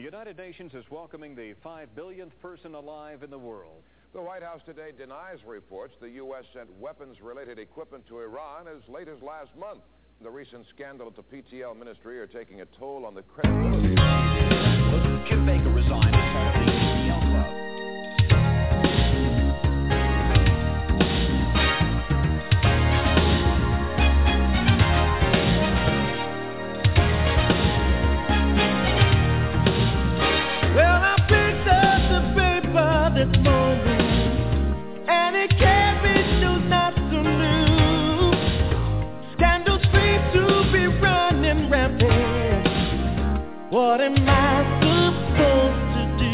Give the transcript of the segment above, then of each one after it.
United Nations is welcoming the 5 billionth person alive in the world. The White House today denies reports the U.S. sent weapons-related equipment to Iran as late as last month. The recent scandal at the PTL ministry are taking a toll on the credibility. Kim Baker resigned as head of the PTL club. Well, I picked up the paper this morning, and it carried news not so new. Scandals seem to be running rampant. What am I supposed to do?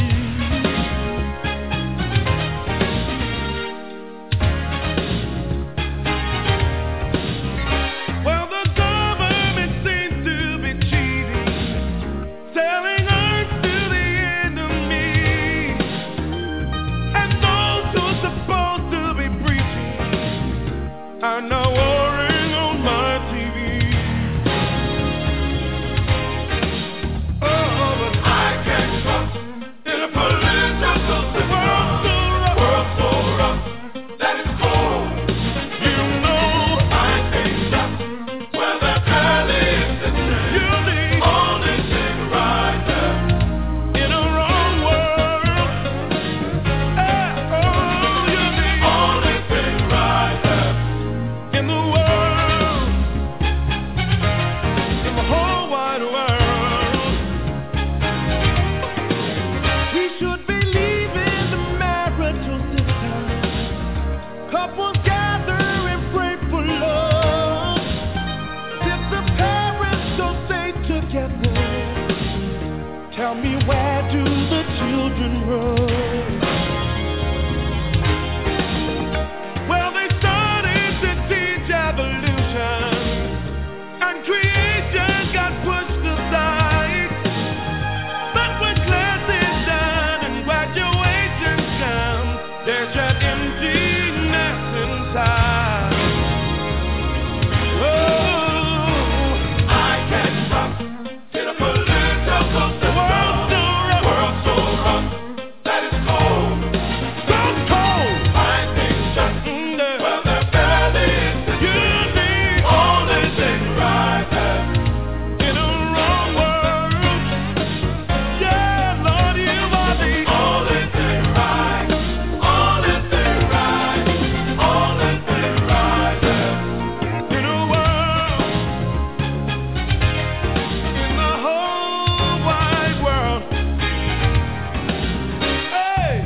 Well, the government seems to be cheating, selling earth to the enemy, and those who are supposed to be preaching are now warring on my TV. Oh, but I can't trust in a political system. World so rough that it's cold. You know I can't trust where the barely exists. You need only thing right there in a wrong world. Oh, you need only thing right there in the world, in the whole wide world. We should be leaving the marital system. Couples gather and pray for love. If the parents don't stay together, tell me, where do the children run? Well, they started to teach evolution, and creation got pushed aside. But when class is done and graduation comes, there's that emptiness inside. Oh, I can't trust in a political system. World so rough that it's cold. So cold. I think just well, there barely exists. You need only thing right there in a wrong world. Yeah, Lord, you are the only thing right, only thing right, only thing right there in a world, in the whole wide world. Hey.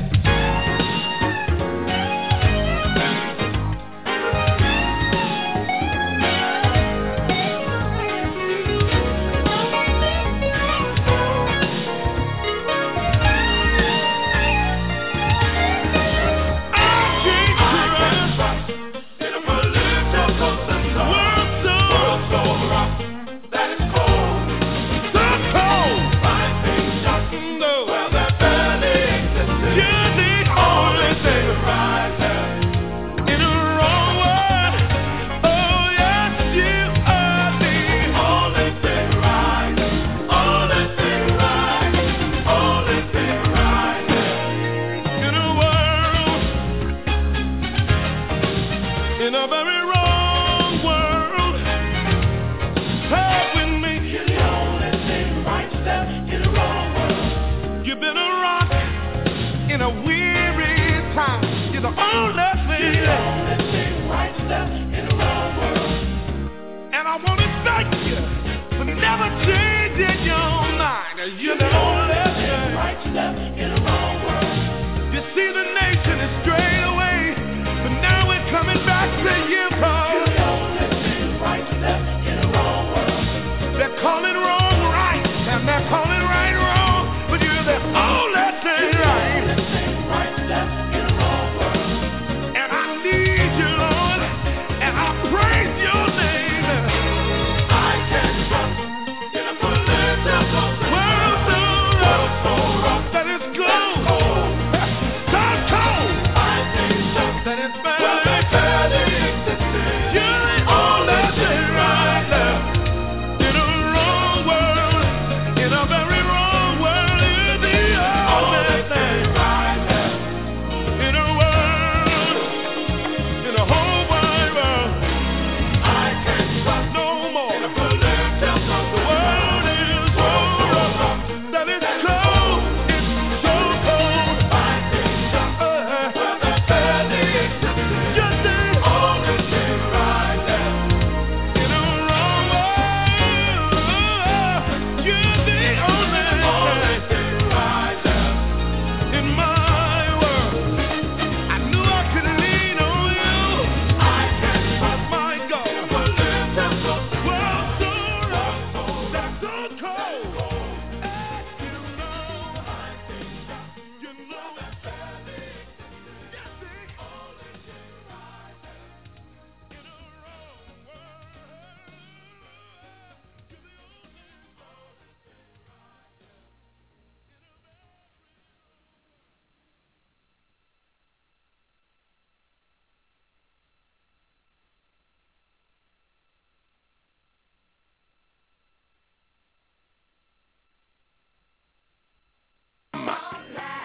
In a very wrong world, talk with me. You're the only thing right step in a wrong world. You've been a rock in a weary time. You're the only thing. You're the only thing right step in a wrong world. And I want to thank you for never changing your mind. You're the only thing right step in a wrong world. You see, the nation is strayed away, but now we're coming back to you, Paul. You're the only thing right step in a wrong world. They're calling wrong right, and they're calling right wrong, but you're the only thing right. You're the only thing right step in a wrong world. And I need you, Lord, and I praise your name. I can't trust in a political world so rough that it's good.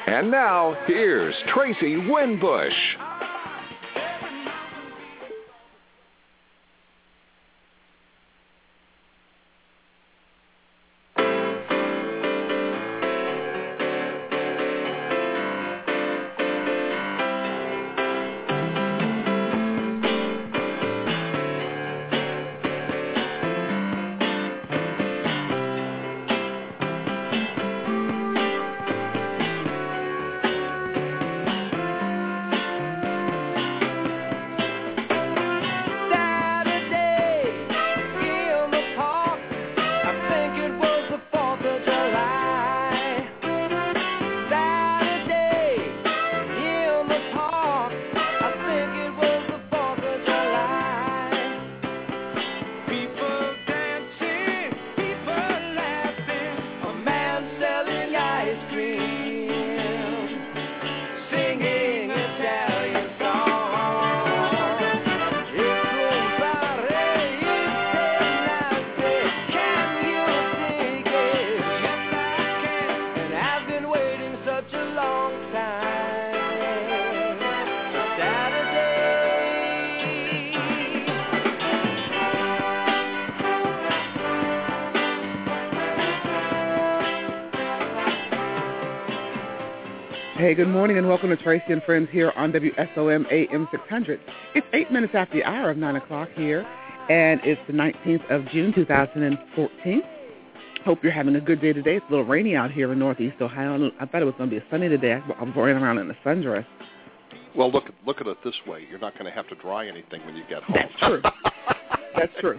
And now, here's Tracy Winbush. Hey, good morning and welcome to Tracy and Friends here on WSOM AM 600. It's 8 minutes after the hour of 9 o'clock here, and it's the 19th of June, 2014. Hope you're having a good day today. It's a little rainy out here in Northeast Ohio. I thought it was going to be sunny today. I was running around in a sundress. Well, look at it this way. You're not going to have to dry anything when you get home. That's true. That's true.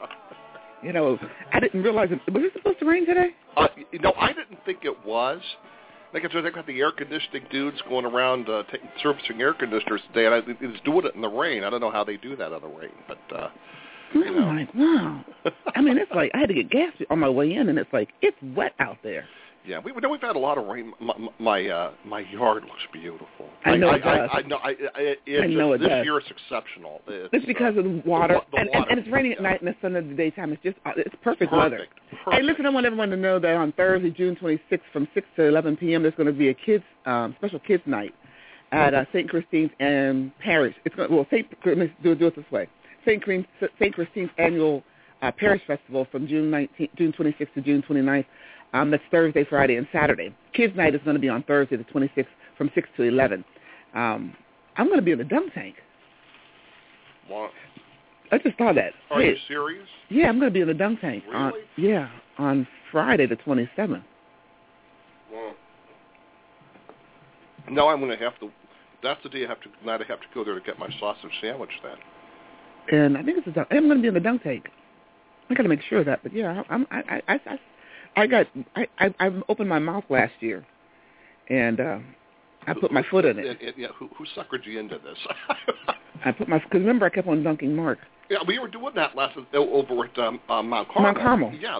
You know, I didn't realize it. Was it supposed to rain today? I didn't think it was. Like I said, they've got the air conditioning dudes going around servicing air conditioners today, and it's doing it in the rain. I don't know how they do that in the rain, but I'm like, wow. I mean, it's like I had to get gas on my way in, and it's like it's wet out there. Yeah, we've had a lot of rain. My yard looks beautiful. I know it does. I know it this does. year it's exceptional. It's because of the water, the water. And it's raining at night and the sun in the daytime. It's perfect weather. Hey, listen, I want everyone to know that on Thursday, June 26th, from 6 to 11 p.m., there's going to be a special kids night at St. Christine's and Parish. It's going do it this way. St. Christine's annual Parish Festival from June 26th to June 29th. That's Thursday, Friday, and Saturday. Kids' night is going to be on Thursday, the 26th, from 6 to 11. I'm going to be in the dunk tank. What? I just saw that. Are you serious? Yeah, I'm going to be in the dunk tank. Really? On Friday, the 27th. Well, no, I'm going to have to. That's the day I have to go there to get my sausage sandwich then. And I think it's I'm going to be in the dunk tank. I got to make sure of that. But yeah, I opened my mouth last year, and I put my foot in it. Who suckered you into this? Because remember I kept on dunking Mark. Yeah, we were doing that last over at Mount Carmel. Mount Carmel. Yeah,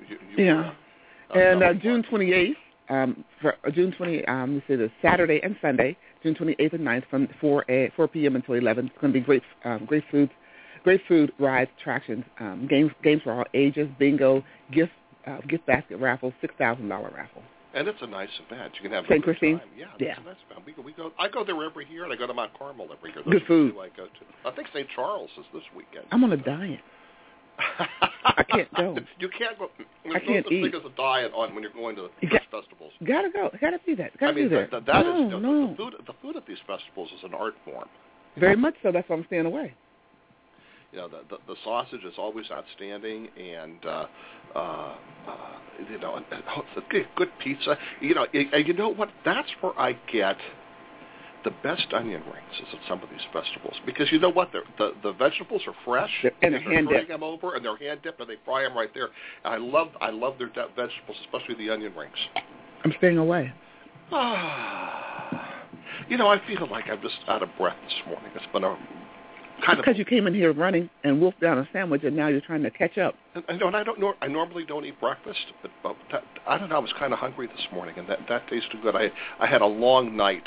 And June 28th, let me say this, Saturday and Sunday, June 28th and 9th, from 4 p.m. until 11. It's going to be great food rides, attractions, games for all ages, bingo, gift basket raffle, $6,000 raffle. And it's a nice event. You can have St. Christine? Yeah. It's a nice event. We go. I go there every year, and I go to Mount Carmel every year. Good food. I go to. I think St. Charles is this weekend. I'm on a diet. I can't go. You can't go. I can't eat. There's no such thing as a diet on when you're going to festivals. Gotta go. Gotta do that. The food at these festivals is an art form. Very much so. That's why I'm staying away. You know, the sausage is always outstanding, and it's a good pizza. You know what? That's where I get the best onion rings is at some of these festivals, because you know what? The vegetables are fresh, and they're hand dipped. Them over, and they're hand dipped, and they fry them right there. And I love their vegetables, especially the onion rings. I'm staying away. I feel like I'm just out of breath this morning. It's been a because you came in here running and wolfed down a sandwich, and now you're trying to catch up. I normally don't eat breakfast, but I don't know. I was kind of hungry this morning, and that tasted good. I had a long night.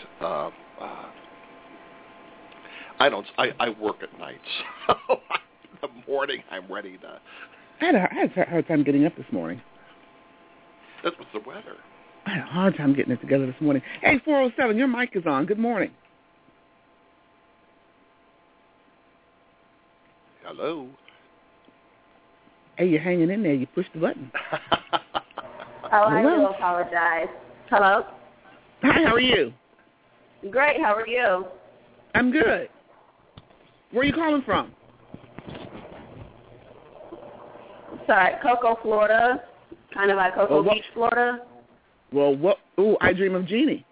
I work at night, so in the morning I'm ready to. I had a hard time getting up this morning. That was the weather. I had a hard time getting it together this morning. Hey, 407, your mic is on. Good morning. Hello. Hey, you're hanging in there. You pushed the button. I do apologize. Hello? Hi, how are you? Great, how are you? I'm good. Where are you calling from? Sorry, Cocoa, Florida. Kind of like Cocoa Beach, Florida. Well, what? Ooh, I Dream of Jeannie.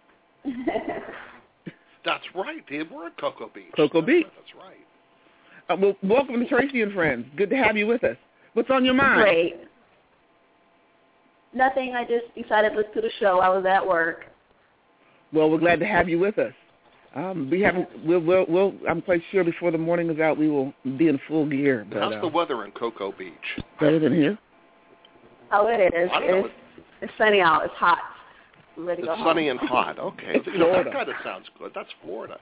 That's right, Dave. We're at Cocoa Beach. Cocoa Beach. That's right. Well, welcome to Tracy and Friends. Good to have you with us. What's on your mind? Great. Nothing. I just decided to listen to the show. I was at work. Well, we're glad to have you with us. We haven't. We'll. I'm quite sure before the morning is out, we will be in full gear. But, how's the weather in Cocoa Beach? Better than here. Oh, it is. It's sunny out. It's hot. I'm ready to go It's sunny home. and hot. Okay, Florida. That kind of sounds good. That's Florida.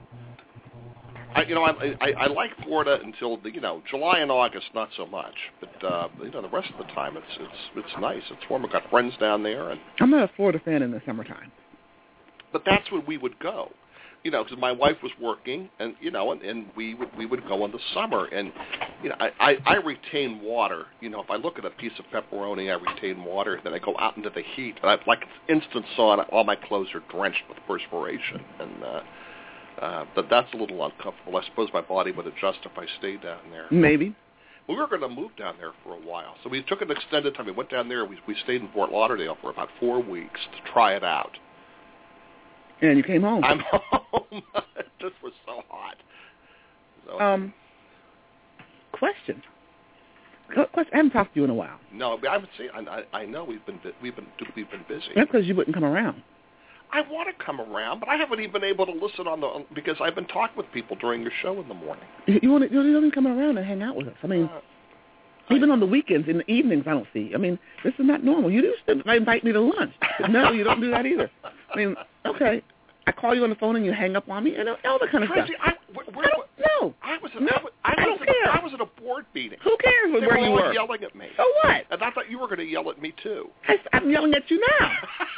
I like Florida until July and August, not so much. But the rest of the time, it's nice. It's warm. I've got friends down there, and I'm not a Florida fan in the summertime. But that's when we would go, because my wife was working, and and we would go in the summer, and I retain water. If I look at a piece of pepperoni, I retain water. Then I go out into the heat, and like instant sauna, all my clothes are drenched with perspiration, and but that's a little uncomfortable. I suppose my body would adjust if I stayed down there. Maybe. We were going to move down there for a while, so we took an extended time. We went down there. We stayed in Fort Lauderdale for about 4 weeks to try it out. And you came home. I'm home. This was so hot. So, question. I haven't talked to you in a while. No, I haven't seen. I know we've been busy. That's because you wouldn't come around. I want to come around, but I haven't even been able to listen because I've been talking with people during your show in the morning. You don't even come around and hang out with us. I mean, even on the weekends, in the evenings, I don't see you. I mean, this is not normal. You used to invite me to lunch. No, you don't do that either. I mean, okay, I call you on the phone and you hang up on me and all that kind of stuff. I don't care. I was at a board meeting. Who cares where you were? Yelling at me. So what? And I thought you were going to yell at me too. I'm yelling at you now.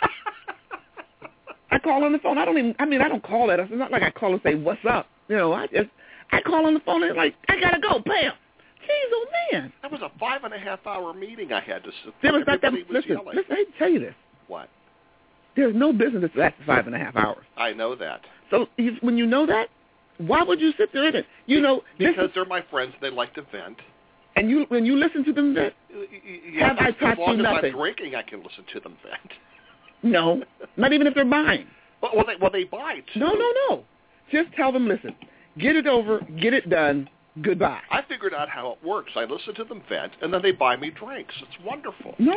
I call on the phone. I don't call that. It's not like I call and say, what's up? I call on the phone and it's like, I got to go. Bam. Jeez, oh man. That was a 5.5-hour meeting I had to sit there. Was not that, listen, I hate to tell you this. What? There's no business that lasts 5.5 hours. I know that. So when you know that, why would you sit there in it? Because they're my friends. They like to vent. And when you listen to them vent, have I taught you nothing? As long as I'm drinking, I can listen to them vent. No, not even if they're buying. Well, they buy too. No. Just tell them, listen, get it over, get it done, goodbye. I figured out how it works. I listen to them vent, and then they buy me drinks. It's wonderful. No.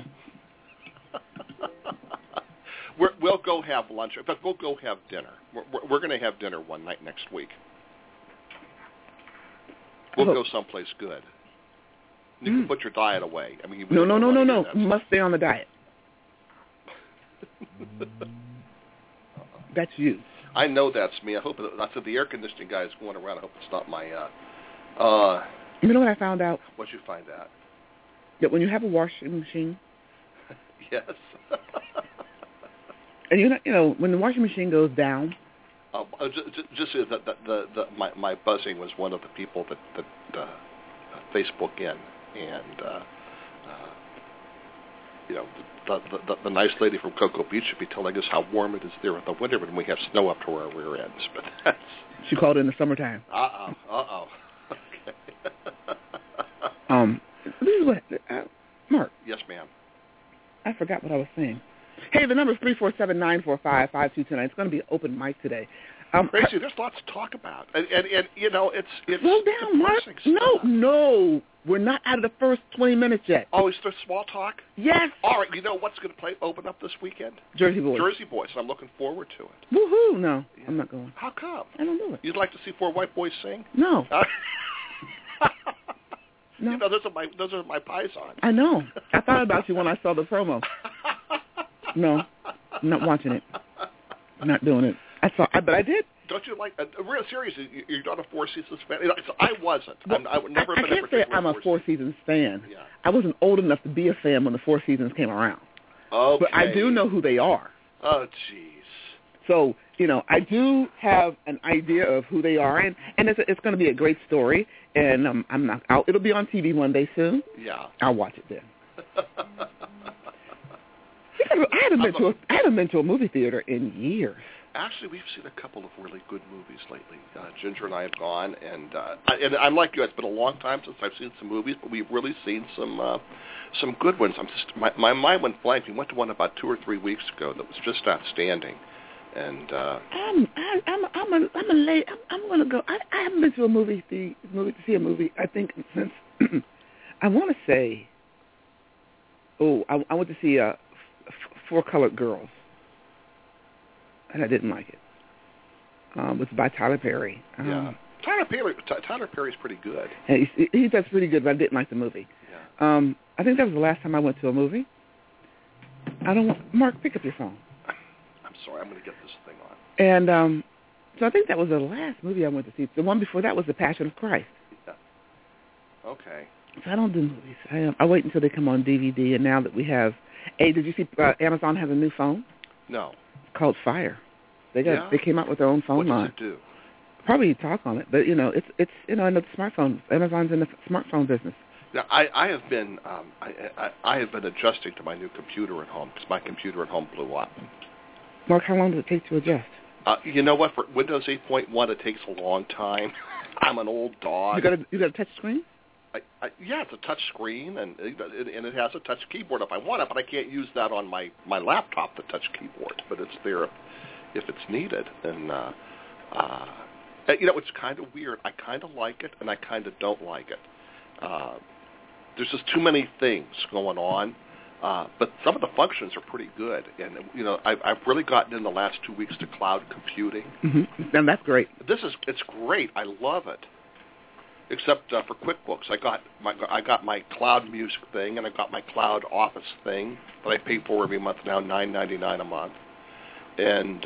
We'll go have lunch. In fact, we'll go have dinner. We're going to have dinner one night next week. We'll go someplace good. You can put your diet away. I mean, no. You must stay on the diet. That's you. I know that's me. I hope I said the air conditioning guy is going around. I hope it's not my. You know what I found out? What'd you find out? That when you have a washing machine. Yes. And when the washing machine goes down. Just that my buzzing was one of the people that Facebook in, and the nice lady from Cocoa Beach should be telling us how warm it is there in the winter when we have snow up to our rear ends. But that's... She called it in the summertime. Uh-oh. Okay. This is what... Mark. Yes, ma'am. I forgot what I was saying. Hey, the number is 347-945-5229. It's going to be open mic today. Tracy, there's lots to talk about. And it's slow down, Mark. No. We're not out of the first 20 minutes yet. Oh, is there small talk? Yes. All right, you know what's going to open up this weekend? Jersey Boys. I'm looking forward to it. Woohoo. No, yeah. I'm not going. How come? I don't do it. You'd like to see 4 white boys sing? No. No. Those are my paisans. I know. I thought about you when I saw the promo. No, I'm not watching it. I'm not doing it. But I did. Don't you like? Real seriously, you're not a Four Seasons fan. I wasn't. I would never. I can't say I'm a Four Seasons fan. Yeah. I wasn't old enough to be a fan when the Four Seasons came around. Okay. But I do know who they are. Oh, jeez. So, I do have an idea of who they are, and it's going to be a great story, and I'm not out. It'll be on TV one day soon. Yeah. I'll watch it then. I haven't been to a movie theater in years. Actually, we've seen a couple of really good movies lately. Ginger and I have gone, and I'm like you. It's been a long time since I've seen some movies, but we've really seen some good ones. My mind went blank. We went to one about 2 or 3 weeks ago that was just outstanding. And I'm gonna go. I haven't been to a movie to see a movie. I think since I want to say, I went to see Four Colored Girls, and I didn't like it. It's by Tyler Perry. Yeah, Tyler Perry's pretty good. And he does pretty good, but I didn't like the movie. Yeah. I think that was the last time I went to a movie. Mark, pick up your phone. Sorry, I'm going to get this thing on. And so I think that was the last movie I went to see. The one before that was The Passion of Christ. Yeah. Okay. So I don't do movies. I wait until they come on DVD. And now that we have, did you see Amazon has a new phone? No. It's called Fire. They came out with their own phone line. What does it do? Probably talk on it, but it's in the smartphone. Amazon's in the smartphone business. Now, I have been adjusting to my new computer at home because my computer at home blew up. Mark, how long does it take to adjust? You know what? For Windows 8.1, it takes a long time. I'm an old dog. You got a touch screen? Yeah, it's a touch screen, and it has a touch keyboard if I want it, but I can't use that on my laptop, the touch keyboard. But it's there if it's needed. And it's kind of weird. I kind of like it, and I kind of don't like it. There's just too many things going on. But some of the functions are pretty good, and I've really gotten in the last 2 weeks to cloud computing. Mm-hmm. And that's great. It's great. I love it. Except for QuickBooks, I got my cloud music thing, and I got my cloud office thing that I pay for every month now, $9.99 a month. And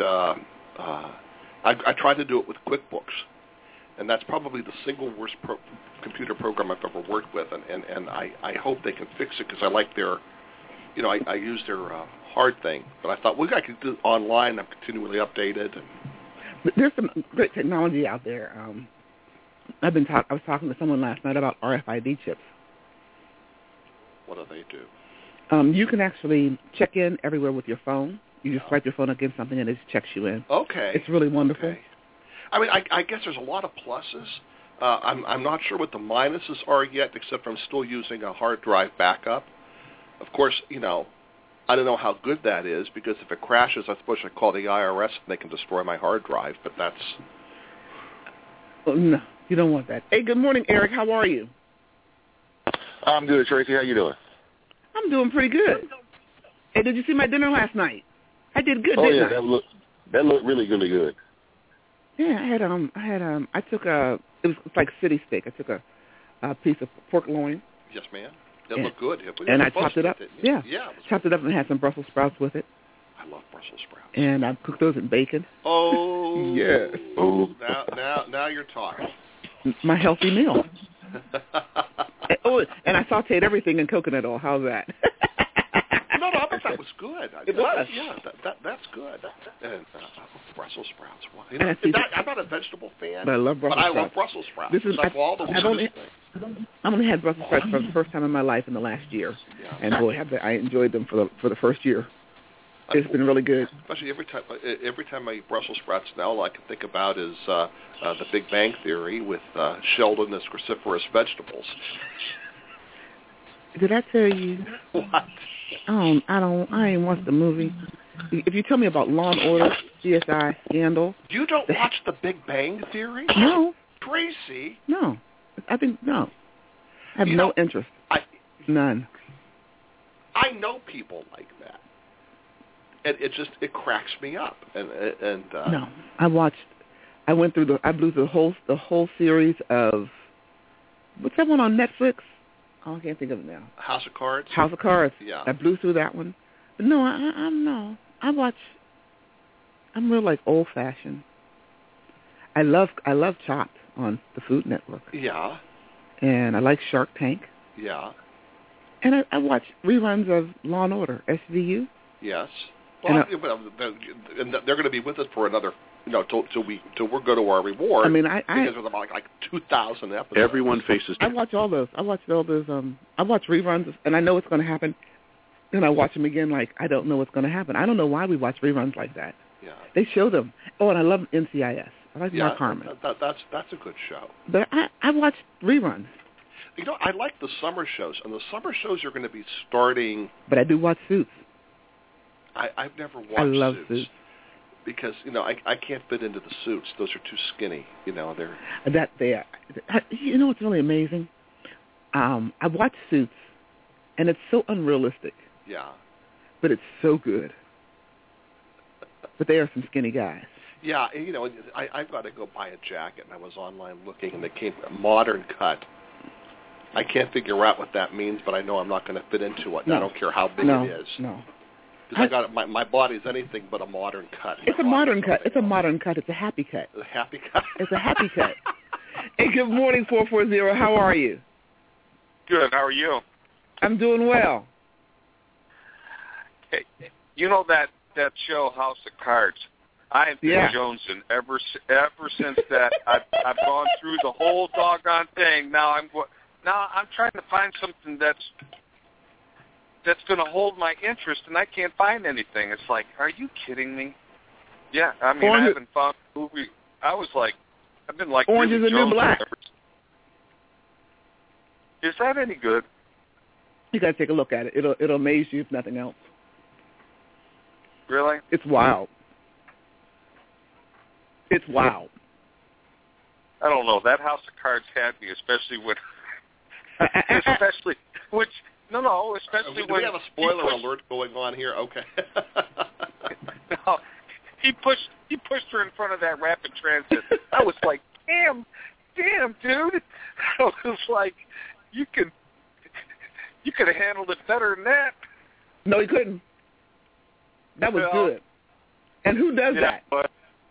I try to do it with QuickBooks, and that's probably the single worst computer program I've ever worked with. And I hope they can fix it because I like their. I use their hard thing, but I thought, I could do it online. I'm continually updated. There's some great technology out there. I was talking to someone last night about RFID chips. What do they do? You can actually check in everywhere with your phone. You just swipe your phone against something and it just checks you in. Okay. It's really wonderful. Okay. I mean, I guess there's a lot of pluses. I'm not sure what the minuses are yet, except I'm still using a hard drive backup. Of course, I don't know how good that is, because if it crashes, I suppose I call the IRS and they can destroy my hard drive, but that's... Oh, no, you don't want that. Hey, good morning, Eric. How are you? I'm good, Tracy. How you doing? I'm doing pretty good. Hey, did you see my dinner last night? I did good, didn't I? That looked really good. Yeah, I took it was like city steak. I took a piece of pork loin. Yes, ma'am. It looked good. And I chopped it up. Yeah. Chopped it up and had some Brussels sprouts with it. I love Brussels sprouts. And I cooked those in bacon. Oh. Yes. Oh, now you're talking. My healthy meal. And I sauteed everything in coconut oil. How's that? No, I bet that was good. It was. Yeah, that's good. And Brussels sprouts. Well, I'm not a vegetable fan, but I love Brussels sprouts. I love Brussels sprouts. I've only had Brussels sprouts for the first time in my life in the last year, and boy, I enjoyed them for the first year. It's been really good. Especially every time I eat Brussels sprouts now, all I can think about is the Big Bang Theory with Sheldon as cruciferous vegetables. Did I tell you? What? I ain't watched the movie. If you tell me about Law and Order, CSI, Scandal. You don't watch the Big Bang Theory? No. Tracy? No. I have no interest. None. I know people like that. And it cracks me up. No. I blew through the whole series of, what's that one on Netflix? Oh, I can't think of it now. House of Cards? House of Cards. Yeah. I blew through that one. But no, I'm real like old fashioned. I love Chopped on the Food Network. Yeah. And I like Shark Tank. Yeah. And I watch reruns of Law and Order, SVU. Yes. Well, and they're going to be with us for another, till we go to our reward. I mean, because there's about like 2,000 episodes. Everyone faces. I watch all those. I watch all those. I watch reruns, and I know what's going to happen. Then I watch them again, like I don't know what's going to happen. I don't know why we watch reruns like that. Yeah. They show them. Oh, and I love NCIS. I like Mark Harmon. That's a good show. But I watch reruns. I like the summer shows, and the summer shows are going to be starting. But I do watch Suits. I've never watched. I love Suits. Because I can't fit into the suits. Those are too skinny. They're that they are. You know what's really amazing? I watch Suits, and it's so unrealistic. Yeah. But it's so good. But they are some skinny guys. Yeah, I've got to go buy a jacket, and I was online looking, and it came modern cut. I can't figure out what that means, but I know I'm not going to fit into it. No. I don't care how big it is. No. Because my body's anything but a modern cut. It's a modern cut. It's a modern cut. It's a happy cut. A happy cut. It's a happy cut. Hey, good morning, 440. How are you? Good. How are you? I'm doing well. Hey, you know that show House of Cards? I've been jonesing ever since that. I've gone through the whole doggone thing. Now I'm trying to find something that's going to hold my interest, and I can't find anything. It's like, are you kidding me? Yeah, I mean, I haven't found a movie. I've been like Orange is the New Black. Is that any good? You got to take a look at it. It'll amaze you if nothing else. Really? It's wild. It's wild. I don't know. That House of Cards had me, especially when, especially when. Do we have a spoiler alert going on here? Okay. No, he pushed her in front of that rapid transit. I was like, damn, dude. I was like, you could have handled it better than that. No, he couldn't. That was good. And who does that? But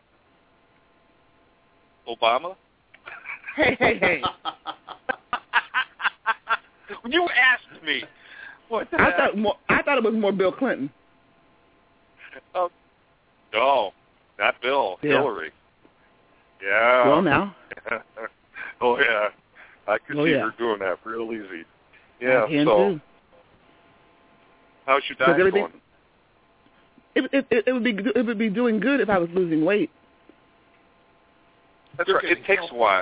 Obama? Hey. You asked me. What the heck? I thought it was more Bill Clinton. No, not Bill. Yeah. Hillary. Yeah. Well, now. Oh, yeah. I could see her doing that real easy. Yeah, so. How's your diet going? It would be doing good if I was losing weight. That's right. It takes a while.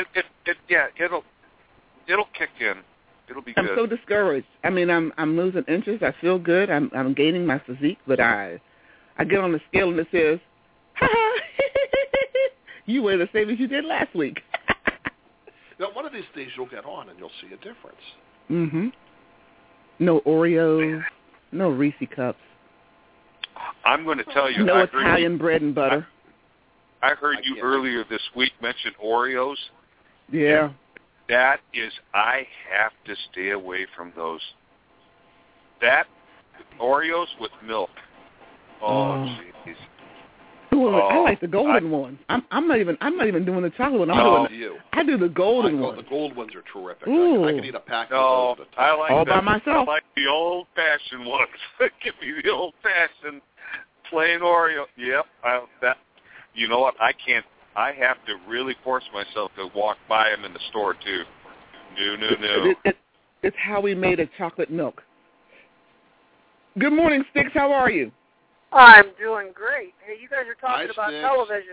It'll kick in. It'll be good. I'm so discouraged. I mean, I'm losing interest. I feel good. I'm gaining my physique, but I get on the scale and it says, "Ha, you weigh the same as you did last week." Now, one of these days you'll get on and you'll see a difference. Mm-hmm. No Oreos, no Reese cups. I'm going to tell you. No Italian bread and butter. I heard you earlier this week mention Oreos. Yeah. That is, I have to stay away from those. That, Oreos with milk. Oh, jeez. I like the golden one. I'm not even doing the chocolate one. I do the golden one. The gold ones are terrific. Ooh. I can eat a pack of those. I like all by myself. I like the old-fashioned ones. Give me the old-fashioned plain Oreo. Yep. You know what? I can't. I have to really force myself to walk by them in the store, too. No. It's how we made a chocolate milk. Good morning, Sticks. How are you? I'm doing great. Hey, you guys are talking about Sticks. television.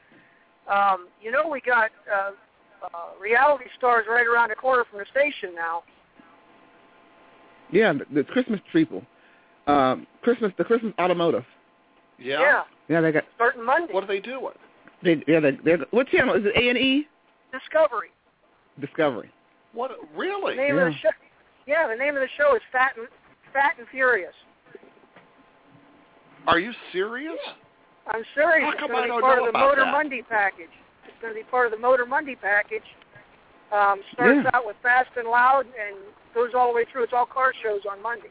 We got reality stars right around the corner from the station now. Yeah, the Christmas treeple. The Christmas automotive. Yeah. Yeah, they got starting Monday. What are they doing? They're what channel is it? A&E? Discovery. What? Really? The name of the show. Yeah, the name of the show is Fat and Furious. Are you serious? I'm serious. How It's come going I to don't be part know of the about Motor that? Monday package. It's going to be part of the Motor Monday package. Starts out with Fast and Loud and goes all the way through. It's all car shows on Monday.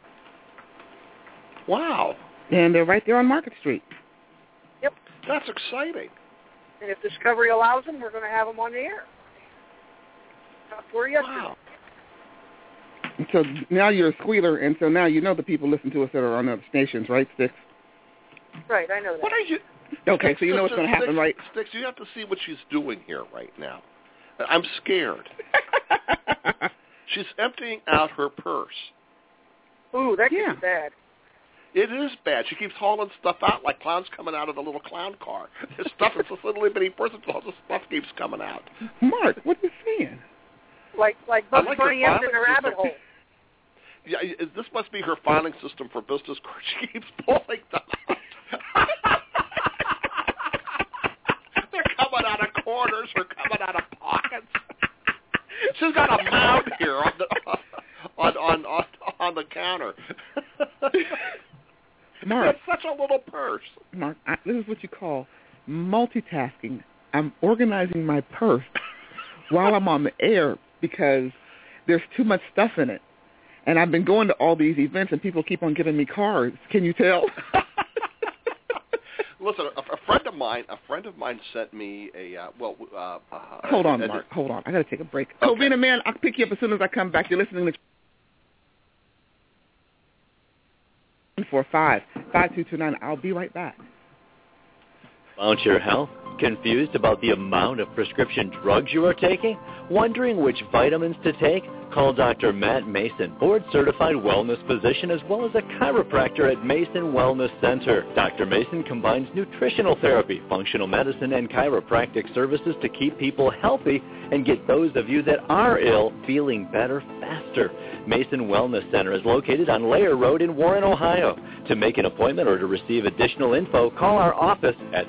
Wow. And they're right there on Market Street. Yep. That's exciting. And if Discovery allows them, we're going to have them on the air. For yesterday. Wow. And so now you're a squealer, and so now you know the people listen to us that are on other stations, right, Sticks? Right, I know that. What are you? Okay, so you know what's going to happen, right? Sticks, you have to see what she's doing here right now. I'm scared. She's emptying out her purse. Ooh, that could be bad. It is bad. She keeps hauling stuff out like clowns coming out of the little clown car. There's stuff in this little bitty purse, and all the stuff keeps coming out. Mark, what are you saying? Like Bugs Bunny emptying a rabbit hole. Yeah, this must be her filing system for business cards. She keeps pulling them out. They're coming out of corners. They're coming out of pockets. She's got a mound here on the counter. Mark, it's such a little purse. Mark, this is what you call multitasking. I'm organizing my purse while I'm on the air because there's too much stuff in it. And I've been going to all these events, and people keep on giving me cards. Can you tell? Listen, a friend of mine sent me a hold on, Mark. Hold on. I got to take a break. Okay. Covina, man, I'll pick you up as soon as I come back. You're listening to 45-5229. I'll be right back. Found your health? Confused about the amount of prescription drugs you are taking? Wondering which vitamins to take? Call Dr. Matt Mason, board-certified wellness physician as well as a chiropractor at Mason Wellness Center. Dr. Mason combines nutritional therapy, functional medicine, and chiropractic services to keep people healthy and get those of you that are ill feeling better faster. Mason Wellness Center is located on Layer Road in Warren, Ohio. To make an appointment or to receive additional info, call our office at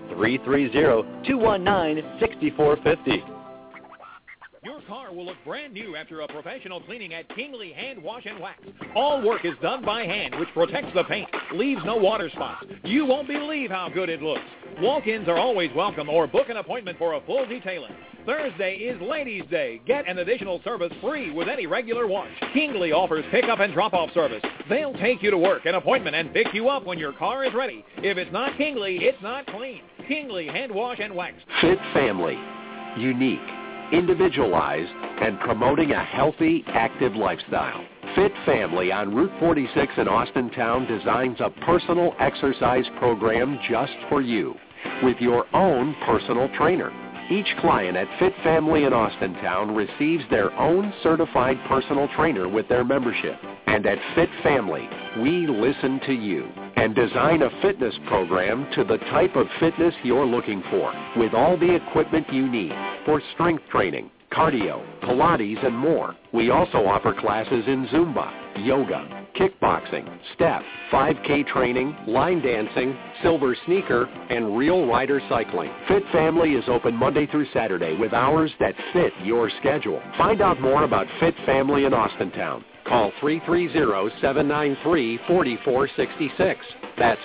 330-219-6450. Your car will look brand new after a professional cleaning at Kingley Hand Wash and Wax. All work is done by hand, which protects the paint, leaves no water spots. You won't believe how good it looks. Walk-ins are always welcome, or book an appointment for a full detailing. Thursday is Ladies' Day. Get an additional service free with any regular wash. Kingley offers pickup and drop-off service. They'll take you to work, an appointment, and pick you up when your car is ready. If it's not Kingley, it's not clean. Kingley Hand Wash and Wax. Fit Family. Unique, individualized, and promoting a healthy, active lifestyle. Fit Family on Route 46 in Austintown designs a personal exercise program just for you with your own personal trainer. Each client at Fit Family in Austintown receives their own certified personal trainer with their membership. And at Fit Family, we listen to you and design a fitness program to the type of fitness you're looking for with all the equipment you need for strength training, cardio, Pilates, and more. We also offer classes in Zumba, yoga, kickboxing, step, 5K training, line dancing, silver sneaker, and real rider cycling. Fit Family is open Monday through Saturday with hours that fit your schedule. Find out more about Fit Family in Austintown. Call 330-793-4466. That's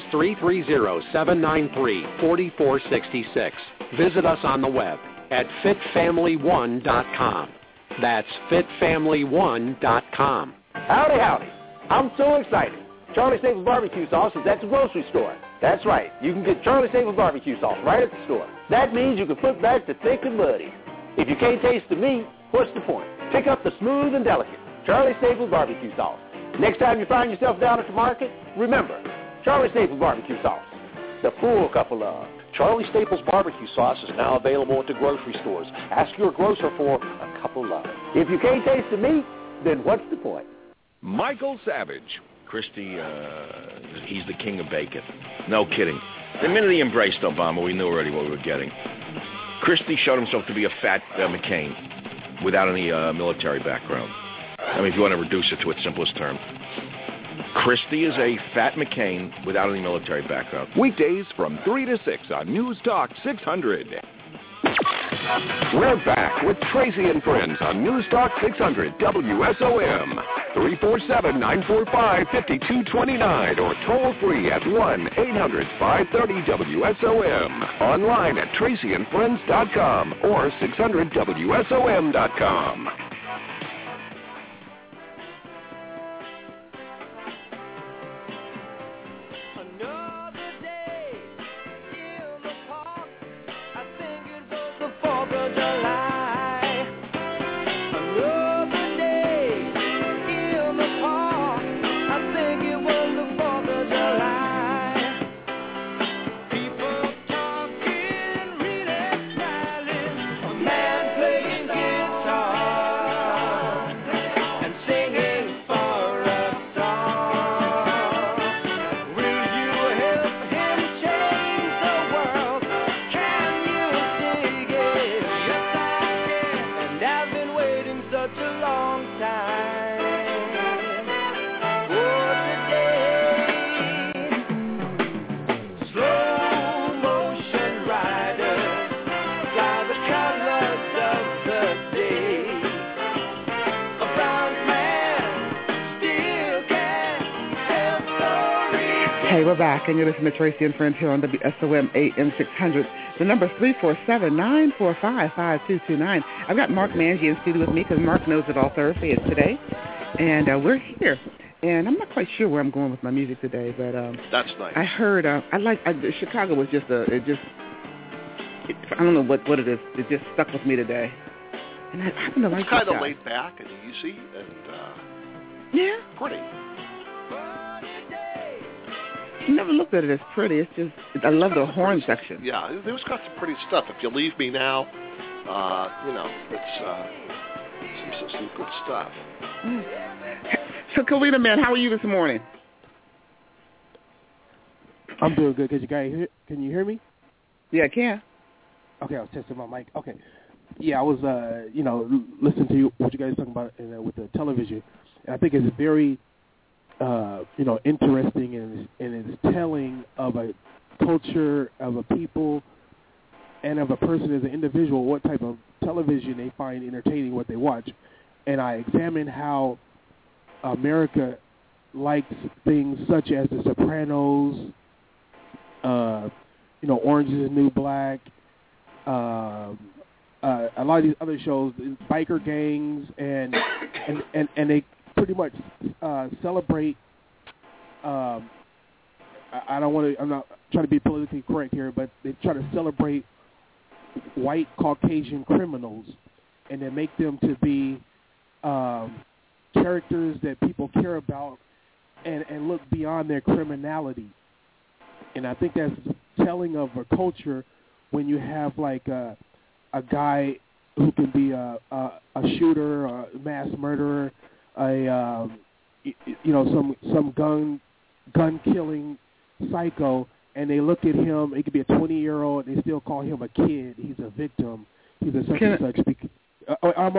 330-793-4466. Visit us on the web at fitfamily1.com. That's fitfamily1.com. Howdy, howdy. I'm so excited. Charlie Staples barbecue sauce is at the grocery store. That's right. You can get Charlie Staples barbecue sauce right at the store. That means you can put back the thick and muddy. If you can't taste the meat, what's the point? Pick up the smooth and delicate Charlie Staples barbecue sauce. Next time you find yourself down at the market, remember, Charlie Staples barbecue sauce. The full cup of love. Charlie Staples barbecue sauce is now available at the grocery stores. Ask your grocer for a cup of love. If you can't taste the meat, then what's the point? Michael Savage. Christie, he's the king of bacon. No kidding. The minute he embraced Obama, we knew already what we were getting. Christie showed himself to be a fat McCain without any military background. I mean, if you want to reduce it to its simplest term. Christie is a fat McCain without any military background. Weekdays from 3 to 6 on News Talk 600. We're back with Tracy and Friends on News Talk 600 WSOM. 347-945-5229 or toll free at 1-800-530-WSOM. Online at tracyandfriends.com or 600WSOM.com. Hey, we're back, and you're listening to Tracy and Friends here on WSOM AM 600. The number is 347-945-5229. I've got Mark Mangy in studio with me because Mark knows that all Thursday is today, and we're here. And I'm not quite sure where I'm going with my music today, but that's nice. I heard Chicago was just I don't know what it is. It just stuck with me today, and I happen to like it's kind of laid back and easy and yeah, pretty. I never looked at it as pretty. It's just I love the horn section. Yeah, there's got some pretty stuff. If You Leave Me Now, it's some good stuff. So, Kalina, man, how are you this morning? I'm doing good. Can you hear me? Yeah, I can. Okay, I was testing my mic. Okay. Yeah, I was, listening to what you guys are talking about with the television. And I think it's very, interesting and it's telling of a culture, of a people, and of a person as an individual, what type of television they find entertaining, what they watch. And I examine how America likes things such as The Sopranos, Orange is the New Black, a lot of these other shows, biker gangs, and they pretty much celebrate. I'm not trying to be politically correct here, but they try to celebrate white Caucasian criminals, and they make them to be characters that people care about and look beyond their criminality. And I think that's telling of a culture when you have like a guy who can be a shooter, a mass murderer, some gun killing psycho, and they look at him. It could be a 20-year-old, and they still call him a kid. He's a victim. He's a such and such. Let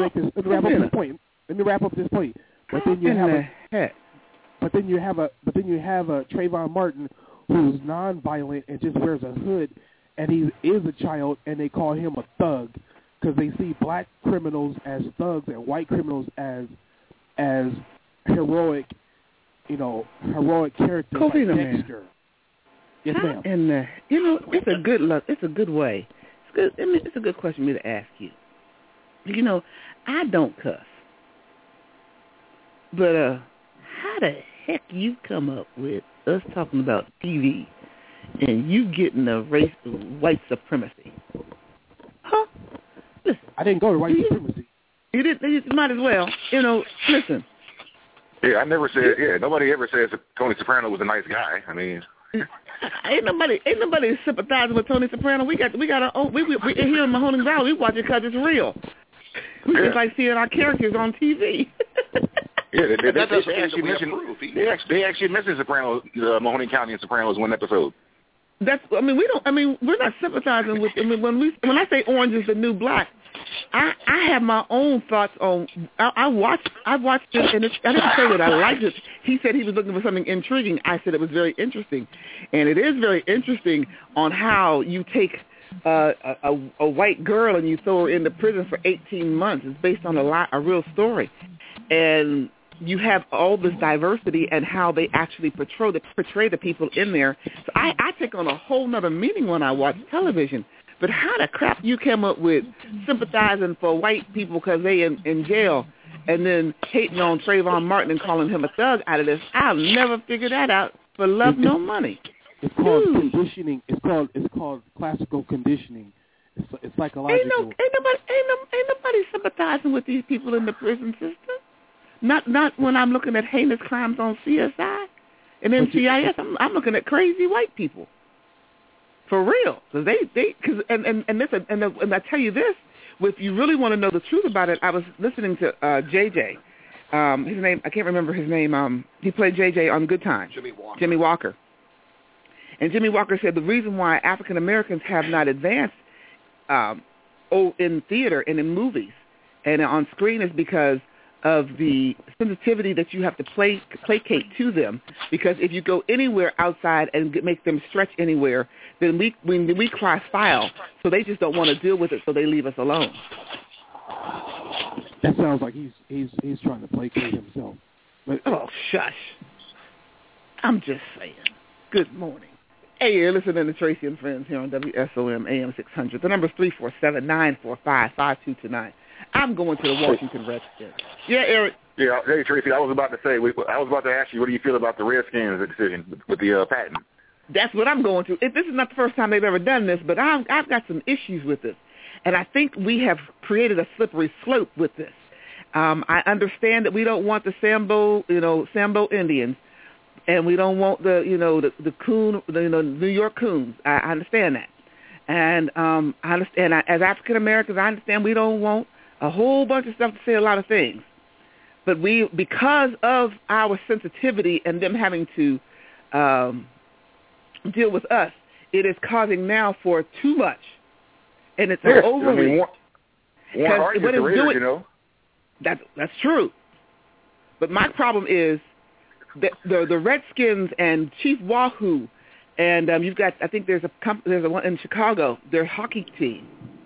me wrap up this point. But then you have a Trayvon Martin who's nonviolent and just wears a hood, and he is a child, and they call him a thug because they see black criminals as thugs and white criminals as heroic characters like Dexter. Yes, ma'am. And it's a good look. It's a good way. It's good. I mean, it's a good question for me to ask you. I don't cuss, but how the heck you come up with us talking about TV and you getting a race white supremacy? Huh? Listen, I didn't go to white supremacy. You didn't. You might as well. Listen. Yeah, I never said. Yeah, nobody ever says Tony Soprano was a nice guy. I mean, ain't nobody sympathizing with Tony Soprano. We got our own. We here in Mahoning Valley. We watch it because it's real. We just like seeing our characters on TV. Yeah, they actually mentioned Sopranos, Mahoning County and Sopranos one episode. We're not sympathizing with. When I say Orange is the New Black, I have my own thoughts on. I watched it, and I didn't say that I liked it. He said he was looking for something intriguing. I said it was very interesting, and it is very interesting on how you take a white girl and you throw her into prison for 18 months. It's based on a real story, and you have all this diversity and how they actually portray the people in there. So I take on a whole nother meaning when I watch television. But how the crap you came up with sympathizing for white people because they in jail and then hating on Trayvon Martin and calling him a thug out of this? I'll never figure that out for love nor money. It's called conditioning. It's called classical conditioning. It's psychological. Ain't nobody sympathizing with these people in the prison system. Not when I'm looking at heinous crimes on CSI and NCIS. I'm looking at crazy white people. For real, because and I tell you this, if you really want to know the truth about it, I was listening to JJ, his name I can't remember his name. He played JJ on Good Times. Jimmy Walker. And Jimmy Walker said the reason why African Americans have not advanced in theater and in movies and on screen is because of the sensitivity that you have to placate to them, because if you go anywhere outside and make them stretch anywhere, then we cross file, so they just don't want to deal with it, so they leave us alone. That sounds like he's trying to placate himself. Oh, shush! I'm just saying. Good morning. Hey, you're listening to Tracy and Friends here on WSOM AM 600. The number is 347-945-5229. I'm going to the Washington Redskins. Yeah, Eric. Yeah, hey, Tracy, I was about to ask you, what do you feel about the Redskins' decision with the patent? That's what I'm going to. This is not the first time they've ever done this, but I've got some issues with this. And I think we have created a slippery slope with this. I understand that we don't want the Sambo Indians, and we don't want the coon, New York Coons. I understand that, and I understand as African Americans, I understand we don't want a whole bunch of stuff to say a lot of things, but because of our sensitivity and them having to deal with us, it is causing now for too much, and it's an overreach. What it's doing, that's true, but my problem is the Redskins and Chief Wahoo, and you've got, I think there's one in Chicago, their hockey team.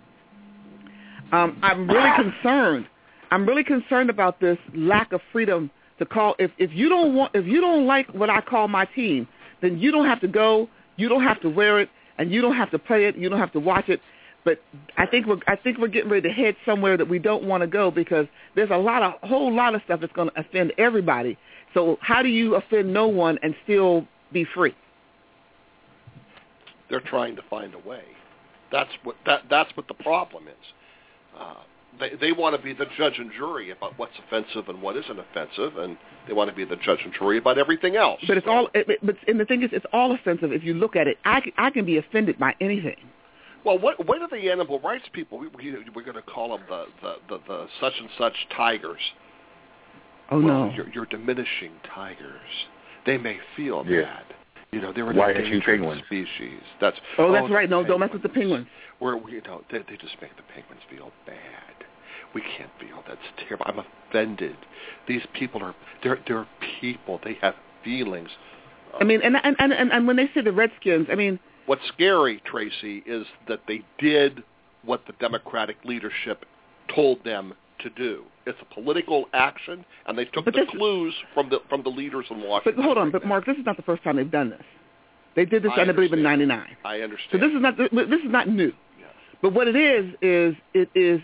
I'm really concerned. I'm really concerned about this lack of freedom to call. If you don't like what I call my team, then you don't have to go. You don't have to wear it, and you don't have to play it. You don't have to watch it. But I think we're getting ready to head somewhere that we don't want to go, because there's a whole lot of stuff that's going to offend everybody. So how do you offend no one and still be free? They're trying to find a way. That's what the problem is. They want to be the judge and jury about what's offensive and what isn't offensive, and they want to be the judge and jury about everything else. But and the thing is, it's all offensive if you look at it. I can be offended by anything. Well, what are the animal rights people? We're going to call them the such and such tigers. Oh, well, no. You're diminishing tigers. They may feel bad. They're an endangered species. That's right. No, don't mess with the penguins. They just make the penguins feel bad. We can't feel. That's terrible. I'm offended. These people they're people. They have feelings. I mean, and when they say the Redskins, I mean, what's scary, Tracy, is that they did what the Democratic leadership told them to do. It's a political action, and they took the clues from the leaders in Washington. But hold on, Mark, this is not the first time they've done this. They did this, I believe, in '99. I understand. So this is not new. Yeah. But what it is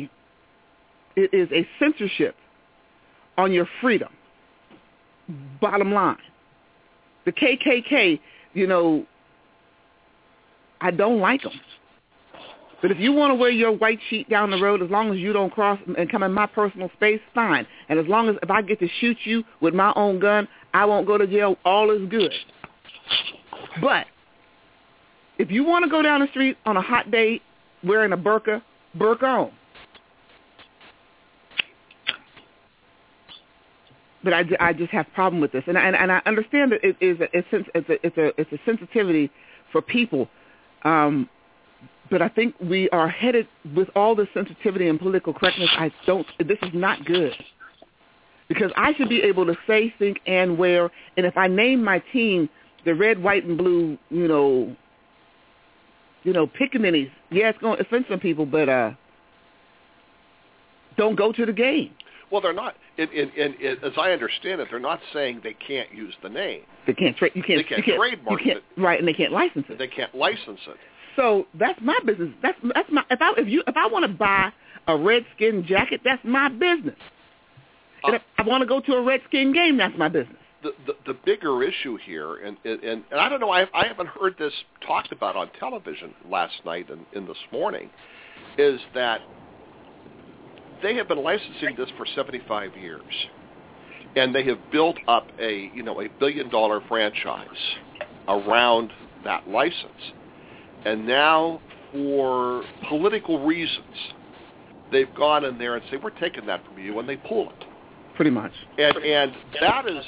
a censorship on your freedom. Bottom line, the KKK, I don't like them. But if you want to wear your white sheet down the road, as long as you don't cross and come in my personal space, fine. And as long as if I get to shoot you with my own gun, I won't go to jail, all is good. But if you want to go down the street on a hot day wearing a burqa on. But I just have a problem with this. And I understand that it's a sensitivity for people. But I think we are headed with all the sensitivity and political correctness. This is not good. Because I should be able to say, think, and wear. And if I name my team the red, white, and blue, pickaninnies, yeah, it's going to offend some people, but don't go to the game. Well, they're not. As I understand it, they're not saying they can't use the name. They can't trademark it. Right, and they can't license it. They can't license it. So that's my business. That's my. If I want to buy a Redskin jacket, that's my business. And if I want to go to a Redskin game, that's my business. The bigger issue here, and I don't know, I haven't heard this talked about on television last night and this morning, is that they have been licensing this for 75 years, and they have built up a $1 billion franchise around that license. And now, for political reasons, they've gone in there and say, we're taking that from you, and they pull it. Pretty much. And that is,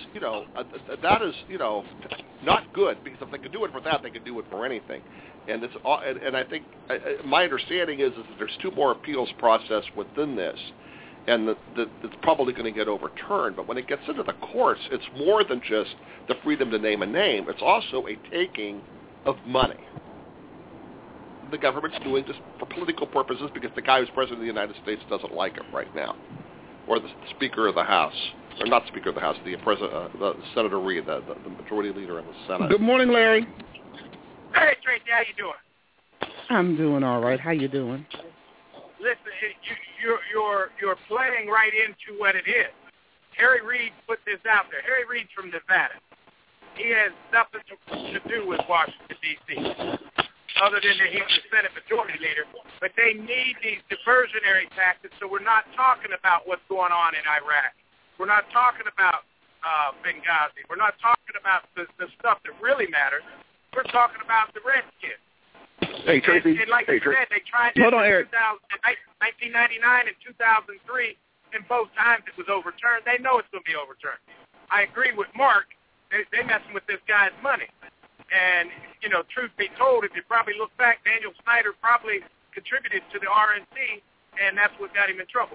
not good, because if they can do it for that, they can do it for anything. And I think my understanding is that there's two more appeals process within this, and that it's probably going to get overturned. But when it gets into the courts, it's more than just the freedom to name a name. It's also a taking of money. The government's doing this for political purposes because the guy who's president of the United States doesn't like him right now, or the Speaker of the House or not Speaker of the House, the Senator Reid, the majority leader in the Senate. Good morning, Larry. Hey, Tracy, how you doing? I'm doing all right. How you doing? Listen, you're playing right into what it is. Harry Reid put this out there. Harry Reid's from Nevada. He has nothing to do with Washington, D.C., other than that he's the Senate Majority Leader. But they need these diversionary tactics, so we're not talking about what's going on in Iraq. We're not talking about Benghazi. We're not talking about the stuff that really matters. We're talking about the Redskins. Hey, Tracy. And like you said, they tried this in 1999 and 2003, and both times it was overturned. They know it's going to be overturned. I agree with Mark. They're messing with this guy's money. And, truth be told, if you probably look back, Daniel Snyder probably contributed to the RNC, and that's what got him in trouble.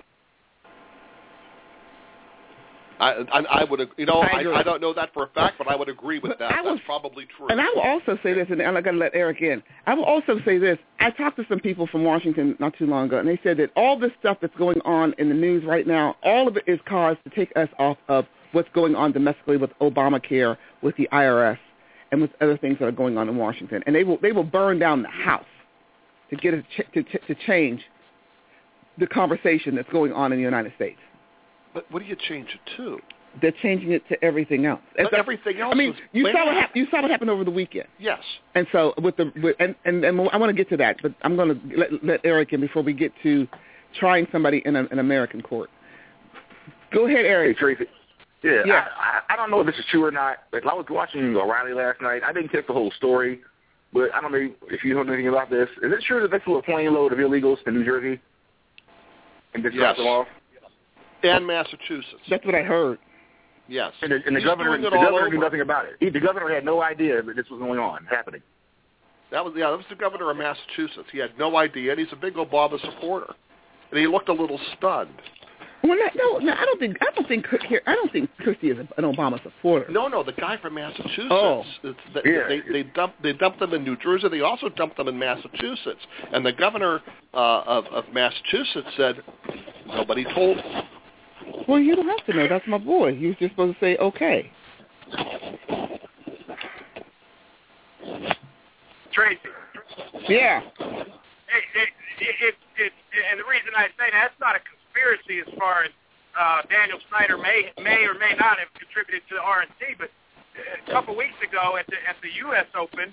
I would, I don't know that for a fact, but I would agree with that. That's probably true. And I will also say this, and I'm going to let Eric in. I will also say this. I talked to some people from Washington not too long ago, and they said that all this stuff that's going on in the news right now, all of it is caused to take us off of what's going on domestically with Obamacare, with the IRS, and with other things that are going on in Washington. And they will burn down the house to get it to change the conversation that's going on in the United States. But what do you change it to? They're changing it to everything else. But everything else. I mean, you saw what happened over the weekend. Yes. And so and I want to get to that, but I'm going to let Eric in before we get to trying somebody in an American court. Go ahead, Eric. Hey, Tracy. Yeah. I don't know if this is true or not, but I was watching O'Reilly last night. I didn't catch the whole story, but I don't know if you know anything about this. Is it true that they flew a plane load of illegals to New Jersey and just dropped them off? And Massachusetts. That's what I heard. Yes. And the governor knew nothing about it. The governor had no idea that this was going on, happening. That was the governor of Massachusetts. He had no idea, and he's a big Obama supporter. And he looked a little stunned. Well, no, I don't think Christie is an Obama supporter. No, the guy from Massachusetts. Oh. They dumped them in New Jersey. They also dumped them in Massachusetts. And the governor of Massachusetts said, nobody told him. Well, you don't have to know. That's my boy. You're just supposed to say, okay. Tracy. Yeah. And the reason I say that's not a conspiracy as far as Daniel Snyder may or may not have contributed to the RNC, but a couple weeks ago at the U.S. Open,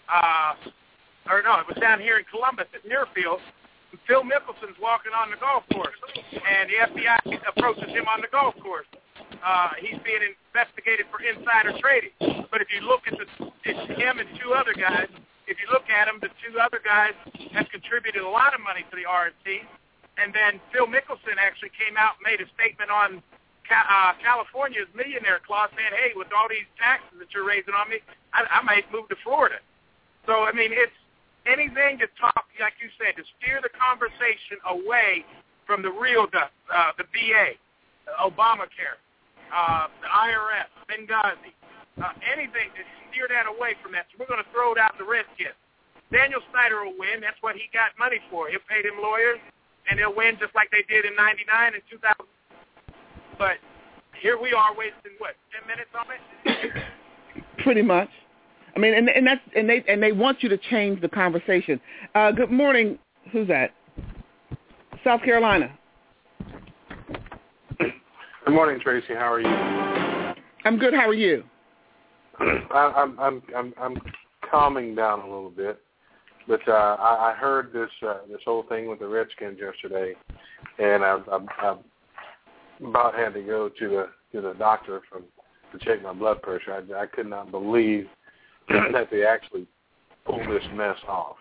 it was down here in Columbus at Muirfield, Phil Mickelson's walking on the golf course, and the FBI approaches him on the golf course. He's being investigated for insider trading. But if you look at it's him and two other guys. If you look at them, the two other guys have contributed a lot of money to the RNC. And then Phil Mickelson actually came out and made a statement on California's millionaire clause saying, hey, with all these taxes that you're raising on me, I might move to Florida. So, I mean, it's anything to talk, like you said, to steer the conversation away from the real stuff, the VA, Obamacare, the IRS, Benghazi, anything to steer that away from that. So we're going to throw it out the Redskins. Daniel Snyder will win. That's what he got money for. He'll pay them lawyers, and they'll win just like they did in 99 and 2000. But here we are wasting, 10 minutes on it? Pretty much. I mean, and they want you to change the conversation. Good morning. Who's that? South Carolina. Good morning, Tracy. How are you? I'm good. How are you? I'm calming down a little bit, but I heard this whole thing with the Redskins yesterday, and I about had to go to the doctor to check my blood pressure. I could not believe that they actually pulled this mess off.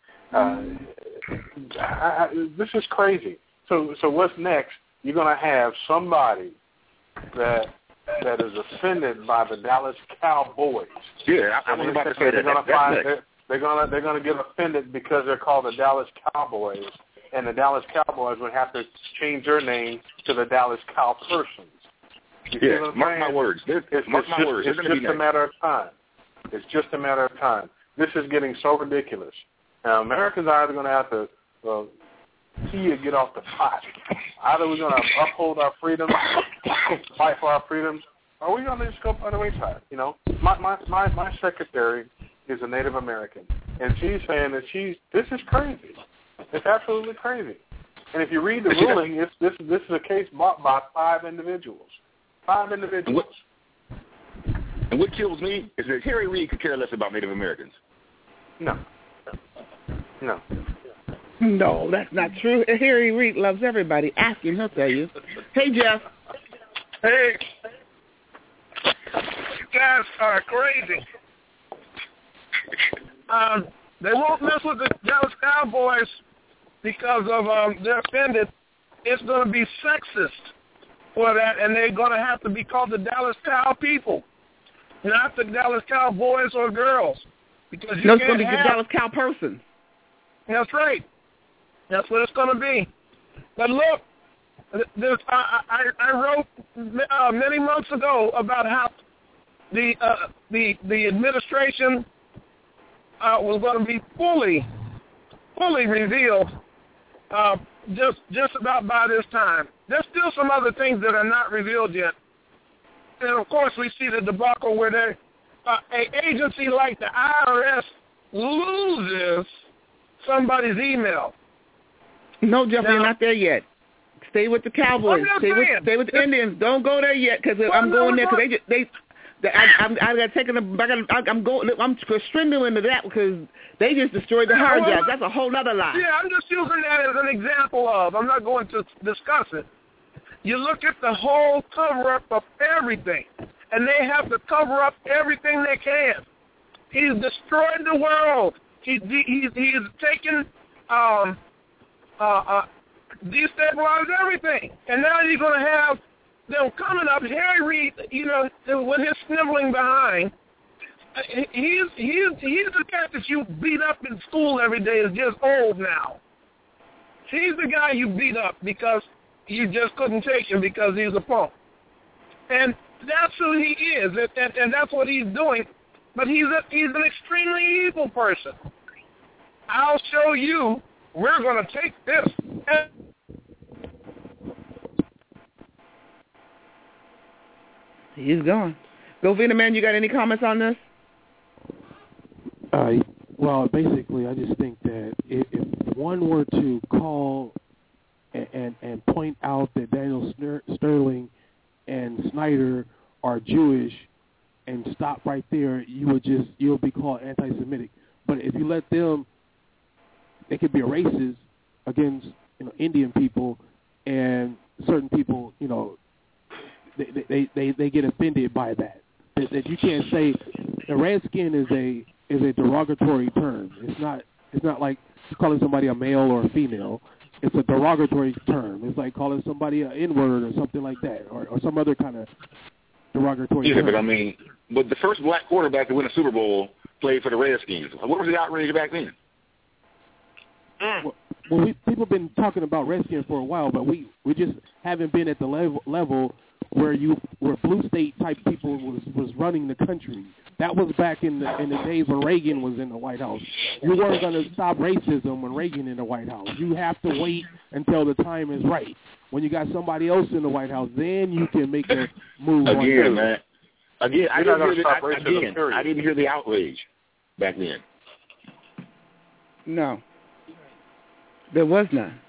This is crazy. So what's next? You're going to have somebody that is offended by the Dallas Cowboys. Yeah, I was about to say that. They're going to get offended because they're called the Dallas Cowboys, and the Dallas Cowboys would have to change their name to the Dallas Cowpersons. Yeah, mark my words. It's just a matter of time. It's just a matter of time. This is getting so ridiculous. Now, Americans are either going to have to see you get off the pot. Either we're going to uphold our freedom, fight for our freedoms, or we're going to just go by the wayside. You know, my secretary is a Native American, and she's saying that this is crazy. It's absolutely crazy. And if you read the ruling, this is a case brought by 5 individuals. 5 individuals. And what kills me is that Harry Reid could care less about Native Americans. No, that's not true. Harry Reid loves everybody. Ask him, he'll tell you. Hey, Jeff. Hey. You guys are crazy. They won't mess with the Dallas Cowboys because of they're offended. It's going to be sexist for that, and they're going to have to be called the Dallas Cow people, not the Dallas Cowboys or girls. Because you it's going to be the Dallas Cow person. That's right. That's what it's going to be. But look, I wrote many months ago about how the administration was going to be fully revealed just about by this time. There's still some other things that are not revealed yet. And, of course, we see the debacle where an agency like the IRS loses somebody's email. No, Jeff, you're not there yet. Stay with the Cowboys. Stay with the Indians. Don't go there yet because I'm going there because I'm stringing into that because they just destroyed the hard job. That's a whole other lie. Yeah, I'm just using that as an example of. I'm not going to discuss it. You look at the whole cover-up of everything, and they have to cover up everything they can. He's destroyed the world. He's taken, destabilized everything. And now you're going to have them coming up. Harry Reid, with his sniveling behind, he's the guy that you beat up in school every day is just old now. He's the guy you beat up because you just couldn't take him because he's a punk. And that's who he is, and that's what he's doing. But he's an extremely evil person. I'll show you. We're going to take this. He's gone. Go, Vina, man, you got any comments on this? Well, basically, I just think that if one were to call and point out that Daniel Sterling and Snyder are Jewish and stop right there, you'll be called anti-Semitic. But if you let them, they could be racist against Indian people, and certain people, they get offended by that. That you can't say the redskin is a derogatory term. It's not like calling somebody a male or a female. It's a derogatory term. It's like calling somebody an N-word or something like that, or some other kind of derogatory term. But the first black quarterback to win a Super Bowl played for the Redskins. What was the outrage back then? Well, people have been talking about Redskins for a while, but we just haven't been at the level where blue state type people was running the country. That was back in the days when Reagan was in the White House. You weren't going to stop racism when Reagan in the White House. You have to wait until the time is right. When you got somebody else in the White House, then you can make a move. Again, man. I didn't hear the outrage back then. No. There was none.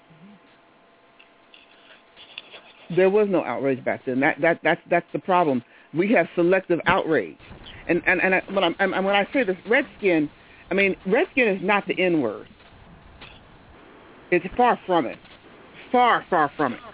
There was no outrage back then. That's the problem. We have selective outrage. And when I say this, redskin is not the N-word. It's far from it. Far from it.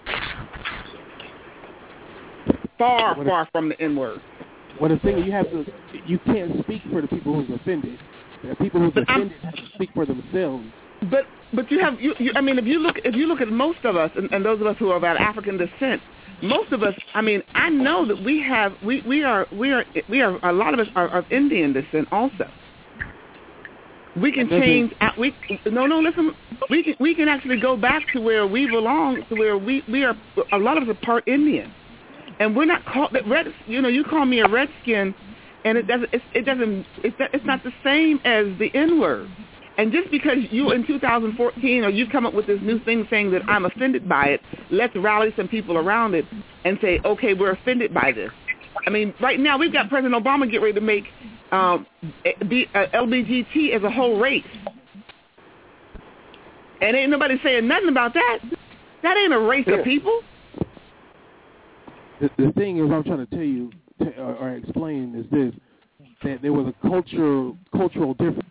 Far from the N-word. Well, the thing is, you can't speak for the people who's offended. The people who's offended have to speak for themselves. But if you look at most of us and those of us who are of African descent, most of us, I know that we are a lot of us are of Indian descent also. We can change. Listen. We can actually go back to where we belong, to where we are. A lot of us are part Indian, and we're not called that red. You call me a redskin, and it's not the same as the N-word. And just because you in 2014 or you come up with this new thing saying that I'm offended by it, let's rally some people around it and say, okay, we're offended by this. I mean, right now we've got President Obama get ready to make LBGT as a whole race. And ain't nobody saying nothing about that. That ain't a race of people. The thing is, I'm trying to tell you or explain is this, that there was a cultural difference.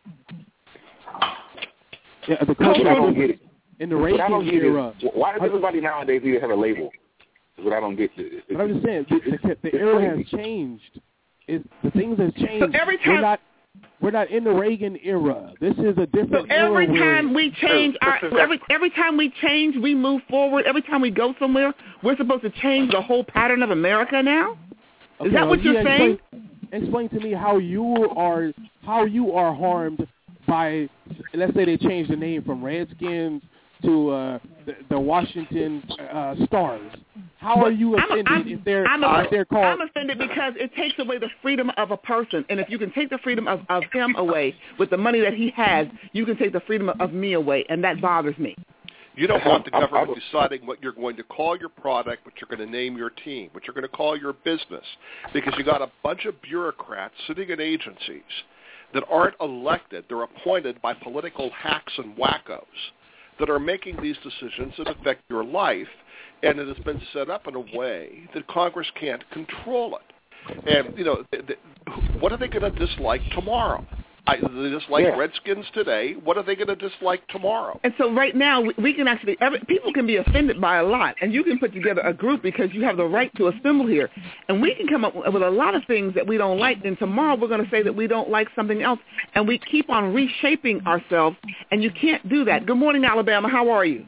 Yeah, the cultural difference in the Reagan era. Why does everybody nowadays need to have a label? Is what I don't get. But I'm just saying, the era has changed. The things have changed. So every time we're not in the Reagan era. This is a different era. So every time we change, every time we change, we move forward. Every time we go somewhere, we're supposed to change the whole pattern of America now. Okay, is that what you're saying? Explain to me how you are harmed by, let's say they changed the name from Redskins to the Washington Stars. How are you offended if they're called? I'm offended because it takes away the freedom of a person. And if you can take the freedom of him away with the money that he has, you can take the freedom of me away, and that bothers me. You don't want the government deciding what you're going to call your product, what you're going to name your team, what you're going to call your business, because you got a bunch of bureaucrats sitting in agencies that aren't elected. They're appointed by political hacks and wackos that are making these decisions that affect your life, and it has been set up in a way that Congress can't control it. And, you know, what are they going to dislike tomorrow? They dislike Redskins today. What are they going to dislike tomorrow? And so right now, we can actually, people can be offended by a lot, and you can put together a group because you have the right to assemble here. And we can come up with a lot of things that we don't like, and tomorrow we're going to say that we don't like something else, and we keep on reshaping ourselves, and you can't do that. Good morning, Alabama. How are you?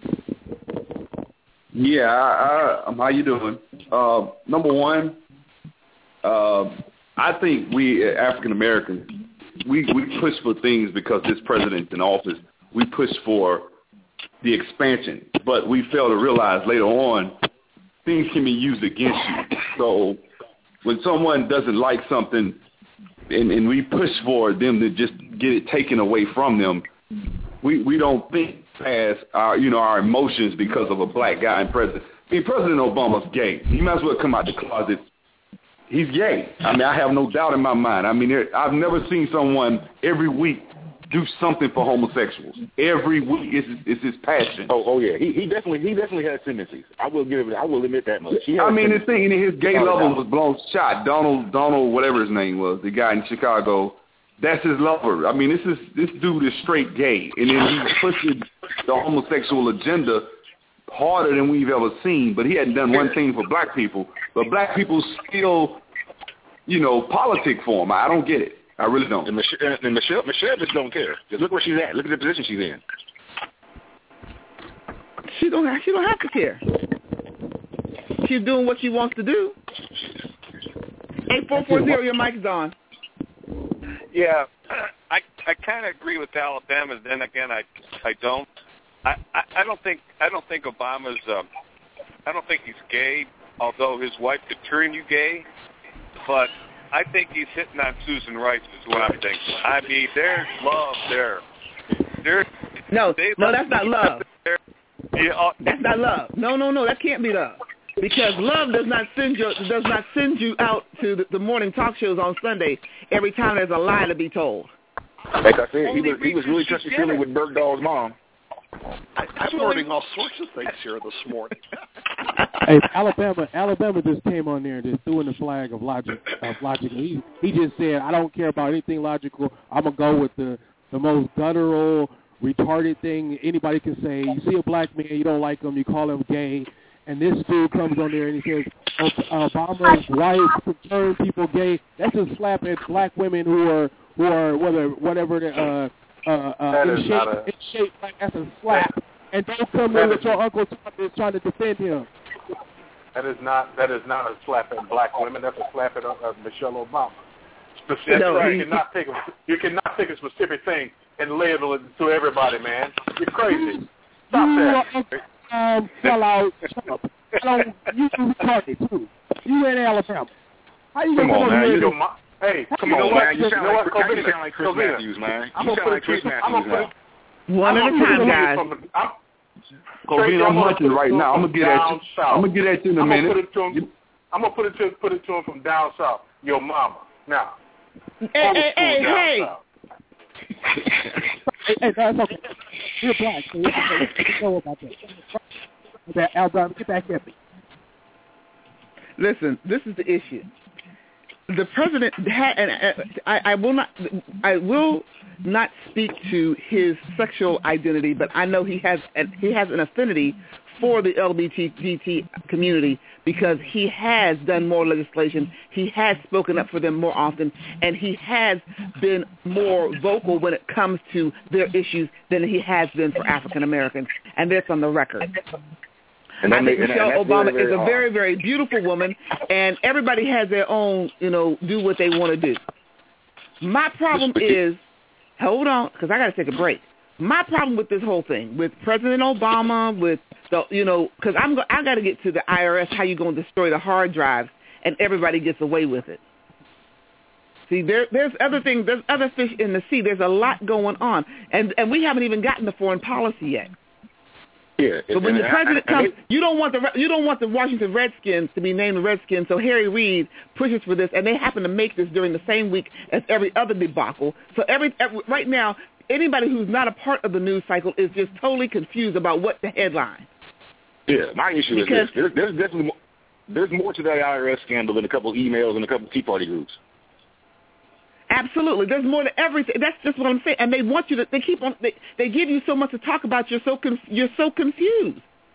Yeah, how you doing? Number one, I think we African Americans, we push for things because this president's in office. We push for the expansion, but we fail to realize later on things can be used against you. So when someone doesn't like something and we push for them to just get it taken away from them, we don't think past our emotions because of a black guy in president. I mean, President Obama's gay. He might as well come out the closet. He's gay. I mean, I have no doubt in my mind. I mean, I've never seen someone every week do something for homosexuals. Every week, it's his passion. Oh yeah, he definitely has tendencies. I will admit that much. I mean, the thing in his gay lover was blown shot. Donald, whatever his name was, the guy in Chicago. That's his lover. I mean, this dude is straight gay, and then he's pushing the homosexual agenda harder than we've ever seen. But he hadn't done one thing for black people. But black people still, politic for him. I don't get it. I really don't. And Michelle just don't care. Just look where she's at. Look at the position she's in. She don't have to care. She's doing what she wants to do. 8440, your mic is on. Yeah, I kind of agree with Alabama. Then again, I don't. I don't think Obama's. I don't think he's gay. Although his wife could turn you gay, but I think he's hitting on Susan Rice is what I'm thinking. I mean, there's love there. No, that's not love. That's not love. No, that can't be love. Because love does not send you out to the morning talk shows on Sunday every time there's a lie to be told. Like I said, he was really touchy-feely with Bergdahl's mom. I'm learning all sorts of things here this morning. Hey, Alabama just came on there and just threw in the flag of logic. He just said, I don't care about anything logical. I'm going to go with the most guttural, retarded thing anybody can say. You see a black man, you don't like him, you call him gay. And this dude comes on there and he says, Obama's wife could turn people gay. That's a slap at black women who are whatever in shape. Like that's a slap. And don't come in with your Uncle Tom trying to defend him. That is not a slap at black women. That's a slap at Michelle Obama. Specifically, you cannot take a specific thing and label it to everybody, man. You're crazy. Stop that. Fell out. You retarded too. You in Alabama. How you come on, man? Hey, come on, man. You sound like Chris Covina. Matthews, man. You sound like Chris Matthews now. One at a time, guys. Covina, I'm munching right now. I'm gonna get at you. I'm gonna get at you in a minute. I'm gonna put it to him from down south. Your mama. Now. Hey. Hey, that's okay. You're black, so you know about that. Alabama, get back at me. Listen, this is the issue. The president had, and I will not speak to his sexual identity, but I know he has an affinity for the LGBT community because he has done more legislation, he has spoken up for them more often, and he has been more vocal when it comes to their issues than he has been for African Americans, and that's on the record. I think Michelle Obama is a very, very beautiful woman, and everybody has their own, do what they want to do. My problem is, hold on, because I got to take a break. My problem with this whole thing, with President Obama, with the, because I got to get to the IRS, how you going to destroy the hard drives, and everybody gets away with it. See, there's other things, there's other fish in the sea. There's a lot going on, and we haven't even gotten to foreign policy yet. Yeah, but when the president comes, you don't want the Washington Redskins to be named the Redskins. So Harry Reid pushes for this, and they happen to make this during the same week as every other debacle. So every right now, anybody who's not a part of the news cycle is just totally confused about what the headline. Yeah, my issue is this: there's definitely there's more to that IRS scandal than a couple of emails and a couple of Tea Party groups. Absolutely, there's more to everything. That's just what I'm saying. And they want you to. They keep on. They give you so much to talk about. You're so confused.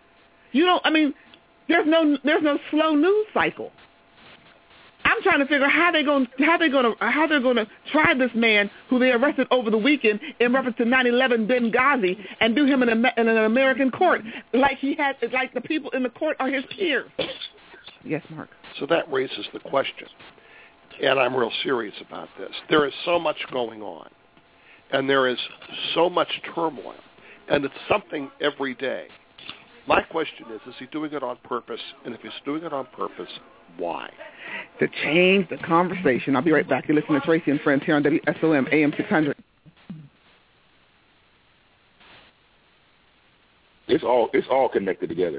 There's no slow news cycle. I'm trying to figure out how they're going to try this man who they arrested over the weekend in reference to 9/11 Benghazi and do him in an American court like the people in the court are his peers. Yes, Mark. So that raises the question. And I'm real serious about this. There is so much going on, and there is so much turmoil, and it's something every day. My question is he doing it on purpose? And if he's doing it on purpose, why? To change the conversation. I'll be right back. You're listening to Tracy and Friends here on WSOM AM 600. It's all connected together.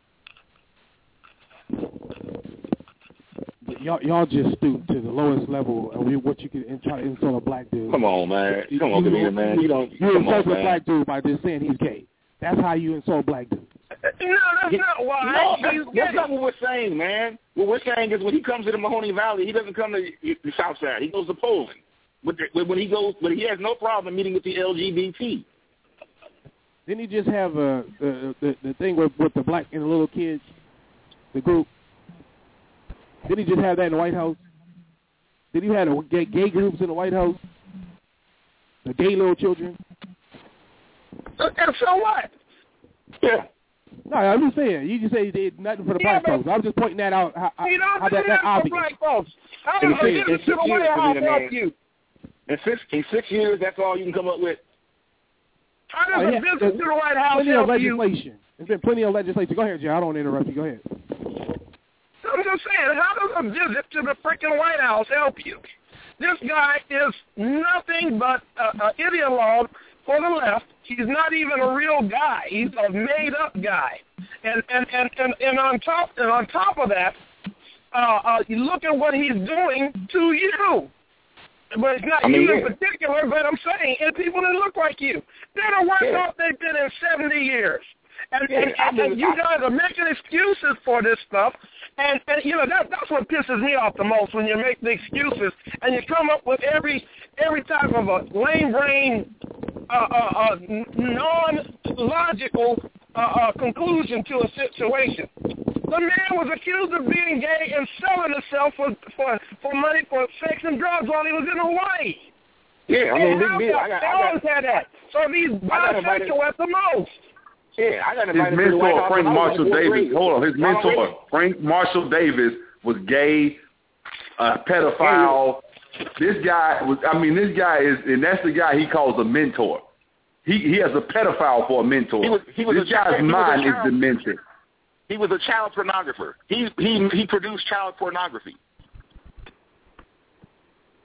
Y'all just stoop to the lowest level of what you can try to insult a black dude. Come on, man. Come on, man. You insult a black dude by just saying he's gay. That's how you insult black dudes. No, that's not why. No, that's not what we're saying, man. What we're saying is when he comes to the Mahoney Valley, he doesn't come to the South Side. He goes to Poland. But he has no problem meeting with the LGBT. Didn't he just have the thing with the black and the little kids, the group? Didn't he just have that in the White House? Did he have gay groups in the White House? The gay little children? And so what? Yeah. No, I'm just saying. You just say he did nothing for the black folks. I was just pointing that out. How that obvious. Black folks. How does the White House help you? In 6 years, that's all you can come up with. How does a visit to the White House help you? There's been plenty of legislation. Go ahead, Jay. I don't want to interrupt you. Go ahead. I'm just saying, how does a visit to the freaking White House help you? This guy is nothing but an ideologue for the left. He's not even a real guy. He's a made-up guy. And on top of that, you look at what he's doing to you. But it's not you in particular, but I'm saying, and people that look like you. They're the worst off they've been in 70 years. And you guys are making excuses for this stuff. And that's what pisses me off the most, when you make the excuses and you come up with every type of a lame brain, non-logical conclusion to a situation. The man was accused of being gay and selling himself for money for sex and drugs while he was in Hawaii. Yeah, I mean, they always had that. So he's bisexual at the most. Yeah, I got his mentor, Frank Marshall Davis. Hold on, his mentor, Frank Marshall Davis, was gay, pedophile. This guy is, and that's the guy he calls a mentor. He has a pedophile for a mentor. This guy's mind is demented. He was a child pornographer. He produced child pornography.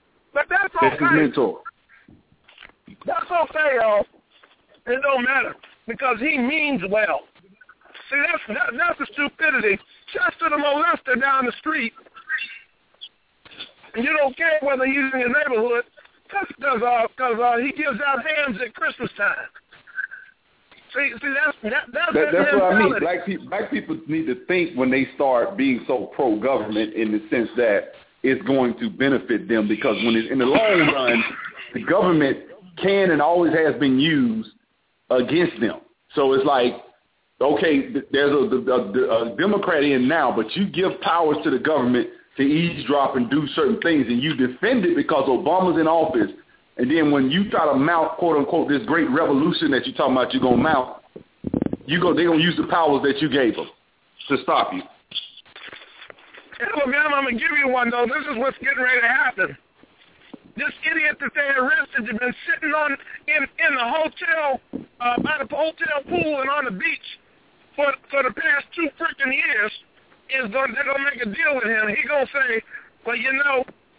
That's his mentor. That's okay, y'all. It don't matter because he means well. See, that's the stupidity. Just to the molester down the street, and you don't care whether he's in your neighborhood because he gives out hams at Christmas time. See, that's what I mean. Black people need to think when they start being so pro-government in the sense that it's going to benefit them, because when it's in the long run, the government can and always has been used against them. So it's like, okay, there's a Democrat in now, but you give powers to the government to eavesdrop and do certain things, and you defend it because Obama's in office. And then when you try to mount, quote unquote, this great revolution that you're talking about, you're gonna mount, they're gonna use the powers that you gave them to stop you. Alabama, I'm gonna give you one though. This is what's getting ready to happen. This idiot that they arrested has been sitting in the hotel by the hotel pool and on the beach for the past 2 freaking years. They're gonna make a deal with him. He's gonna say, well, you know,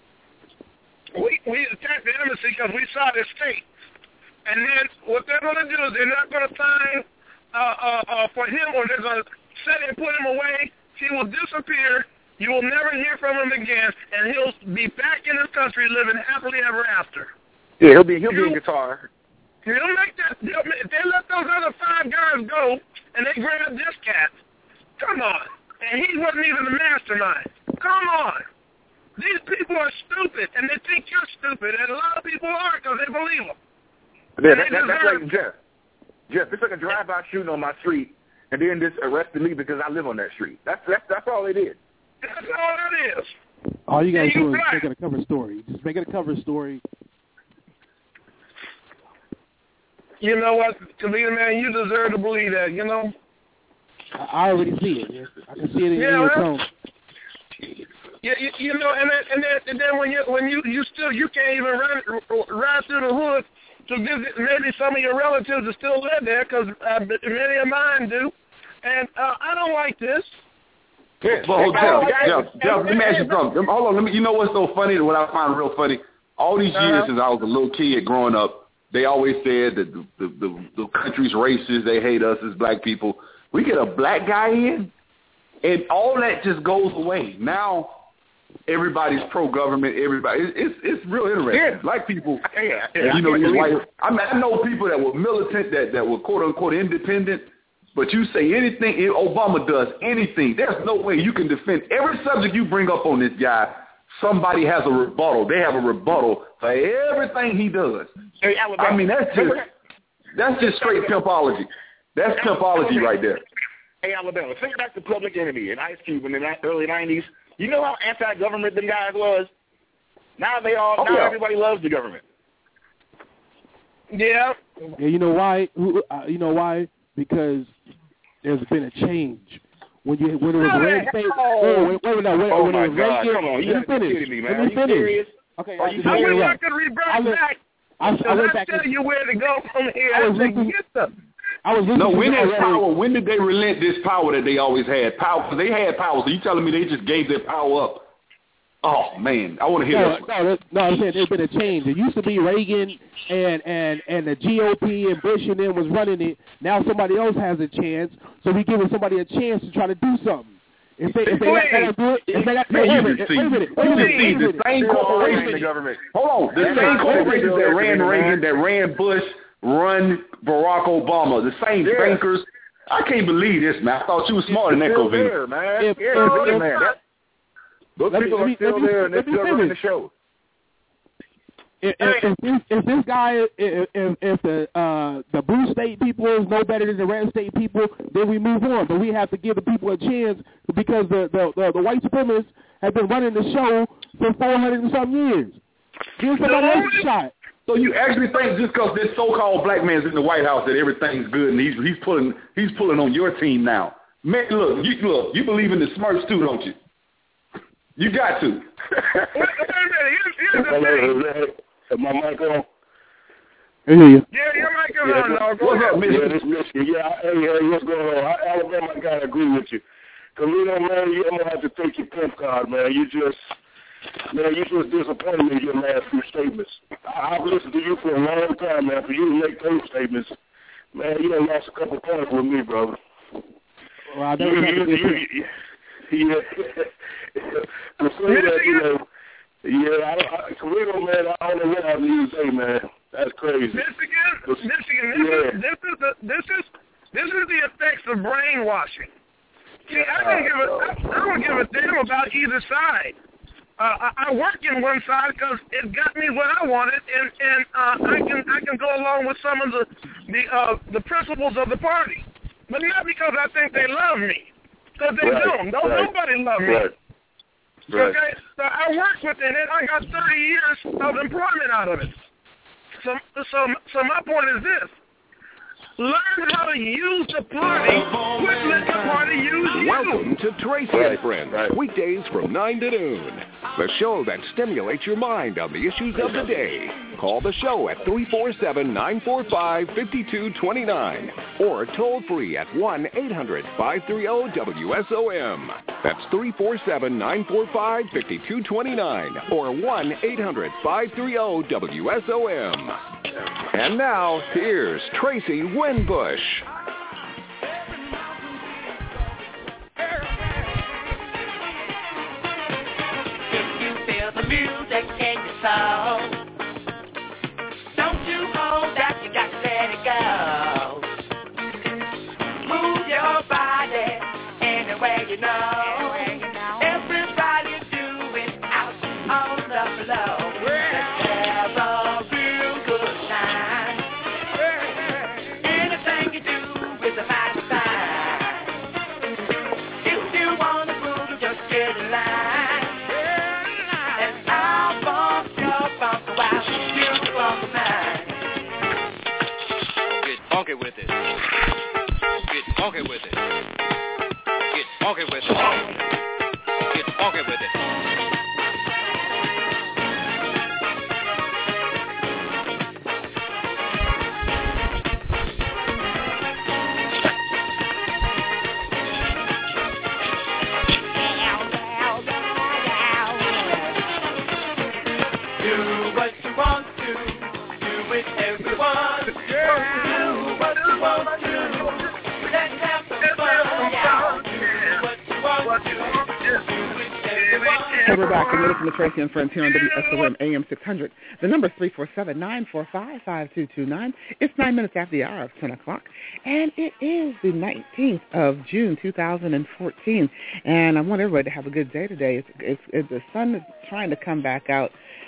we attacked the embassy because we saw this tape. And then what they're going to do is they're not going to sign for him, or they're going to set and put him away. He will disappear. You will never hear from him again, and he'll be back in his country living happily ever after. Yeah, he'll be in guitar. He'll make that. If they let those other 5 guys go and they grab this cat, come on. And he wasn't even the mastermind. Come on. These people are stupid, and they think you're stupid, and a lot of people are because they believe them. Yeah, that's like Jeff. It's like a drive-by shooting on my street, and then just arrested me because I live on that street. That's all they did. That's all it is. All you guys do is make it a cover story. Just make it a cover story. You know what, Khalil, man, you deserve to believe that, you know? I already see it. I can see it in your tone. Yeah, you know, and then when you can't even ride through the hood to visit maybe some of your relatives that still live there, because many of mine do, and I don't like this. Yeah, but Jeff, let me ask you something. Hold on, you know what's so funny? What I find real funny? All these years since I was a little kid growing up, they always said that the country's racist. They hate us as black people. We get a black guy in, and all that just goes away. Now everybody's pro-government. It's real interesting. Yeah. Black people, you know, these white. I know people that were militant, that were quote unquote independent. But you say anything, if Obama does anything, there's no way you can defend every subject you bring up on this guy. Somebody has a rebuttal. They have a rebuttal for everything he does. Hey, Alabama, I mean, that's just straight pimpology. That's pimpology right there. Hey, Alabama, think back to Public Enemy and Ice Cube in the early 90s. You know how anti-government them guys was? Now everybody loves the government. Yeah. Yeah, you know why? Because there's been a change. When it was red state, when it was Reagan, come on, you kidding me, man. Are you serious? Okay, I wish I could revert back. I went back tell you where to go from here. When did they relent this power that they always had? Power, they had power. So you telling me they just gave their power up? Oh man, I want to hear this. No, I'm saying there's been a change. It used to be Reagan and the GOP and Bush and them was running it. Now somebody else has a chance, so we giving somebody a chance to try to do something. If they got to do it, wait a minute. The same corporation, the government. Hold on, the same corporations that ran Reagan, that ran Bush, run Barack Obama. The same bankers. I can't believe this, man. I thought you were smarter than that, Covina. Man. Those people are still there, and they're still running the show. If this guy, if the blue state people is no better than the red state people, then we move on. But we have to give the people a chance because the white supremacists have been running the show for 400 and some years. Give somebody else a shot. So you actually think just because this so-called black man's in the White House that everything's good and he's pulling on your team now? Man, look, you believe in the Smurfs too, don't you? You got to. Here's the thing. Is my mic on? I hear you. Yeah, your mic is on, dog. What's up, Michigan? Hey, what's going on? Alabama, I got to agree with you. Khalil, man, you're going to have to take your pimp card, man. You just, Man, you just disappointed me in your last few statements. I've listened to you for a long time, man. For you to make those statements, man, you done lost a couple points with me, brother. Well, I don't have Toledo, man, I don't know what happened to you today, man. That's crazy. Michigan, this is the effects of brainwashing. See, I don't give a damn about either side. I work in one side because it got me what I wanted, and I can go along with some of the principles of the party, but not because I think they love me, because they don't. Nobody love me. Right. Okay, so I worked within it. I got 30 years of employment out of it. So my point is this. Learn how to use the party. Quit letting the party use you. Welcome to Tracy and Friends, weekdays from 9 to noon. The show that stimulates your mind on the issues of the day. Call the show at 347-945-5229 or toll free at 1-800-530-WSOM. That's 347-945-5229 or 1-800-530-WSOM. And now, here's Tracy Winbush. If you feel the music in your soul, don't you hold that, you got to let it go. Move your body any way you know. Everybody do it out on the floor. Funky with it. Get funky with it. Get funky with it. Get funky with it. Do what you want to. Do it, everyone. Hey, we're back, and you're listening to Tracy and Friends here on WSOM AM 600. The number is 347-945-5229. It's 9 minutes after the hour of 10 o'clock, and it is the 19th of June, 2014. And I want everybody to have a good day today. It's the sun is trying to come back out.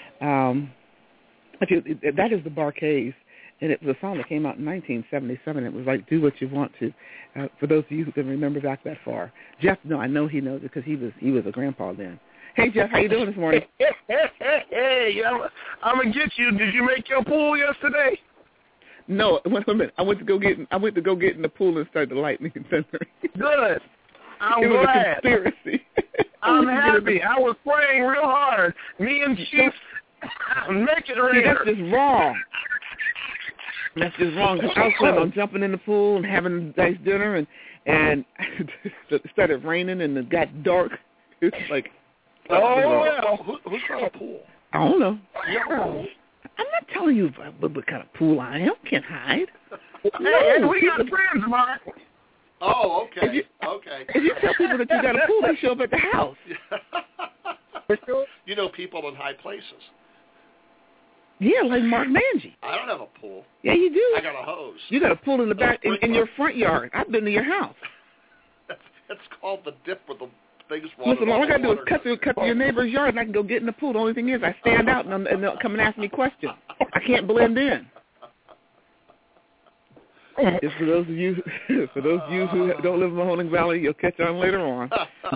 That is the Bar-Kays. And it was a song that came out in 1977. It was like, do what you want to. For those of you who can remember back that far. Jeff, no, I know he knows it because he was a grandpa then. Hey, Jeff, how you doing this morning? Hey, I'm going to get you. Did you make your pool yesterday? No, wait a minute. I went to go get in the pool and start the lightning and thunder. Good. I'm it glad. Was a conspiracy. I'm happy. I was praying real hard. Me and Chief make it real. That's just wrong. That's just wrong. I was planning on jumping in the pool and having a nice dinner, and it started raining and it got dark. It's like, who's got a pool? I don't know. I'm not telling you what kind of pool I am. Can't hide. Hey, we got friends, Mark. Oh, okay. If you tell people that you got a pool, they show up at the house. You know people in high places. Yeah, like Mark Mangy. I don't have a pool. Yeah, you do. I got a hose. You got a pool in the back in your front yard. I've been to your house. It's called the dip with the things running. Listen, all I got to do is cut through your neighbor's yard, and I can go get in the pool. The only thing is, I stand out, and they'll come and ask me questions. I can't blend in. It's for those of you who don't live in Mahoning Valley, you'll catch on later on.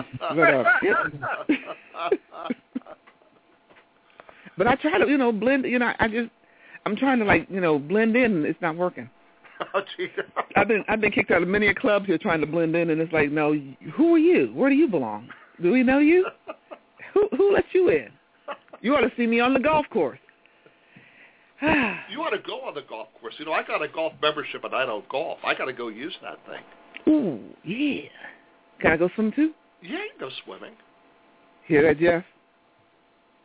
But I try to, blend. I'm trying to blend in, and it's not working. Oh, gee. I've been kicked out of many clubs here trying to blend in, and it's like, no, who are you? Where do you belong? Do we know you? Who let you in? You ought to see me on the golf course. You ought to go on the golf course. I got a golf membership, and I don't golf. I got to go use that thing. Ooh, yeah. Can I go swim too? Yeah, you can go swimming. Hear that, Jeff?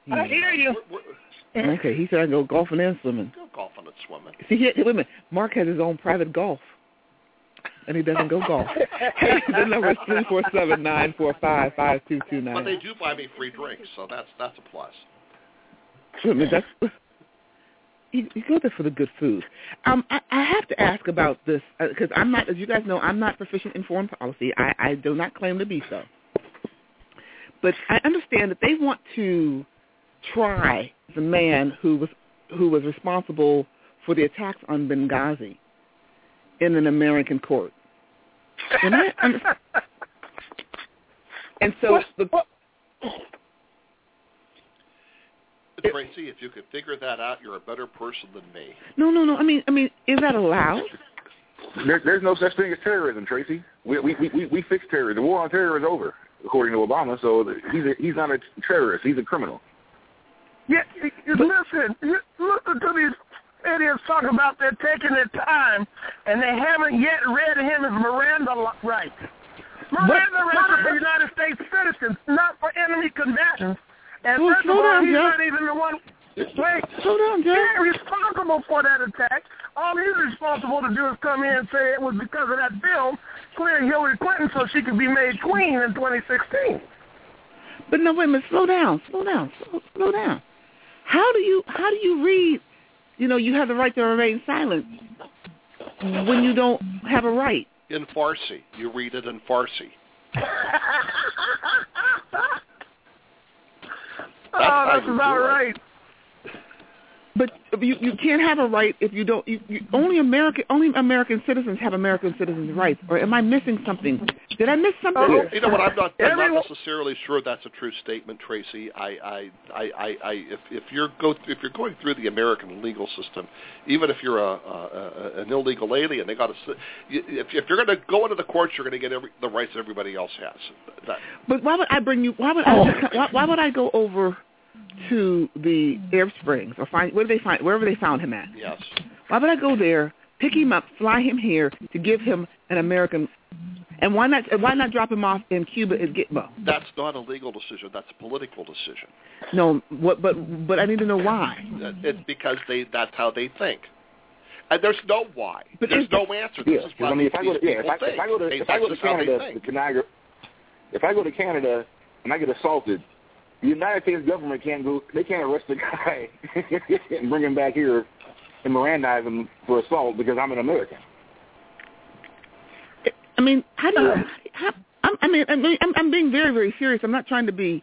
I hear you. Okay, he said I can go golfing and swimming. Go golfing and swimming. See, wait a minute. Mark has his own private golf, and he doesn't go golf. Hey, the number is 347-945-5229. But they do buy me free drinks, so that's a plus. I mean, that's you go there for the good food. I have to ask about this because I'm not, as you guys know, I'm not proficient in foreign policy. I do not claim to be so. But I understand that they want to try the man who was responsible for the attacks on Benghazi in an American court. And so Tracy, if you could figure that out, you're a better person than me. No. I mean, is that allowed? There's no such thing as terrorism, Tracy. We fixed terrorism. The war on terror is over, according to Obama. So he's not a terrorist. He's a criminal. Yeah, listen. Listen to these idiots talk about they're taking their time, and they haven't yet read him his Miranda rights. Miranda rights are for United States citizens, not for enemy combatants. And first of all, he's not even the one. Wait, slow down, Joe. He's responsible for that attack. All he's responsible to do is come in and say it was because of that film clearing Hillary Clinton so she could be made queen in 2016. But no, wait a minute. Slow down. How do you read? You know, you have the right to remain silent when you don't have a right. In Farsi, you read it in Farsi. That's about right. But you can't have a right if you don't. Only American citizens have American citizens' rights. Or am I missing something? Did I miss something? You know what? I'm not necessarily sure that's a true statement, Tracy. If you're going through the American legal system, even if you're an illegal alien, they got to. If you're going to go into the courts, you're going to get the rights everybody else has. But why would I bring you? Why would I go over to the Arab Springs or wherever they found him at? Yes. Why would I go there, pick him up, fly him here to give him an American? And why not drop him off in Cuba and Gitmo? That's not a legal decision. That's a political decision. No, but I need to know why. It's because that's how they think. And there's no why. There's no answer. This is what if I go to Canada and I get assaulted, the United States government can't arrest the guy and bring him back here and Mirandize him for assault because I'm an American. I mean, I'm being very, very serious. I'm not trying to be,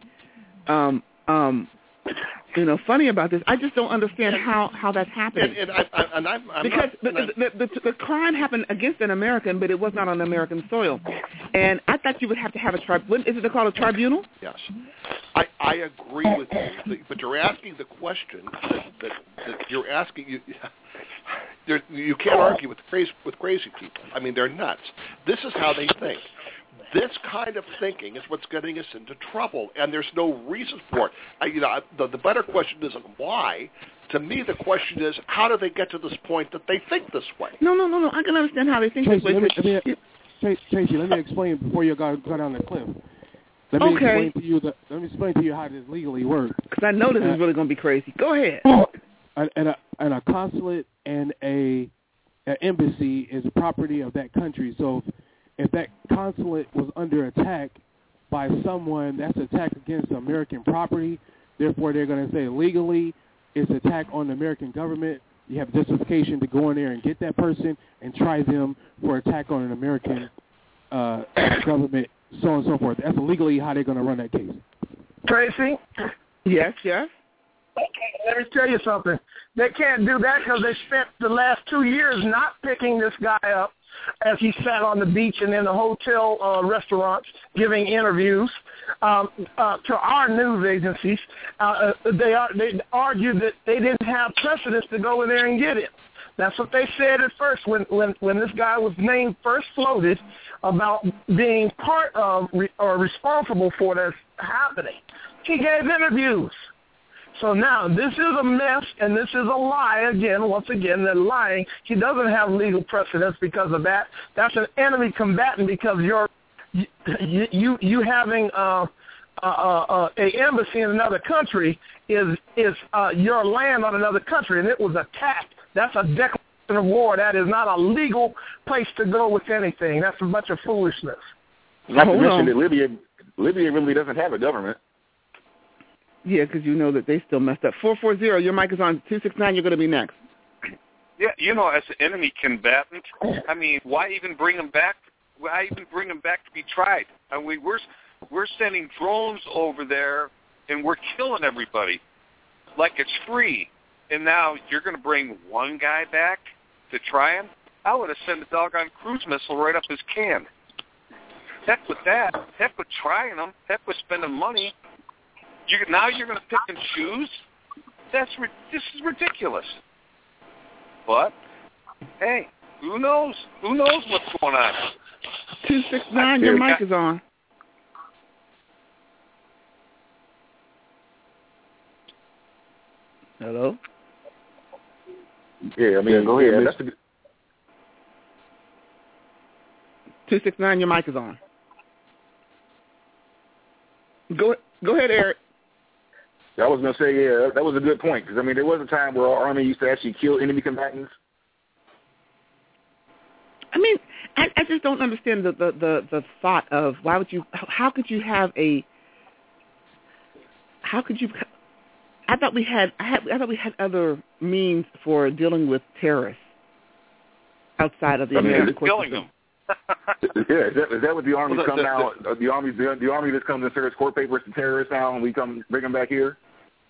funny about this. I just don't understand how that's happening. Because the crime happened against an American, but it was not on American soil. And I thought you would have to have a tribunal. Is it called a tribunal? Yes. I agree with you, but you're asking the question that you're asking. You can't argue with crazy people. I mean, they're nuts. This is how they think. This kind of thinking is what's getting us into trouble, and there's no reason for it. The better question isn't why. To me, the question is, how do they get to this point that they think this way? No. I can understand how they think this way. Tracy, let me explain before you go down the cliff. Let me explain to you how this legally works. Because I know this is really going to be crazy. Go ahead. And a consulate and an embassy is property of that country. So if that consulate was under attack by someone, that's an attack against American property. Therefore, they're going to say legally it's an attack on the American government. You have justification to go in there and get that person and try them for attack on an American government, so on and so forth. That's legally how they're going to run that case. Tracy? Yes. Okay, let me tell you something. They can't do that because they spent the last 2 years not picking this guy up as he sat on the beach and in the hotel restaurants giving interviews to our news agencies. They argued that they didn't have precedence to go in there and get him. That's what they said at first when this guy was named first floated about being part of or responsible for this happening. He gave interviews. So now this is a mess, and this is a lie again. Once again, they're lying. He doesn't have legal precedence because of that. That's an enemy combatant because you having a embassy in another country is your land on another country, and it was attacked. That's a declaration of war. That is not a legal place to go with anything. That's a bunch of foolishness. Not to mention that Libya really doesn't have a government. Yeah, because you know that they still messed up. 440, your mic is on. 269, you're going to be next. Yeah, as an enemy combatant, I mean, why even bring them back? Why even bring them back to be tried? I mean, we're sending drones over there, and we're killing everybody like it's free. And now you're going to bring one guy back to try him? I would have sent a doggone cruise missile right up his can. Heck with that. Heck with trying them. Heck with spending money. Now you're going to pick and choose? This is ridiculous. But, hey, who knows? Who knows what's going on? 269, your mic is on. Hello? Yeah, I mean, go ahead. That's 269, your mic is on. Go ahead, Eric. I was going to say, yeah, that was a good point, because, I mean, there was a time where our Army used to actually kill enemy combatants. I mean, I just don't understand the thought of how could you I thought we had other means for dealing with terrorists outside of the American court killing them. Yeah, is that what the Army's come now? The Army just comes and serves court papers to terrorists now, and we come bring them back here.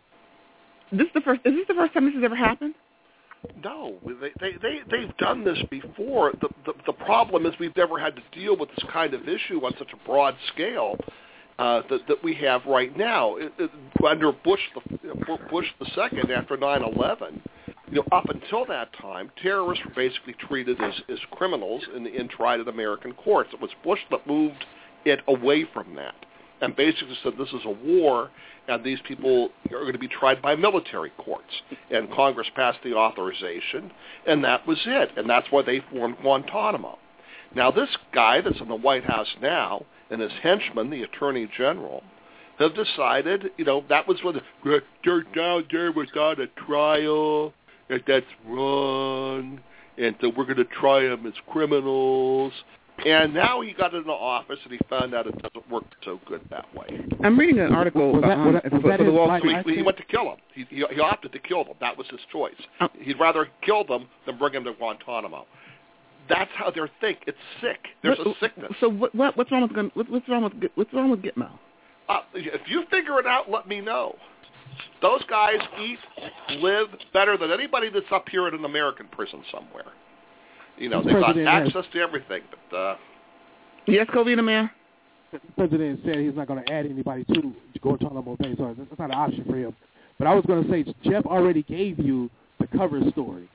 Is this the first time this has ever happened? No, they've done this before. The problem is we've never had to deal with this kind of issue on such a broad scale that we have right now. Under Bush the second, after 9/11, up until that time, terrorists were basically treated as criminals and tried in American courts. It was Bush that moved it away from that and basically said this is a war and these people are going to be tried by military courts. And Congress passed the authorization, and that was it. And that's why they formed Guantanamo. Now, this guy that's in the White House now and his henchman, the Attorney General, have decided, that was when they're down there without a trial, and that's wrong, and so we're going to try them as criminals. And now he got into office, and he found out it doesn't work so good that way. I'm reading an article for the Wall Street. He went to kill him. He opted to kill them. That was his choice. He'd rather kill them than bring them to Guantanamo. That's how they think. It's sick. There's a sickness. So what's wrong with Gitmo? If you figure it out, let me know. Those guys eat, live better than anybody that's up here in an American prison somewhere. They've got access to everything. But yes, Covina, man. The president said he's not going to add anybody to Guantanamo Bay, so that's not an option for him. But I was going to say, Jeff already gave you the cover story,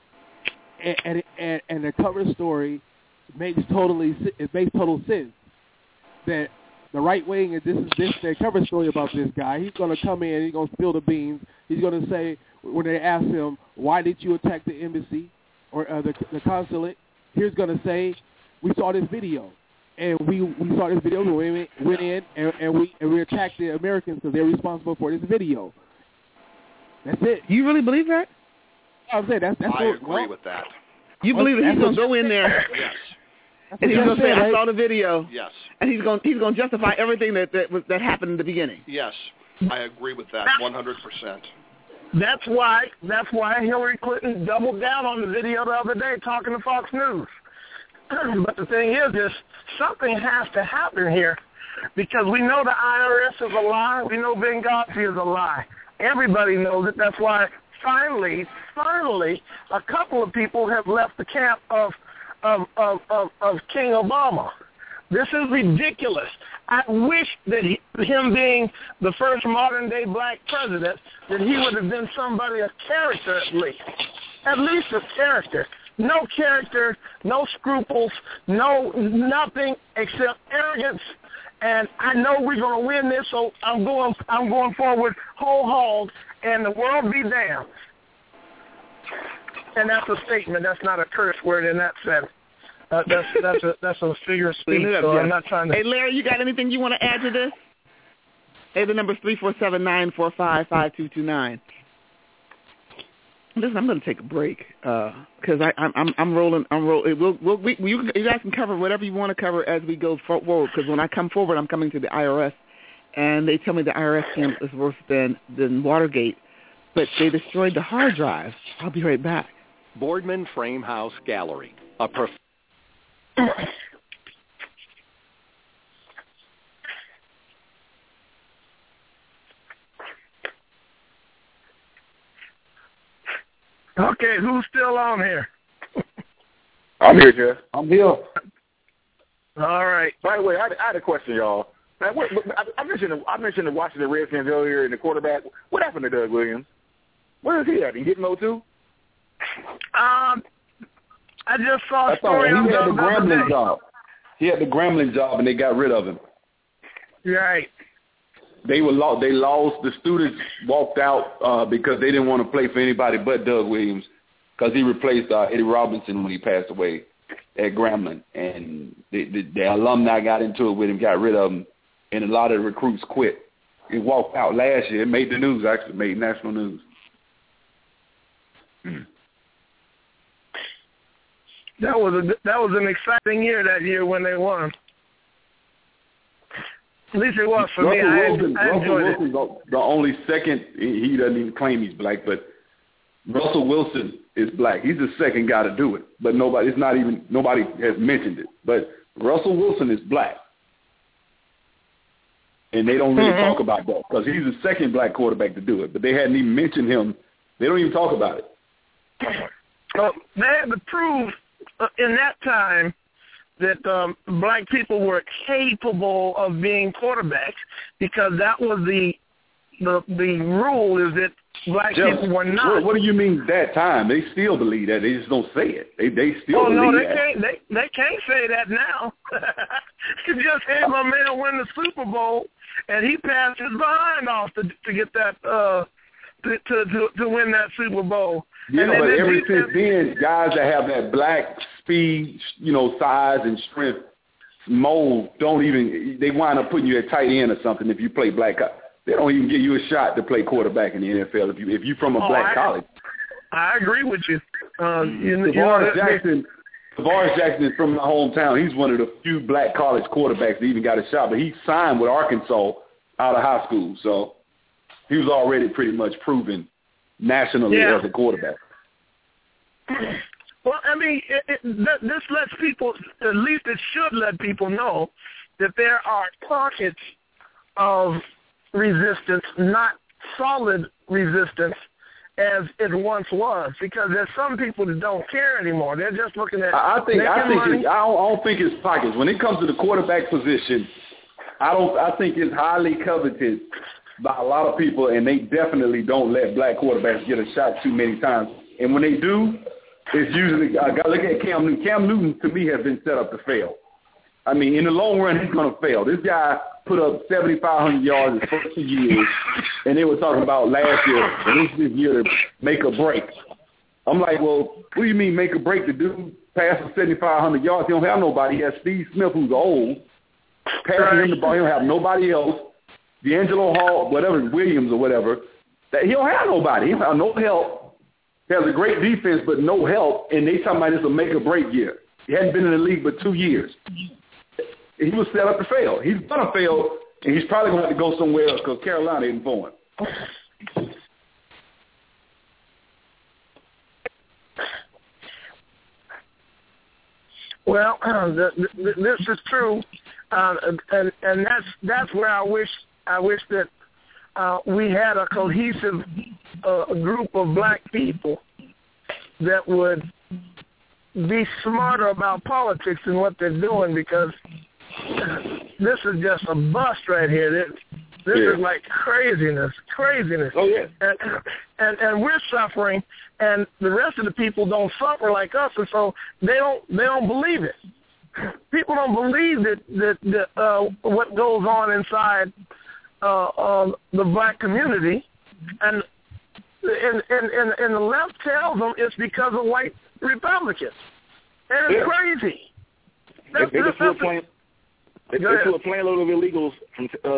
and the cover story makes total sense. That the right wing, and this is their cover story about this guy. He's going to come in, he's going to spill the beans. He's going to say, when they ask him, why did you attack the embassy or the consulate, he's going to say, we saw this video. And we saw this video, we went in, and we attacked the Americans because they're responsible for this video. That's it. You really believe that? I'm saying I agree with that. You believe that he's going to go in there? Yes. And he's going to say, I saw the video. Yes. And he's going to justify everything that happened in the beginning. Yes. I agree with that 100%. That's why Hillary Clinton doubled down on the video the other day talking to Fox News. But the thing is something has to happen here because we know the IRS is a lie. We know Benghazi is a lie. Everybody knows it. That's why finally, a couple of people have left the camp of King Obama. This is ridiculous. I wish that him being the first modern-day black president, that he would have been somebody, a character at least a character. No character, no scruples, nothing except arrogance. And I know we're going to win this, so I'm going forward whole hog, and the world be damned. And that's a statement. That's not a curse word in that sense. That's a figure of speech. So I'm not trying to. Hey, Larry, you got anything you want to add to this? Hey, the number's 347-945-5229. Listen, I'm going to take a break because I'm rolling. You guys can cover whatever you want to cover as we go forward. Because when I come forward, I'm coming to the IRS, and they tell me the IRS scam is worse than Watergate, but they destroyed the hard drive. I'll be right back. Boardman Frame House Gallery, a Okay, who's still on here? I'm here, Jeff. I'm here. All right. By the way, I had a question, y'all. Now, I mentioned the Washington Redskins earlier in the quarterback. What happened to Doug Williams? Where is he at? He Gitmo too? I just saw a story he on had the Grambling job. He had the Grambling job, and they got rid of him. Right. The students walked out because they didn't want to play for anybody but Doug Williams because he replaced Eddie Robinson when he passed away at Grambling. And the alumni got into it with him, got rid of him, and a lot of the recruits quit. He walked out last year. It made the news, actually, made national news. That was an exciting year that year when they won. At least it was for me. I enjoyed it. The only second, he doesn't even claim he's black, but Russell Wilson is black. He's the second guy to do it, but nobody has mentioned it. But Russell Wilson is black, and they don't really talk about that because he's the second black quarterback to do it. But they hadn't even mentioned him. They don't even talk about it. Well, they had to prove in that time that black people were capable of being quarterbacks because that was the rule is that black people were not. What do you mean that time? They still believe that. They just don't say it. They still believe that. They can't say that now. You just had my man win the Super Bowl, and he passed his behind off to get that to win that Super Bowl. Yeah, but ever since then, guys that have that black speed, size and strength mold they wind up putting you at tight end or something if you play black. They don't even give you a shot to play quarterback in the NFL if you from a black college. I agree with you. Tavares Jackson is from my hometown. He's one of the few black college quarterbacks that even got a shot, but he signed with Arkansas out of high school, so he was already pretty much proven nationally as a quarterback. Well, I mean, this lets people, at least it should let people know that there are pockets of resistance, not solid resistance as it once was, because there's some people that don't care anymore. They're just looking at I don't think it's pockets. When it comes to the quarterback position, I think it's highly coveted by a lot of people, and they definitely don't let black quarterbacks get a shot too many times. And when they do, it's usually look at Cam Newton. Cam Newton, to me, has been set up to fail. I mean, in the long run, he's going to fail. This guy put up 7,500 yards his first 2 years, and they were talking about last year, and this year to make a break. I'm like, well, what do you mean make a break? The dude passed for 7,500 yards. He don't have nobody. He has Steve Smith, who's old, passing him the ball. He don't have nobody else. D'Angelo Hall, whatever, Williams or whatever, that he don't have nobody. He don't have no help. He has a great defense, but no help, and they talking about it's a make-or-break year. He hadn't been in the league but 2 years. He was set up to fail. He's going to fail, and he's probably going to have to go somewhere else because Carolina isn't for him. Well, this is true, and that's where I wish that we had a cohesive group of black people that would be smarter about politics and what they're doing, because this is just a bust right here. This is like craziness. Oh yeah. And we're suffering, and the rest of the people don't suffer like us, and so they don't believe it. People don't believe that what goes on inside the black community, and the left tells them it's because of white Republicans, and it's crazy. They threw a plane load of illegals from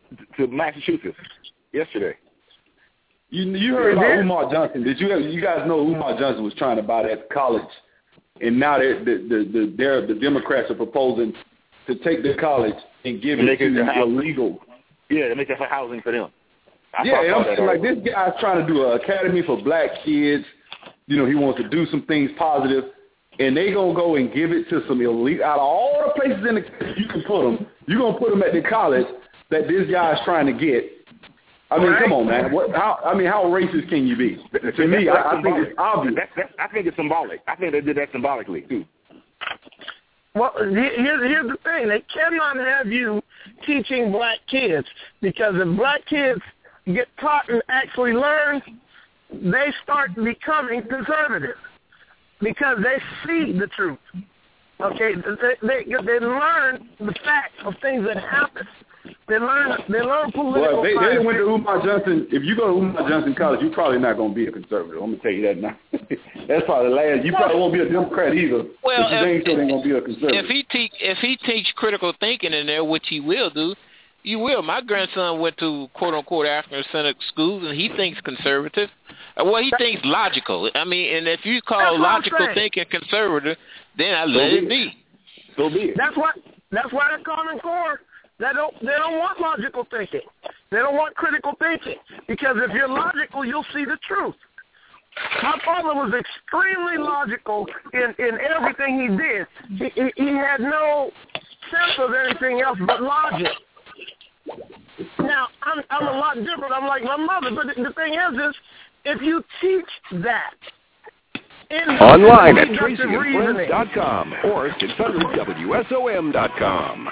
to Massachusetts yesterday. You heard about Umar Johnson? You guys know Umar Johnson was trying to buy that college, and now the Democrats are proposing to take the college and give it to illegal. Yeah, to make it for housing for them. Yeah, and I'm saying, like, this guy's trying to do an academy for black kids. You know, he wants to do some things positive, and they going to go and give it to some elite. Out of all the places in the country you can put them, you're going to put them at the college that this guy's trying to get. I mean, come on, man. How racist can you be? To me, I think it's obvious. I think it's symbolic. I think they did that symbolically, too. Well, here's the thing. They cannot have you teaching black kids, because if black kids get taught and actually learn, they start becoming conservative because they see the truth. Okay, they learn the facts of things that happen. They learn political. Well, they went to Umar Johnson. If you go to Umar Johnson College, you're probably not going to be a conservative. I'm going to tell you that now. That's probably the last. You probably won't be a Democrat either. Well, but you ain't sure they're going to be a conservative. If he teach critical thinking in there, which he will do, you will. My grandson went to quote-unquote African-centered schools, and he thinks conservative. Well, he thinks logical. I mean, and if you call logical thinking conservative, then I let it be. So be it. That's why the Common Core, they don't want logical thinking. They don't want critical thinking, because if you're logical, you'll see the truth. My father was extremely logical in everything he did. He had no sense of anything else but logic. Now, I'm a lot different. I'm like my mother. But the thing is if you teach that online at TracyandFriends.com or 600WSOM.com.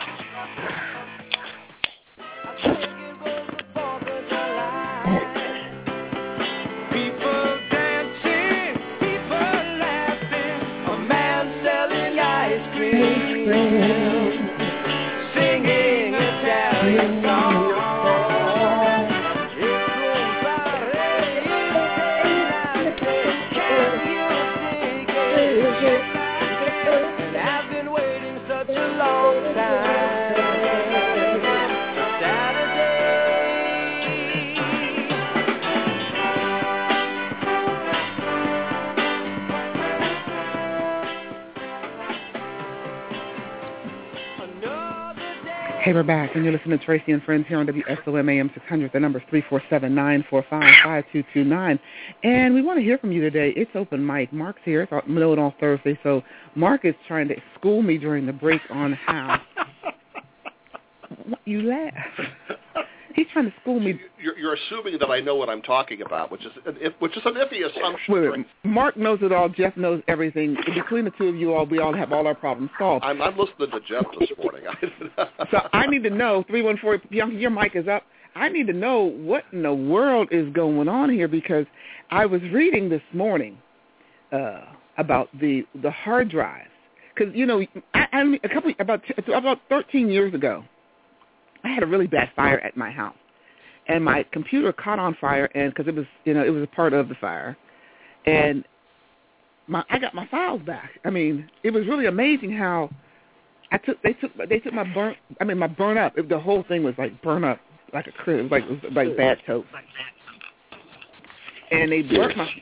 People dancing, people laughing, a man selling ice cream, singing Italian songs. I've been waiting such a long time. Hey, we're back, and you're listening to Tracy and Friends here on WSOM AM 600. The number is 347-945-5229. And we want to hear from you today. It's open mic. Mark's here. It's middle and all Thursday. So Mark is trying to school me during the break on how. You laugh. He's trying to school me. You're assuming that I know what I'm talking about, which is an iffy assumption. Wait, Mark knows it all. Jeff knows everything. Between the two of you all, we all have all our problems solved. I'm listening to Jeff this morning. So I need to know, 314, your mic is up. I need to know what in the world is going on here, because I was reading this morning about the hard drives. Because, you know, about 13 years ago, I had a really bad fire at my house, and my computer caught on fire, and because it was a part of the fire, and I got my files back. I mean, it was really amazing how they took my burnt up. The whole thing was like burnt up like a crib, it was like bad toast. And they burnt my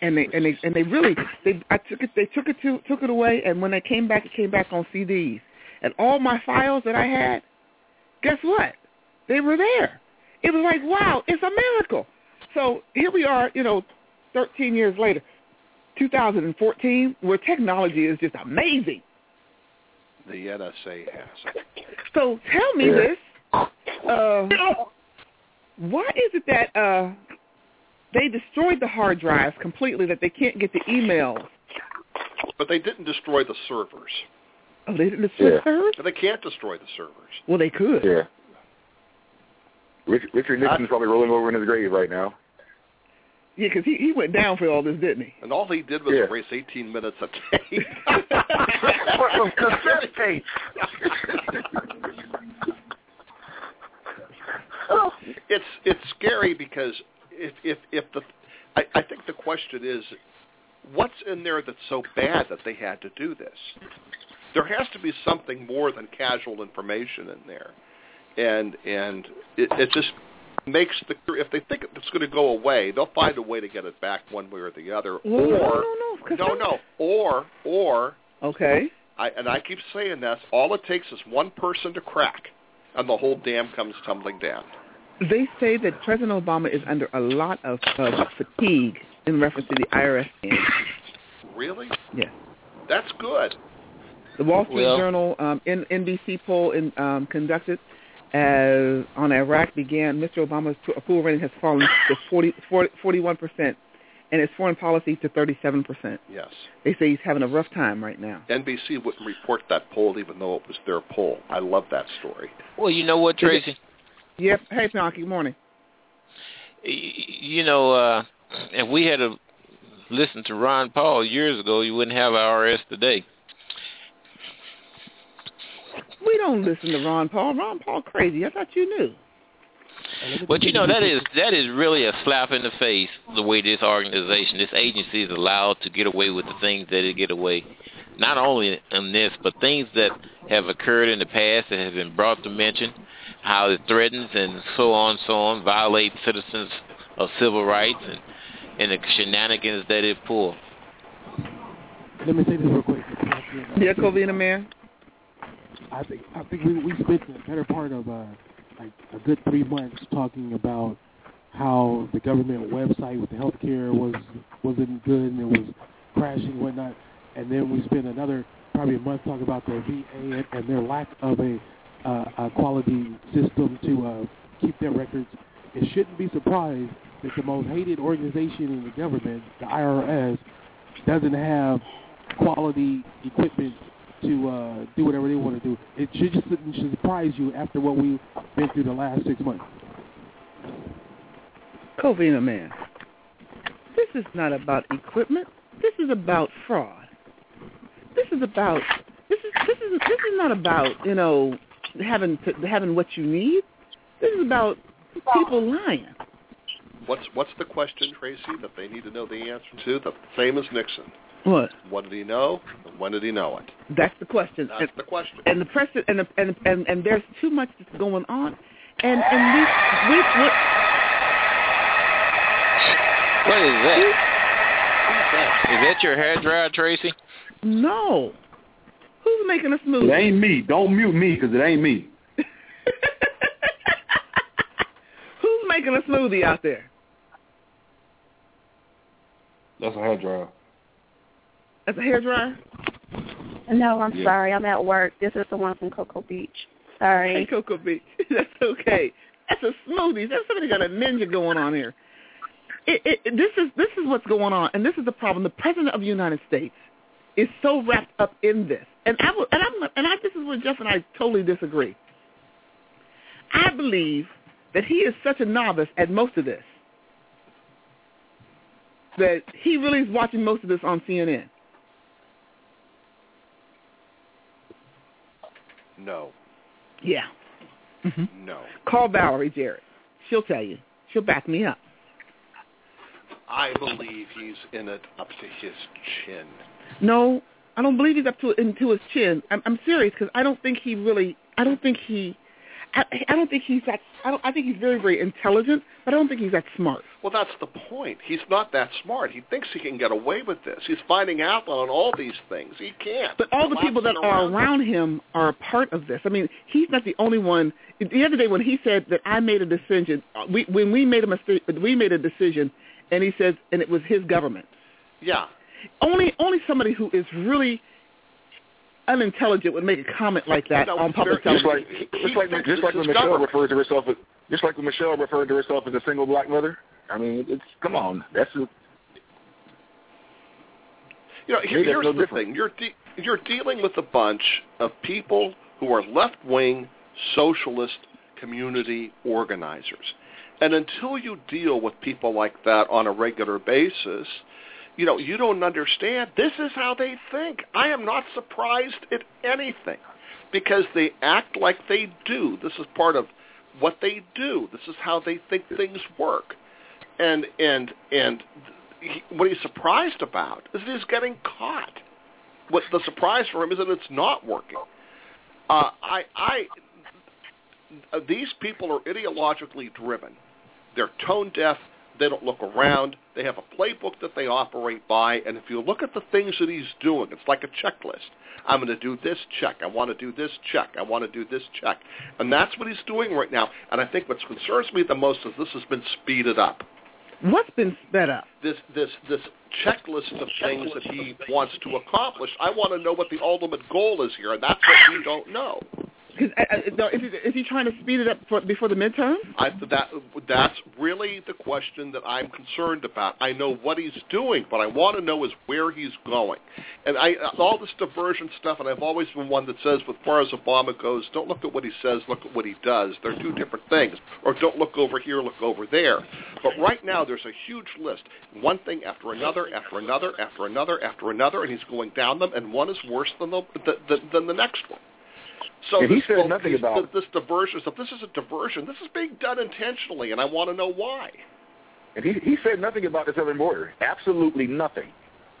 they took it away, and when it came back on CDs, and all my files that I had. Guess what? They were there. It was like, wow, it's a miracle. So here we are, 13 years later, 2014, where technology is just amazing. The NSA has it. So tell me this. Why is it that they destroyed the hard drives completely, that they can't get the emails? But they didn't destroy the servers. Oh, they didn't destroy the servers? They can't destroy the servers. Well, they could. Yeah. Richard Nixon's probably rolling over in his grave right now. Yeah, because he went down for all this, didn't he? And all he did was erase 18 minutes of tape. From cassette tape. It's scary, because I think the question is, what's in there that's so bad that they had to do this? There has to be something more than casual information in there. and it just makes if they think it's going to go away, they'll find a way to get it back one way or the other. Or okay. I keep saying this. All it takes is one person to crack, and the whole dam comes tumbling down. They say that President Obama is under a lot of fatigue in reference to the IRS scam. Really? Yes. That's good. The Wall Street Journal NBC poll conducted on Iraq began. Mr. Obama's approval rating has fallen to 41%, and his foreign policy to 37%. Yes. They say he's having a rough time right now. NBC wouldn't report that poll even though it was their poll. I love that story. Well, you know what, Tracy? Yep. Hey, Pinocchio, good morning. You know, if we had listened to Ron Paul years ago, you wouldn't have IRS today. We don't listen to Ron Paul. Ron Paul crazy. I thought you knew. But you know, that is really a slap in the face, the way this organization, this agency is allowed to get away with the things that it get away. Not only in this, but things that have occurred in the past that have been brought to mention, how it threatens and so on, violates citizens of civil rights and the shenanigans that it pull. Let me say this real quick. Yeah, Covina, man. I think we spent the better part of like a good 3 months talking about how the government website with the healthcare wasn't good and it was crashing and whatnot, and then we spent another probably a month talking about the VA and their lack of a quality system to keep their records. It shouldn't be surprised that the most hated organization in the government, the IRS, doesn't have quality equipment to do whatever they want to do. It should surprise you after what we've been through the last 6 months. Covina, man, this is not about equipment. This is about fraud. This is not about having what you need. This is about people lying. What's the question, Tracy, that they need to know the answer to? The same as Nixon. What? What did he know? And when did he know it? That's the question. That's the question. And the press and there's too much that's going on. And what is that? Is that your hair dryer, Tracy? No. Who's making a smoothie? It ain't me. Don't mute me because it ain't me. Who's making a smoothie out there? That's a hairdryer. That's a hairdryer? No, I'm sorry. I'm at work. This is the one from Cocoa Beach. Sorry. Hey, Cocoa Beach. That's okay. That's a smoothie. There's somebody got a ninja going on here. This is what's going on, and this is the problem. The President of the United States is so wrapped up in this, this is where Jeff and I totally disagree. I believe that he is such a novice at most of this that he really is watching most of this on CNN. No. Yeah. Mm-hmm. No. Call Valerie Jarrett. She'll tell you. She'll back me up. I believe he's in it up to his chin. No, I don't believe he's up to his chin. I'm serious because I think he's very, very intelligent, but I don't think he's that smart. Well, that's the point. He's not that smart. He thinks he can get away with this. He's finding out on all these things. He can't. But all the people that are around him are a part of this. I mean, he's not the only one. The other day when he said that I made a decision, when we made a mistake, we made a decision, and he says, and it was his government. Yeah. Only somebody who is really unintelligent would make a comment like that on public television. Just like when Michelle referred to herself as a single black mother. I mean, it's come on. That's a, here's the thing. You're dealing with a bunch of people who are left-wing socialist community organizers, and until you deal with people like that on a regular basis, you don't understand. This is how they think. I am not surprised at anything because they act like they do. This is part of what they do. This is how they think things work. And what he's surprised about is that he's getting caught. What the surprise for him is that it's not working. these people are ideologically driven. They're tone deaf. They don't look around. They have a playbook that they operate by, and if you look at the things that he's doing, it's like a checklist. I'm going to do this, check. I want to do this, check. I want to do this, check. And that's what he's doing right now. And I think what concerns me the most is this has been speeded up. What's been sped up? This checklist of things that he wants to accomplish. I want to know what the ultimate goal is here, and that's what we don't know. Is he trying to speed it up before the midterm? That's really the question that I'm concerned about. I know what he's doing, but I want to know is where he's going. And all this diversion stuff, and I've always been one that says, as far as Obama goes, don't look at what he says, look at what he does. They're two different things. Or don't look over here, look over there. But right now there's a huge list, one thing after another, after another, after another, after another, and he's going down them, and one is worse than the next one. So he said nothing about this diversion stuff. This is a diversion. This is being done intentionally, and I want to know why. And he said nothing about the southern border. Absolutely nothing.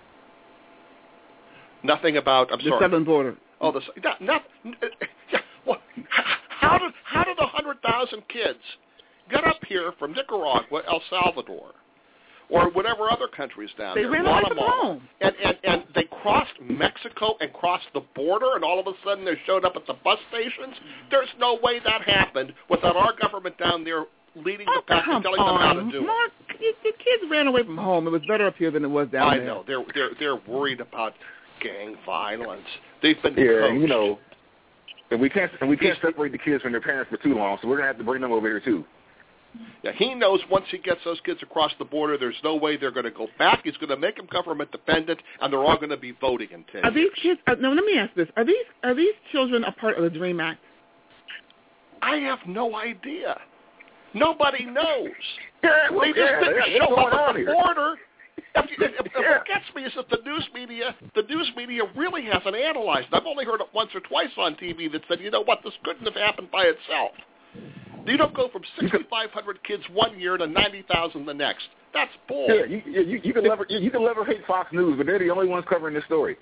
Nothing about the southern border. Oh, well, how did 100,000 kids get up here from Nicaragua, El Salvador, or whatever other countries down there? They ran away from home. And they crossed Mexico and crossed the border, and all of a sudden they showed up at the bus stations? There's no way that happened without our government down there leading the pack and telling them how to do Mark, the kids ran away from home. It was better up here than it was down there. I know. They're worried about gang violence. They've been coached. And we can't separate the kids from their parents for too long, so we're going to have to bring them over here too. Yeah, he knows once he gets those kids across the border, there's no way they're going to go back. He's going to make them government dependent, and they're all going to be voting in 10 years. Are these kids? No, let me ask this: Are these children a part of the DREAM Act? I have no idea. Nobody knows. They just didn't show up at the border. What gets me is that the news media really hasn't analyzed it. I've only heard it once or twice on TV that said, you know what, this couldn't have happened by itself. You don't go from 6,500 kids one year to 90,000 the next. That's bull. Yeah, you can never hate Fox News, but they're the only ones covering this story.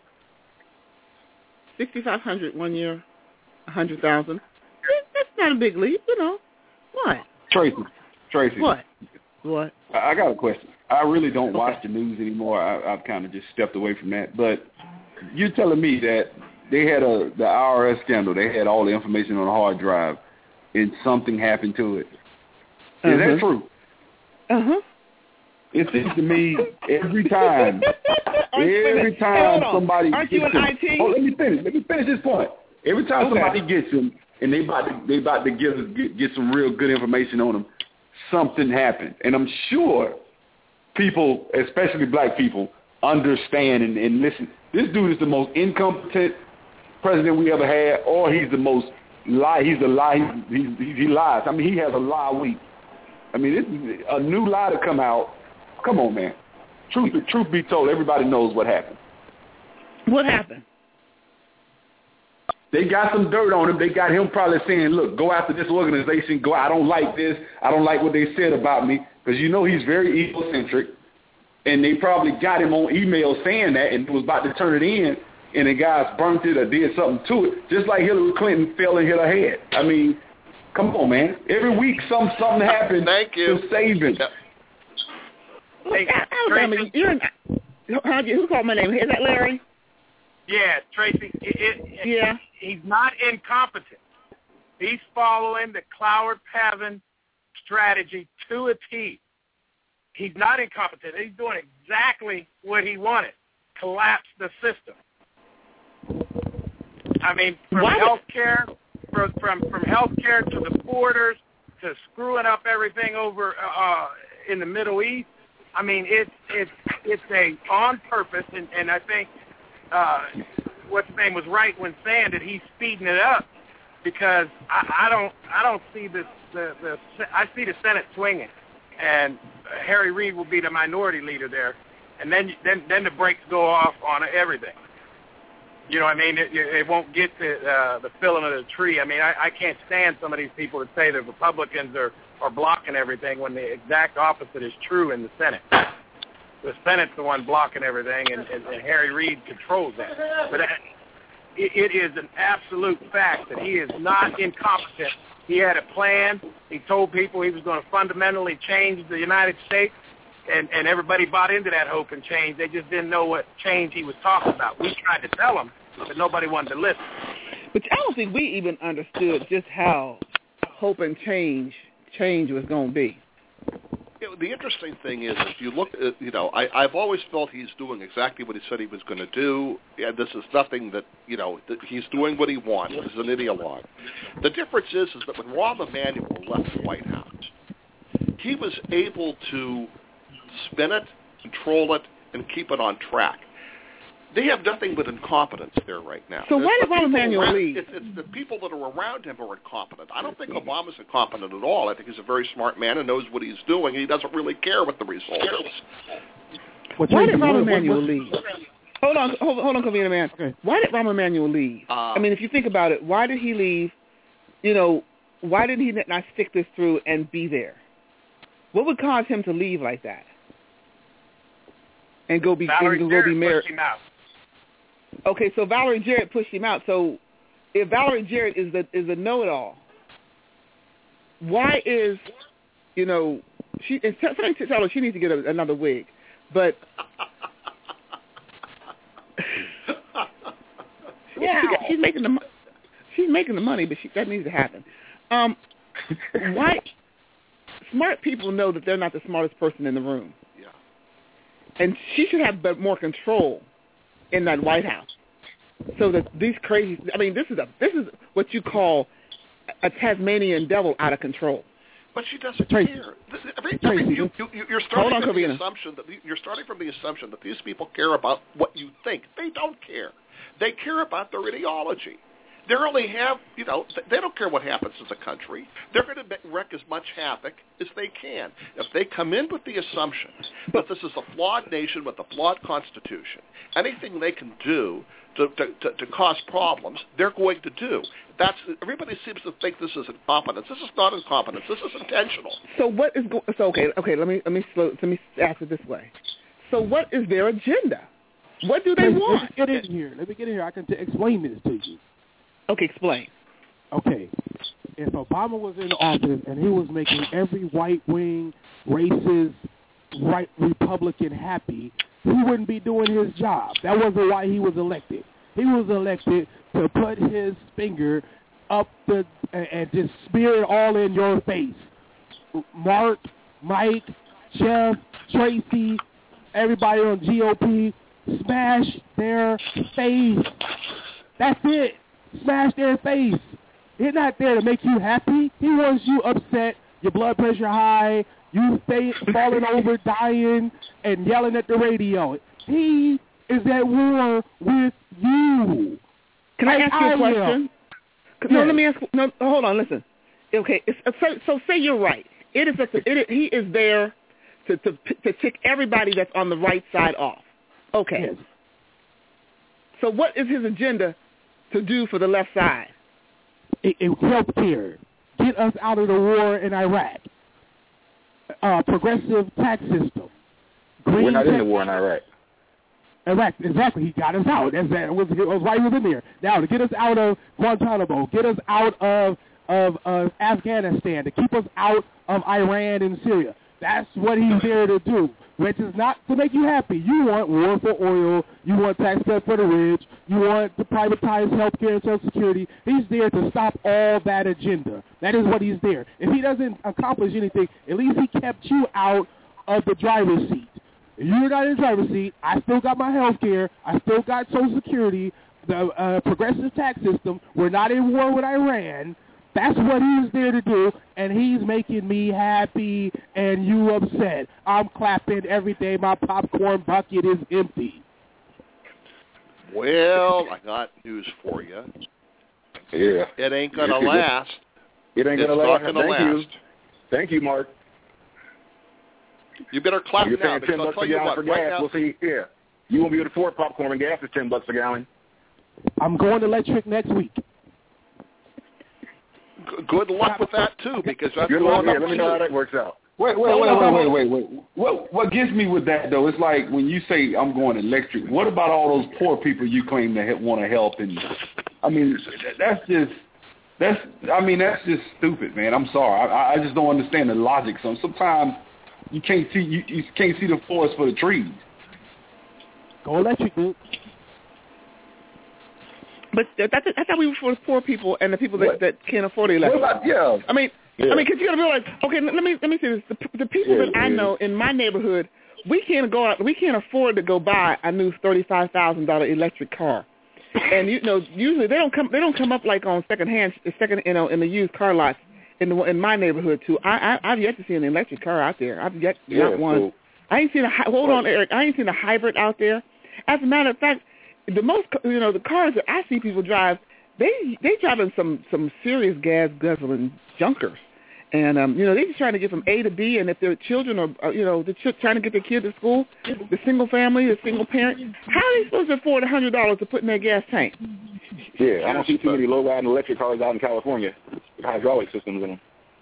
6,500 one year, 100,000. That's not a big leap, you know. What? Tracy. What? I got a question. I really don't watch the news anymore. I've kind of just stepped away from that. But you're telling me that they had the IRS scandal. They had all the information on a hard drive, and something happened to it. Is that true? It seems to me every time somebody aren't gets you in IT? Oh, let me finish this point. Every time somebody gets them, and they about to get some real good information on them, something happened. And I'm sure people, especially black people, understand and listen. This dude is the most incompetent president we ever had, or he's the most lie. He's a lie. He lies. I mean, he has a lie week. I mean, this is a new lie to come out. Come on, man. Truth be told, everybody knows what happened. What happened? They got some dirt on him. They got him probably saying, look, go after this organization. Go. I don't like this. I don't like what they said about me. Because you know he's very egocentric. And they probably got him on email saying that and was about to turn it in. And the guys burnt it or did something to it. Just like Hillary Clinton fell and hit her head. I mean, come on, man. Every week something happens to save him. Hey, Tracy. Who called my name? Is that Larry? Yeah, Tracy. Yeah. He's not incompetent. He's following the Cloward Pavin strategy to a T. He's not incompetent. He's doing exactly what he wanted: collapse the system. I mean, from healthcare, from healthcare to the borders to screwing up everything over in the Middle East. I mean, it's a on purpose, and I think what's his name was right when saying that he's speeding it up, because I don't see I see the Senate swinging, and Harry Reid will be the minority leader there, and then the brakes go off on everything. You know what I mean? It won't get to the filling of the tree. I mean, I can't stand some of these people that say that Republicans are blocking everything when the exact opposite is true in the Senate. The Senate's the one blocking everything, and Harry Reid controls that. But it is an absolute fact that he is not incompetent He had a plan. He told people he was going to fundamentally change the United States, and everybody bought into that hope and change. They just didn't know what change he was talking about. We tried to tell them, but nobody wanted to listen. But I don't think we even understood just how hope and change was going to be. The interesting thing is, if you look at, I've always felt he's doing exactly what he said he was going to do, and this is nothing that, he's doing what he wants. He's an ideologue. The difference is that when Rahm Emanuel left the White House, he was able to spin it, control it, and keep it on track. They have nothing but incompetence there right now. So why did Rahm Emanuel leave? It's the people that are around him who are incompetent. I don't think Obama's incompetent at all. I think he's a very smart man and knows what he's doing, and he doesn't really care what the result is. Why did Rahm Emanuel leave? Hold on, Convener Man. Okay. Why did Rahm Emanuel leave? I mean, if you think about it, why did he leave? Why did he not stick this through and be there? What would cause him to leave like that and go be married? Pushed him out. Okay, so Valerie Jarrett pushed him out. So if Valerie Jarrett is a know-it-all, why is she? Somebody tell her she needs to get another wig, but she's making the money, but that needs to happen. Why? Smart people know that they're not the smartest person in the room. Yeah. And she should have more control in that White House, so that these crazy. I mean, this is what you call a Tasmanian devil out of control. But she doesn't care. You're starting from the assumption that these people care about what you think. They don't care. They care about their ideology. They only have, they don't care what happens as a country. They're going to wreak as much havoc as they can. If they come in with the assumption that this is a flawed nation with a flawed constitution, anything they can do to cause problems, they're going to do. Everybody seems to think this is incompetence. This is not incompetence. This is intentional. So what is okay? Let me ask it this way. So what is their agenda? What do they want? Let me get in here. I can explain this to you. Okay, explain. Okay, if Obama was in office and he was making every right-wing, racist, right Republican happy, he wouldn't be doing his job. That wasn't why he was elected. He was elected to put his finger up and just smear it all in your face. Mark, Mike, Jeff, Tracy, everybody on GOP, smash their face. That's it. Smash their face. He's not there to make you happy. He wants you upset, your blood pressure high, you falling over, dying, and yelling at the radio. He is at war with you. Can I ask you a question? No, let me ask. No, hold on. Listen. Okay. So say you're right. He is there to tick everybody that's on the right side off. Okay. Yes. So what is his agenda to do for the left side? Health care. Get us out of the war in Iraq. Progressive tax system. We're not in the war in Iraq. Iraq, exactly. He got us out. That was why he was in there. Now, to get us out of Guantanamo, get us out of Afghanistan, to keep us out of Iran and Syria. That's what he's there to do, which is not to make you happy. You want war for oil. You want tax cuts for the rich. You want to privatize health care and Social Security. He's there to stop all that agenda. That is what he's there. If he doesn't accomplish anything, at least he kept you out of the driver's seat. If you're not in the driver's seat, I still got my health care. I still got Social Security, the progressive tax system. We're not in war with Iran. That's what he's there to do, and he's making me happy and you upset. I'm clapping every day. My popcorn bucket is empty. Well, I got news for you. Yeah. It ain't going to last. It ain't going to last. Thank you, Mark. You better clap you're now, paying $10 because I'll tell a you gallon what, for right gas. now, We'll see. Yeah. You won't be able to afford popcorn and gas. It's $10 a gallon. I'm going electric next week. Good luck with that, too, because that's Good going luck. up Let me know how that works out. Wait. What gets me with that, though, it's like when you say I'm going electric, what about all those poor people you claim to want to help? And I mean, that's just, That's just stupid, man. I'm sorry. I just don't understand the logic. So sometimes you can't see you can't see the forest for the trees. Go electric, dude. But that's how we were for the poor people and the people that can't afford the electric. I mean, because you got to realize. Okay, let me say this: the people that I know in my neighborhood, we can't go out. We can't afford to go buy a new $35,000 electric car. And usually they don't come up like on in the used car lots in my neighborhood too. I've yet to see an electric car out there. I've yet not one. So, I ain't seen Eric. I ain't seen a hybrid out there. As a matter of fact, the cars that I see people drive, they driving some serious gas guzzling junkers. And they're just trying to get from A to B. And if their children are they're trying to get their kids to school, the single family, the single parent, how are they supposed to afford $100 to put in their gas tank? Yeah, I don't see too many low-riding electric cars out in California with hydraulic systems in them.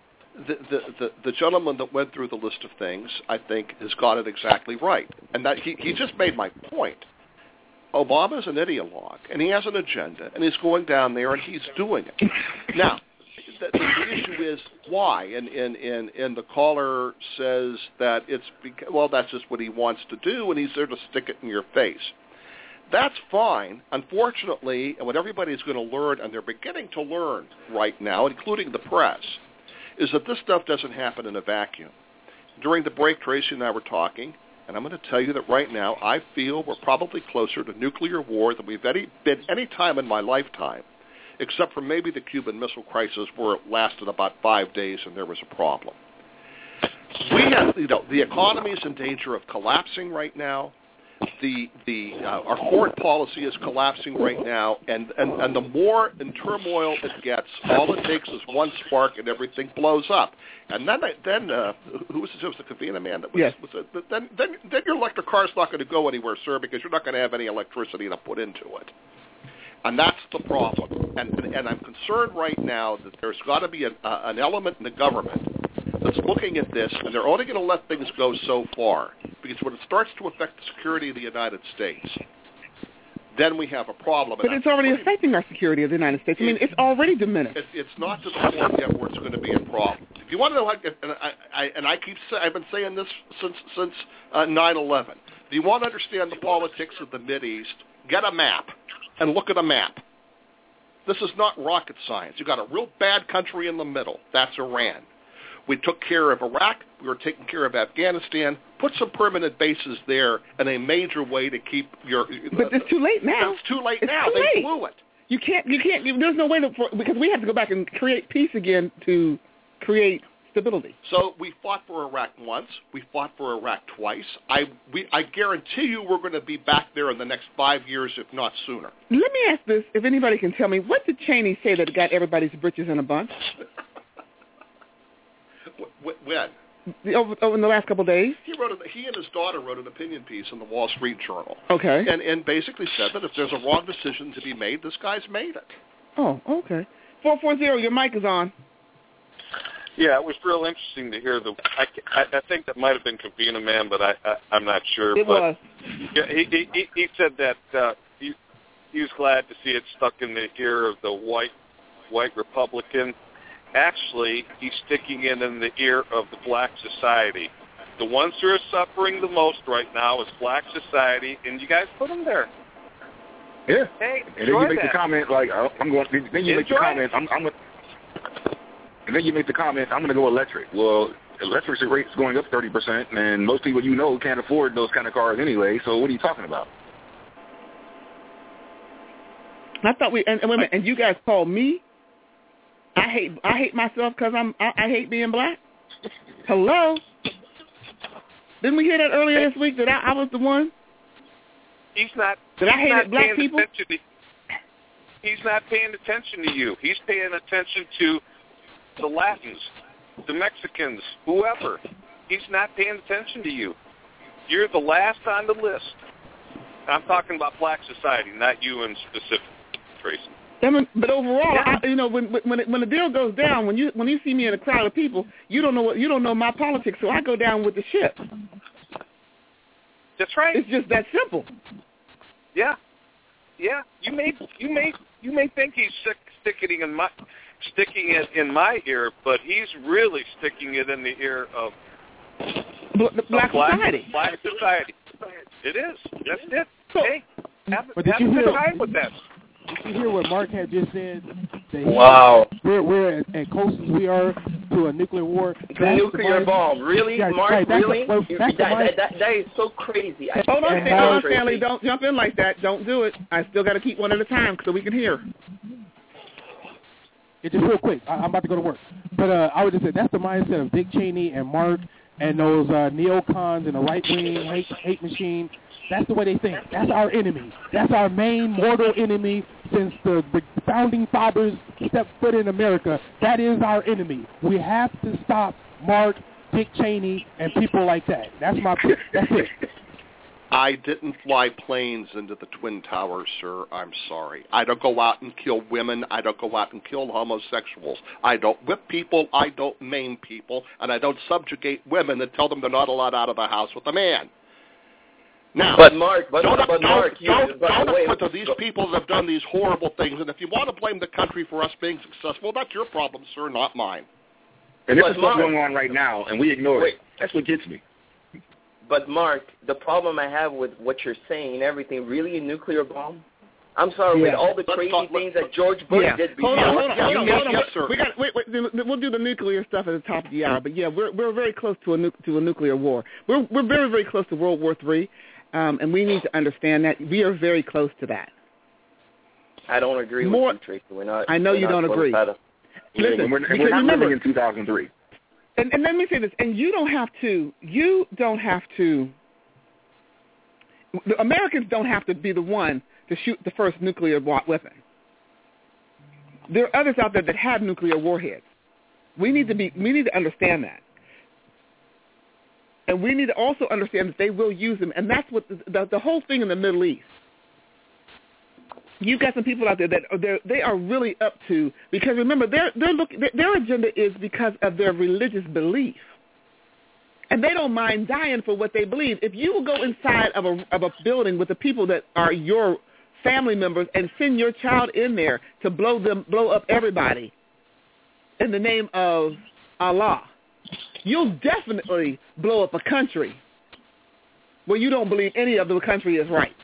The gentleman that went through the list of things, I think, has got it exactly right. And that he just made my point. Obama's an ideologue, and he has an agenda, and he's going down there, and he's doing it. Now, the issue is why, and the caller says that that's just what he wants to do, and he's there to stick it in your face. That's fine. Unfortunately, and what everybody's going to learn, and they're beginning to learn right now, including the press, is that this stuff doesn't happen in a vacuum. During the break, Tracy and I were talking, and I'm going to tell you that right now I feel we're probably closer to nuclear war than we've been any time in my lifetime, except for maybe the Cuban Missile Crisis, where it lasted about 5 days and there was a problem. We have, the economy is in danger of collapsing right now. Our foreign policy is collapsing right now, and the more in turmoil it gets, all it takes is one spark and everything blows up. And then who was it? Was the Covina man that was? Yes. Then your electric car's not going to go anywhere, sir, because you're not going to have any electricity to put into it. And that's the problem. And I'm concerned right now that there's got to be an element in the government that's looking at this, and they're only going to let things go so far, because when it starts to affect the security of the United States, then we have a problem. But it's already affecting our security of the United States. I mean, it's already diminished. It's not to the point yet where it's going to be a problem. If you want to know how, I've been saying this since 9/11. If you want to understand the politics of the Mideast, get a map and look at a map. This is not rocket science. You've got a real bad country in the middle. That's Iran. We took care of Iraq. We were taking care of Afghanistan. Put some permanent bases there in a major way to keep your... But it's too late now. It's too late it's now. Too they late. blew it. You can't, there's no way because we have to go back and create peace again to create stability. So we fought for Iraq once. We fought for Iraq twice. I guarantee you we're going to be back there in the next 5 years, if not sooner. Let me ask this, if anybody can tell me, what did Cheney say that got everybody's britches in a bunch? When? Over in the last couple of days? He and his daughter wrote an opinion piece in the Wall Street Journal. Okay. And basically said that if there's a wrong decision to be made, this guy's made it. Oh, okay. 440, your mic is on. Yeah, it was real interesting to hear I think that might have been Covina Man, but I'm not sure. It was. Yeah, he said that he was glad to see it stuck in the ear of the white Republican. Actually, he's sticking it in the ear of the black society. The ones who are suffering the most right now is black society, and you guys put them there. Yeah. Hey, and then you make the comment like, I'm going. Then you make the comment, and then you make the comment, I'm going to go electric. Well, electric rate's going up 30%, and most people can't afford those kind of cars anyway. So what are you talking about? I thought wait a minute, and you guys called me. I hate myself because I hate being black. Hello? Didn't we hear that earlier this week that I was the one? He's not. That I hated black people. He's not paying attention to you. He's paying attention to the Latins, the Mexicans, whoever. He's not paying attention to you. You're the last on the list. I'm talking about black society, not you in specific, Tracy. But overall, when the deal goes down, when you see me in a crowd of people, you don't know my politics, so I go down with the ship. That's right. It's just that simple. Yeah. You may think he's sticking sticking it in my ear, but he's really sticking it in the ear of Black society. Black society. It is. That's it. Hey, have a good time with that. Did you hear what Mark had just said? Wow. We're as close as we are to a nuclear war. To a nuclear bomb. Really, yeah, Mark? Right, really? That is so crazy. Hold on, Stanley. Don't jump in like that. Don't do it. I still got to keep one at a time so we can hear. It's just real quick. I'm about to go to work. But I would just say that's the mindset of Dick Cheney and Mark and those neocons and the right-wing hate machine. That's the way they think. That's our enemy. That's our main mortal enemy since the founding fathers stepped foot in America. That is our enemy. We have to stop Mark, Dick Cheney, and people like that. That's it. I didn't fly planes into the Twin Towers, sir. I'm sorry. I don't go out and kill women. I don't go out and kill homosexuals. I don't whip people. I don't maim people. And I don't subjugate women and tell them they're not allowed out of the house with a man. Now, but Mark, these people that have done these horrible things, and if you want to blame the country for us being successful, that's your problem, sir, not mine. And this is what's going on right now, and we ignore it. That's what gets me. But Mark, the problem I have with what you're saying and everything, really a nuclear bomb? I'm sorry, with all the crazy things that George Bush did before. Hold on. Yes, sir. We'll do the nuclear stuff at the top of the hour, but yeah, we're very close to a nuclear war. We're very, very close to World War III. And we need to understand that we are very close to that. I don't agree with you, Tracy. I know you don't agree. Listen, we're not living in 2003. And let me say this, and you don't have to, the Americans don't have to be the one to shoot the first nuclear weapon. There are others out there that have nuclear warheads. We need to understand that. And we need to also understand that they will use them, and that's what the whole thing in the Middle East. You've got some people out there that they are really up to, because remember their agenda is because of their religious belief, and they don't mind dying for what they believe. If you will go inside of a building with the people that are your family members and send your child in there to blow up everybody in the name of Allah, you'll definitely blow up a country where you don't believe any of the country is right.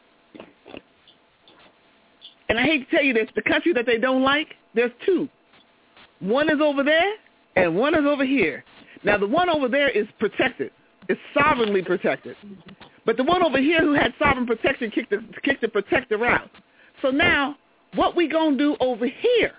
And I hate to tell you this, the country that they don't like, there's two. One is over there and one is over here. Now, the one over there is protected. It's sovereignly protected. But the one over here who had sovereign protection kicked the protector out. So now, what we going to do over here?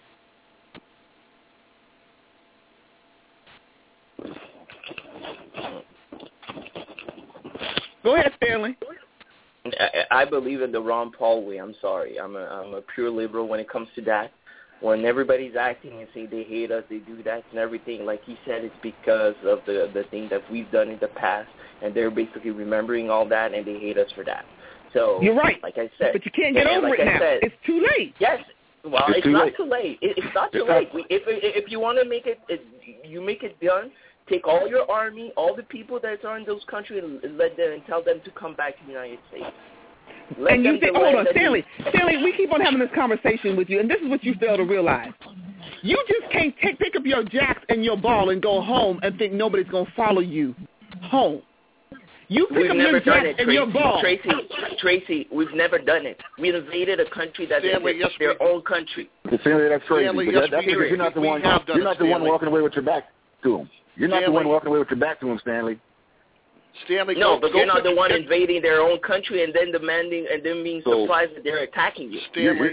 Go ahead, Stanley. I believe in the Ron Paul way. I'm sorry. I'm a pure liberal when it comes to that. When everybody's acting and say they hate us, they do that and everything, like he said, it's because of the thing that we've done in the past, and they're basically remembering all that, and they hate us for that. So you're right. Like I said, but you can't get over it now. It's too late. Yes. Well, it's not too late. It's not too late. If you want to make it, you make it done. Take all your army, all the people that are in those countries, and let them and tell them to come back to the United States. And you think, hold on, Stanley, we keep on having this conversation with you, and this is what you fail to realize. You just can't pick up your jacks and your ball and go home and think nobody's going to follow you home. You pick up your jacks and your ball. Tracy, we've never done it. We invaded a country that is their own country. Stanley, that's crazy. You're not the one walking away with your back to them. You're not the one walking away with your back to them, Stanley. No, but you're not the one invading their own country and then demanding and then being surprised that they're attacking you. Stanley,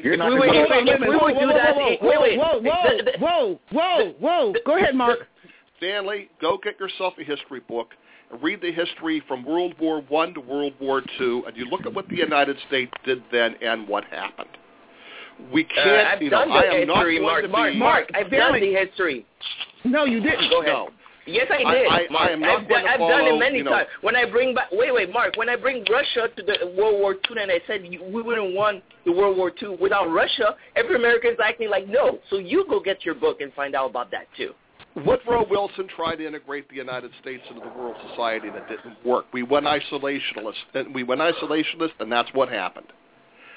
Whoa. Go ahead, Mark. Stanley, go get yourself a history book and read the history from World War I to World War II, and you look at what the United States did then and what happened. We can't, I've done the history, Mark, I've done the history. No, you didn't. Go ahead. No. Yes, I did. Mark. I've done it many times. When I bring back, Mark, when I bring Russia to the World War II, and I said we wouldn't want the World War II without Russia, every American's acting like no. So you go get your book and find out about that too. Woodrow Wilson tried to integrate the United States into the world society, and it didn't work. We went isolationist, and that's what happened.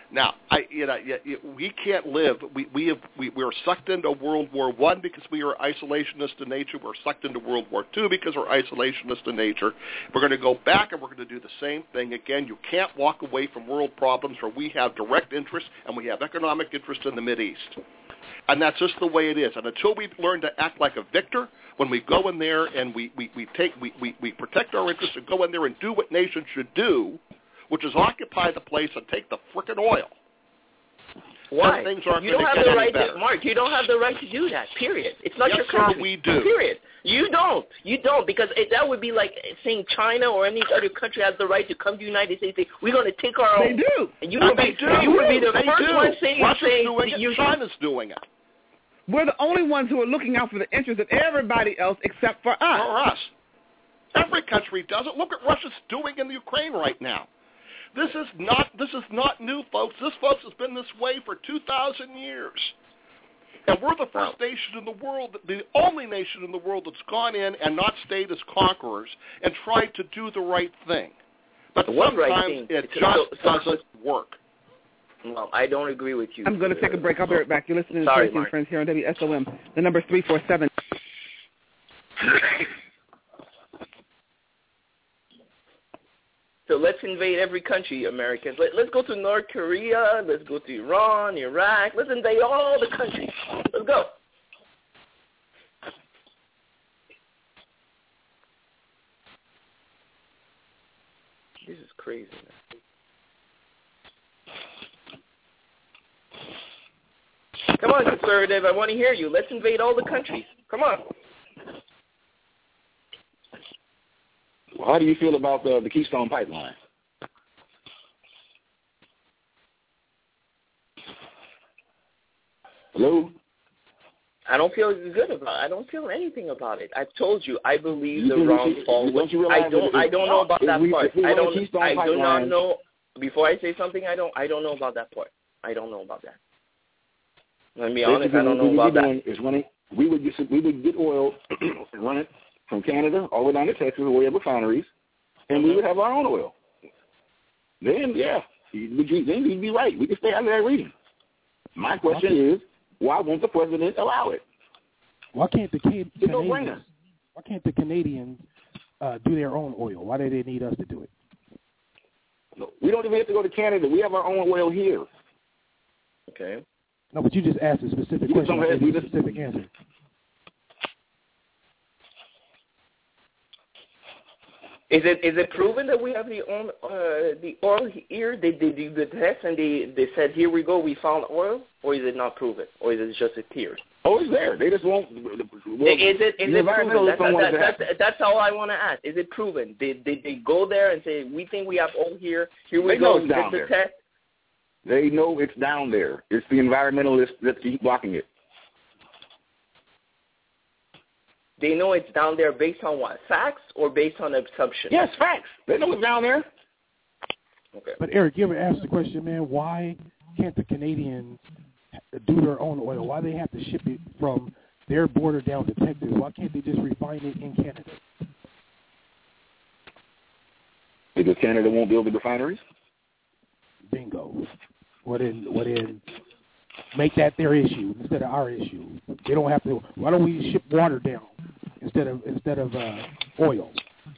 Now, we can't live. We're sucked into World War I because we are isolationist in nature. We're sucked into World War II because we're isolationist in nature. We're going to go back and we're going to do the same thing again. You can't walk away from world problems where we have direct interest and we have economic interest in the Mideast. And that's just the way it is. And until we learn to act like a victor, when we go in there and we protect our interests and go in there and do what nations should do, which is occupy the place and take the frickin' oil. Why? Things aren't you don't have the right to, Mark, you don't have the right to do that, period. It's not your country. Sir, we do. Period. You don't, because that would be like saying China or any other country has the right to come to the United States and say, we're going to take our own. They do. And you would be the first one saying doing it. China's doing it. We're the only ones who are looking out for the interests of everybody else except for us. For us. Every country does it. Look at Russia's doing in the Ukraine right now. This is not new, folks. This, folks, has been this way for 2,000 years. And we're the first nation in the world, the only nation in the world that's gone in and not stayed as conquerors and tried to do the right thing. But sometimes it just doesn't work. Well, I don't agree with you. I'm going to take a break. I'll be right back. You're listening to Tracy and Friends here on WSOM. The number is 347. So let's invade every country, Americans. Let's go to North Korea. Let's go to Iran, Iraq. Let's invade all the countries. Let's go. This is crazy, man. Come on, conservative. I want to hear you. Let's invade all the countries. Come on. Well, how do you feel about the Keystone Pipeline? Hello? I don't feel good about it. I don't feel anything about it. I've told you, I believe the Ron Paul. I don't know about that part. I do not know. Before I say something, I don't know about that part. I don't know about that. Let me be honest. I don't know about that. We would get oil and run it from Canada all the way down to Texas where we have refineries, and we would have our own oil. Then, then you'd be right. We could stay out of that region. My question is, why won't the president allow it? Why can't the Canadians do their own oil? Why do they need us to do it? No, we don't even have to go to Canada. We have our own oil here. Okay. No, but you just asked a specific question. A specific answer. Is it proven that we have the oil here? They did the test and they said, here we go, we found oil? Or is it not proven? Or is it just a theory? Oh, it's there. They just won't. Is it proven? That's all I want to ask. Is it proven? Did they go there and say, we think we have oil here, here we go, we did the test? They know it's down there. It's the environmentalists that keep blocking it. They know it's down there based on what? Facts or based on assumption? Yes, facts. They know it's down there. Okay. But Eric, you ever asked the question, man, why can't the Canadians do their own oil? Why they have to ship it from their border down to Texas? Why can't they just refine it in Canada? Because Canada won't build the refineries? Bingo. What in make that their issue instead of our issue. They don't have to. Why don't we ship water down instead of oil?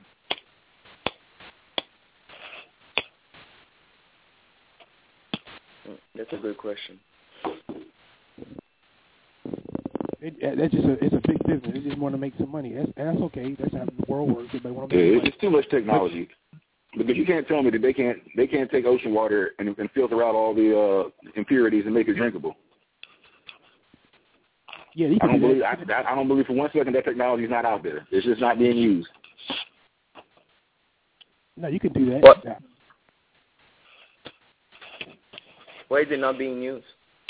That's a good question. It's a big business. They just want to make some money. That's okay. That's how the world works. Everybody want to make money. It's too much technology. Because you can't tell me that they can't take ocean water and filter out all the impurities and make it drinkable. Yeah, I don't believe for 1 second that technology is not out there. It's just not being used. No, you can do that. What? Yeah. Why is it not being used?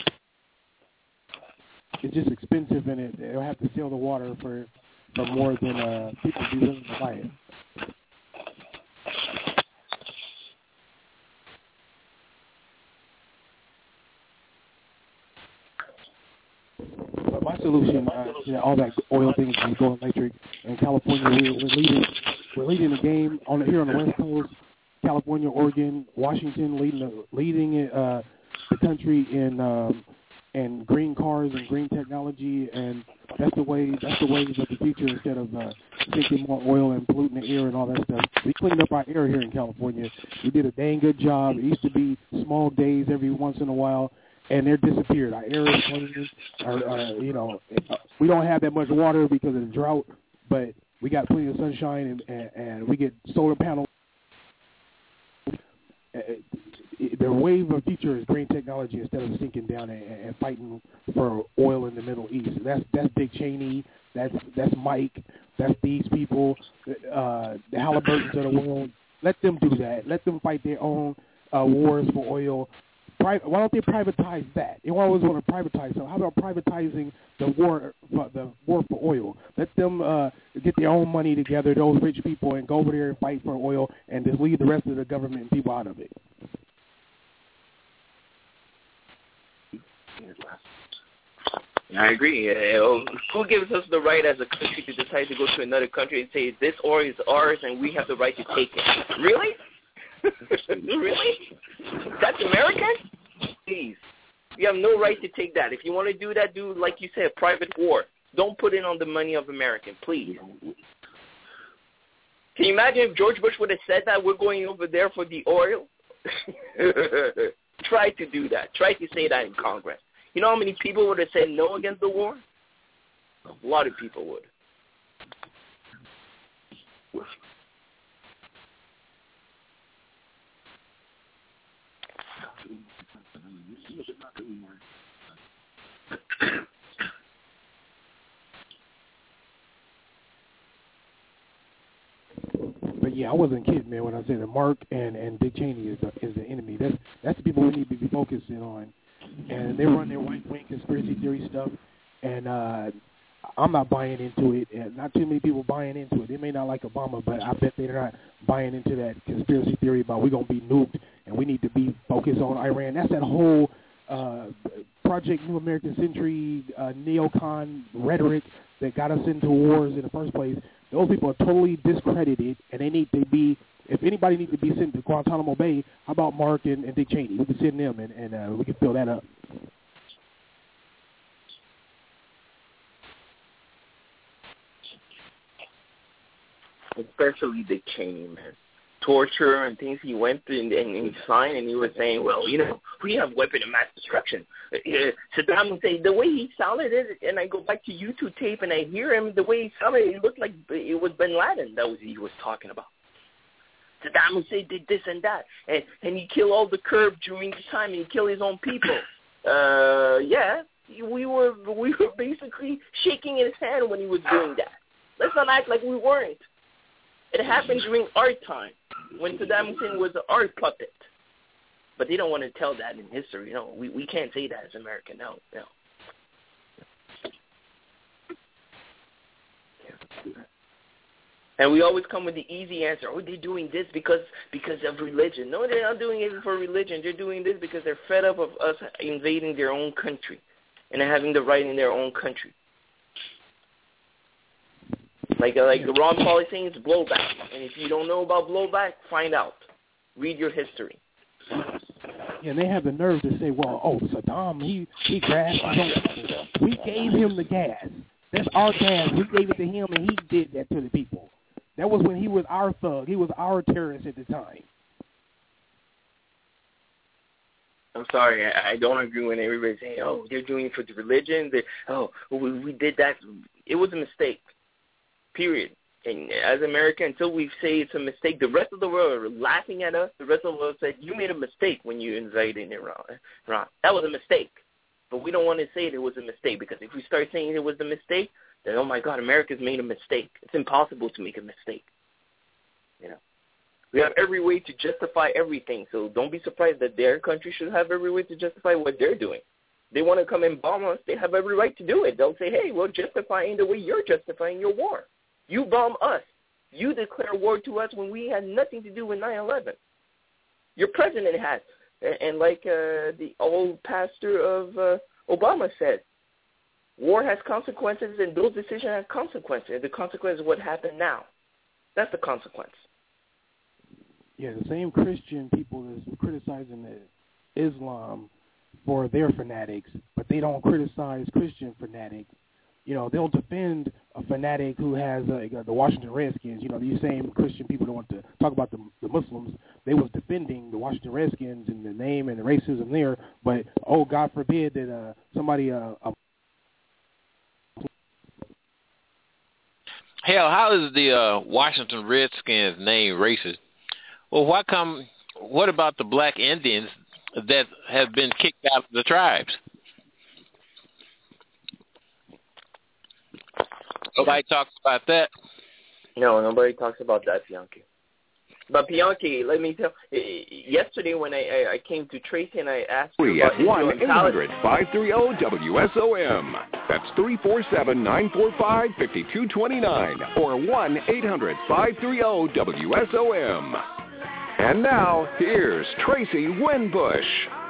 It's just expensive, and they'll have to sell the water for more than people be willing to buy it. My solution, all that oil things is going electric. In California, we're leading the game here on the West Coast. California, Oregon, Washington leading it the country in green cars and green technology, and that's the ways of the future instead of sinking more oil and polluting the air and all that stuff. We cleaned up our air here in California. We did a dang good job. It used to be small days every once in a while, and they're disappeared. Our air is clean. We don't have that much water because of the drought, but we got plenty of sunshine, and we get solar panels. The wave of future is green technology instead of sinking down and fighting for oil in the Middle East. That's Dick Cheney. That's Mike. That's these people, the Halliburtons of the world. Let them do that. Let them fight their own wars for oil. Why don't they privatize that? They always want to privatize. So how about privatizing the war for oil? Let them get their own money together, those rich people, and go over there and fight for oil, and just leave the rest of the government and people out of it. I agree. Who gives us the right as a country to decide to go to another country and say this oil is ours and we have the right to take it? Really? Really? That's American? Please. You have no right to take that. If you want to do that, do, like you said, a private war. Don't put it on the money of Americans, please. Can you imagine if George Bush would have said that we're going over there for the oil? Try to do that. Try to say that in Congress. You know how many people would have said no against the war? A lot of people would. But yeah, I wasn't kidding, man, when I said that Mark and Dick Cheney is the enemy. That's the people we need to be focusing on. And they run their right-wing conspiracy theory stuff, and I'm not buying into it, and not too many people buying into it. They may not like Obama, but I bet they're not buying into that conspiracy theory about we're going to be nuked, and we need to be focused on Iran. That's that whole Project New American Century neocon rhetoric that got us into wars in the first place. Those people are totally discredited, and they need to be, if anybody needs to be sent to Guantanamo Bay, how about Mark and Dick Cheney? We can send them, and we can fill that up. Especially Dick Cheney, man. Torture and things he went through and he signed, and he was saying, well, you know, we have weapon of mass destruction. Saddam Hussein, the way he sounded it, and I go back to YouTube tape and I hear him, the way he sounded, it looked like it was bin Laden that he was talking about. Saddam Hussein did this and that, and he killed all the Kurds during the time, and he killed his own people. Yeah, we were basically shaking his hand when he was doing that. Let's not act like we weren't. It happened during our time, when Saddam Hussein was our puppet. But they don't want to tell that in history. No, we can't say that as American. No. And we always come with the easy answer. Oh, they're doing this because of religion. No, they're not doing it for religion. They're doing this because they're fed up of us invading their own country and having the right in their own country. Like Ron Paul is saying, it's blowback. And if you don't know about blowback, find out. Read your history. Yeah, and they have the nerve to say, well, Saddam, he grasped his own. We gave him the gas. That's our gas. We gave it to him, and he did that to the people. That was when he was our thug. He was our terrorist at the time. I'm sorry, I don't agree when everybody's saying, oh, they're doing it for the religion. We did that. It was a mistake, period. And as America, until we say it's a mistake, the rest of the world are laughing at us. The rest of the world said, you made a mistake when you invaded Iran. That was a mistake. But we don't want to say it was a mistake, because if we start saying it was a mistake, then, oh, my God, America's made a mistake. It's impossible to make a mistake. You know, we have every way to justify everything, so don't be surprised that their country should have every way to justify what they're doing. They want to come and bomb us. They have every right to do it. They'll say, hey, we're justifying the way you're justifying your war. You bomb us. You declare war to us when we had nothing to do with 9/11. Your president has. And like the old pastor of Obama said, war has consequences, and those decisions have consequences. The consequence is what happened now. That's the consequence. Yeah, the same Christian people that's criticizing Islam for their fanatics, but they don't criticize Christian fanatics. You know, they'll defend a fanatic who has the Washington Redskins. You know, these same Christian people don't want to talk about the Muslims. They was defending the Washington Redskins and the name and the racism there. But, oh, God forbid that somebody Hell, how is the Washington Redskins name racist? Well, what about the black Indians that have been kicked out of the tribes? Nobody talks about that. No, nobody talks about that, Bianchi. But Bianchi, let me tell. Yesterday when I came to Tracy and I asked her about 1-800-530-WSOM. That's 347-945-5229 or 1-800-530-WSOM. And now here's Tracy Winbush.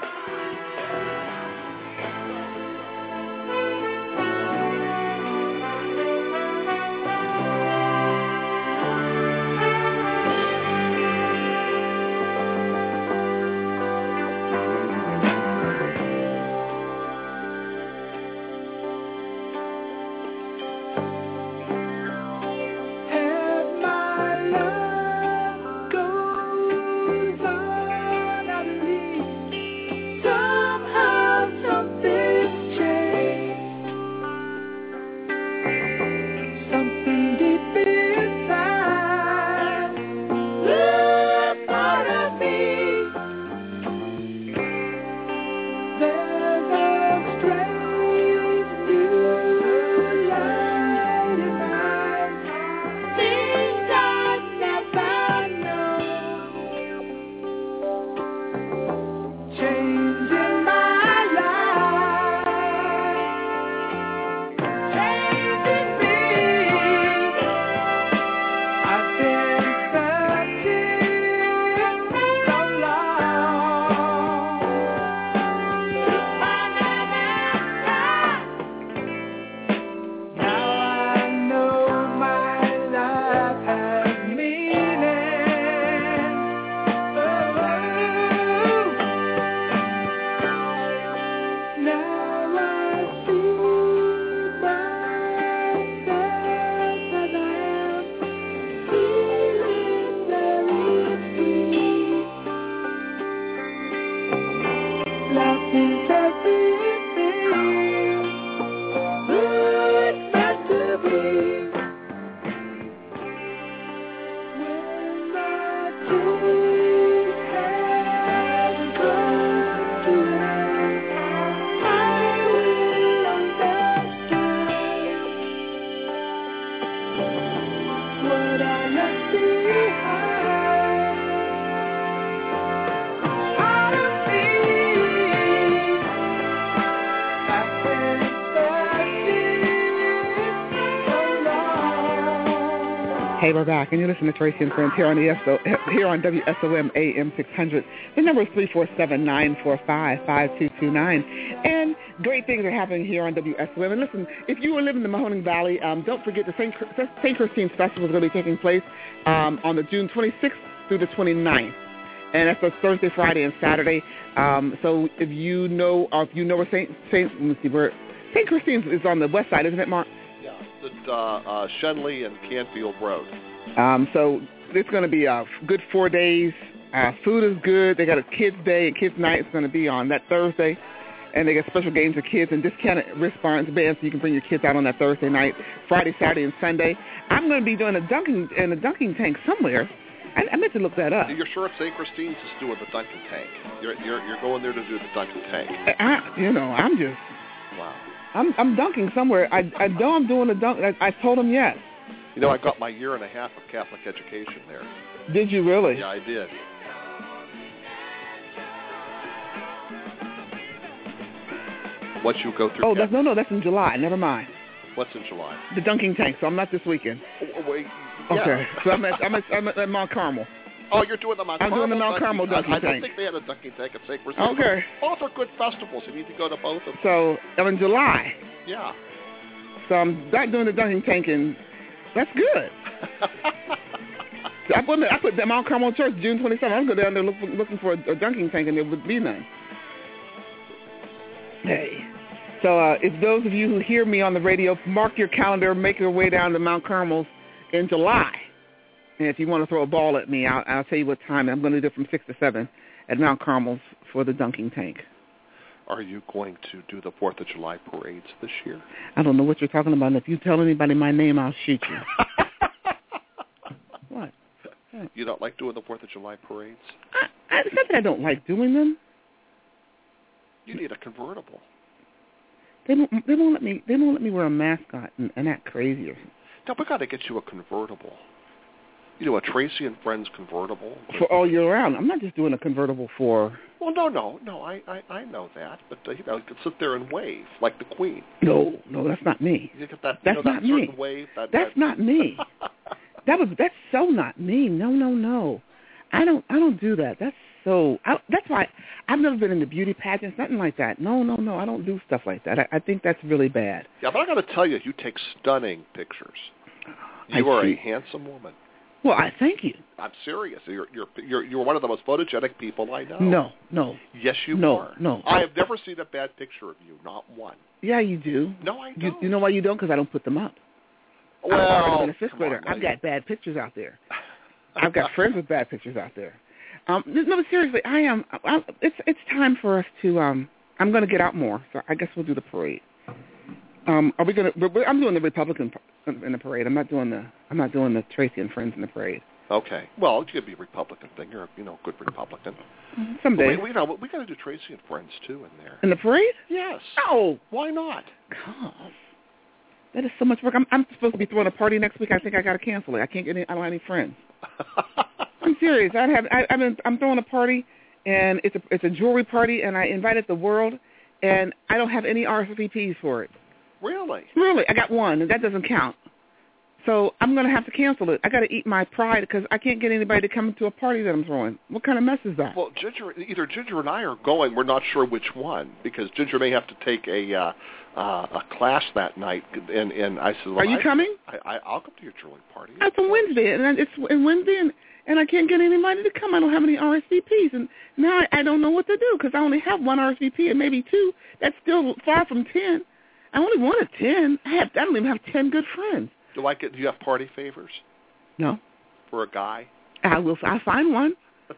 Hey, we're back, and you're listening to Tracy and Friends here on WSOM AM 600. The number is 347-945-5229. And great things are happening here on WSOM. And listen, if you are living in the Mahoning Valley, don't forget the St. Christine's Festival is going to be taking place on the June 26th through the 29th. And that's a Thursday, Friday, and Saturday. So if you know where St. Christine's is on the west side, isn't it, Mark? Yeah, Shenley and Canfield Road. So it's going to be a good 4 days. Food is good. They got a kids' day and kids' night. It's going to be on that Thursday. And they got special games for kids and discounted wristbands bands so you can bring your kids out on that Thursday night, Friday, Saturday, and Sunday. I'm going to be doing a dunking tank somewhere. I meant to look that up. You're sure St. Christine's is doing the dunking tank? You're going there to do the dunking tank? I'm just... Wow. I'm dunking somewhere. I know I'm doing a dunk. I told him yes. You know, I got my year and a half of Catholic education there. Did you really? Yeah, I did. What you go through? Oh, that's in July. Never mind. What's in July? The dunking tank. So I'm not this weekend. Oh, wait. Yeah. Okay. So I'm at Mount Carmel. Oh, you're doing the Mount Carmel. I'm doing the Mount Carmel dunking tank. I don't think they had a dunking tank at St. Christine. Okay. Both are good festivals. You need to go to both of them. So I'm in July. Yeah. So I'm not doing the dunking tank, and that's good. So I put the Mount Carmel Church June 27th. I'm going down there looking for a dunking tank, and there would be none. Hey. So if those of you who hear me on the radio, mark your calendar, make your way down to Mount Carmel's in July. And if you want to throw a ball at me, I'll tell you what time. I'm going to do it from 6 to 7 at Mount Carmel's for the dunking tank. Are you going to do the 4th of July parades this year? I don't know what you're talking about. And if you tell anybody my name, I'll shoot you. What? You don't like doing the 4th of July parades? It's not that I don't like doing them. You need a convertible. They won't let me wear a mascot and act crazy. No, we got to get you a convertible. You know, a Tracy and Friends convertible for all year round. I'm not just doing a convertible for. Well, no. I know that, but you know, you can sit there and wave like the Queen. No, that's not me. You get that, that's you know, not that me. Wave, that's not me. That's so not me. No. I don't do that. That's why I've never been in the beauty pageants, nothing like that. No. I don't do stuff like that. I think that's really bad. Yeah, but I got to tell you, you take stunning pictures. You are a handsome woman. Well, I thank you. I'm serious. You're one of the most photogenic people I know. No. Yes, you are. No. I have never seen a bad picture of you, not one. Yeah, you do. No, I don't. You know why you don't? Because I don't put them up. Well, I've been a fifth grader. I've got bad pictures out there. I've got friends with bad pictures out there. No, but seriously, it's time for us to. I'm going to get out more, so I guess we'll do the parade. Are we going to? I'm doing the Republican in the parade. I'm not doing the Tracy and Friends in the parade. Okay. Well, you could be a Republican thing. You're a good Republican. Someday. We got to do Tracy and Friends too in there. In the parade? Yes. No. Why not? Because that is so much work. I'm supposed to be throwing a party next week. I think I got to cancel it. I can't get any. I don't have any friends. I'm serious. I'm throwing a party, and it's a jewelry party, and I invited the world, and I don't have any RSVPs for it. Really? Really. I got one, and that doesn't count. So I'm going to have to cancel it. I got to eat my pride because I can't get anybody to come to a party that I'm throwing. What kind of mess is that? Well, either Ginger and I are going. We're not sure which one because Ginger may have to take a class that night. And I said, well, are you coming? I'll come to your jewelry party. It's on Wednesday, and it's Wednesday, and I can't get anybody to come. I don't have any RSVPs, and now I don't know what to do because I only have one RSVP and maybe two. That's still far from 10. I only wanted 10. I don't even have 10 good friends. Do you have party favors? No. For a guy? I'll find one.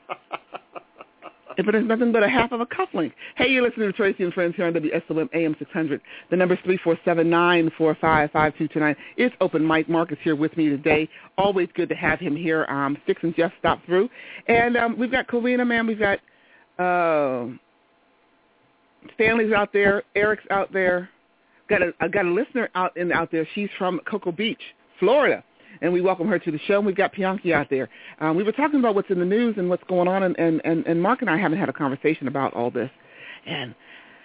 But it's nothing but a half of a cufflink. Hey, you're listening to Tracy and Friends here on WSOM AM 600. The number's 347-945-5229. It's open mic. Mark is here with me today. Always good to have him here. Six and Jeff stopped through. And we've got Karina, man. We've got Stanley's out there. Eric's out there. I got a listener out there. She's from Cocoa Beach, Florida, and we welcome her to the show. And we've got Pianki out there. We were talking about what's in the news and what's going on, and Mark and I haven't had a conversation about all this. And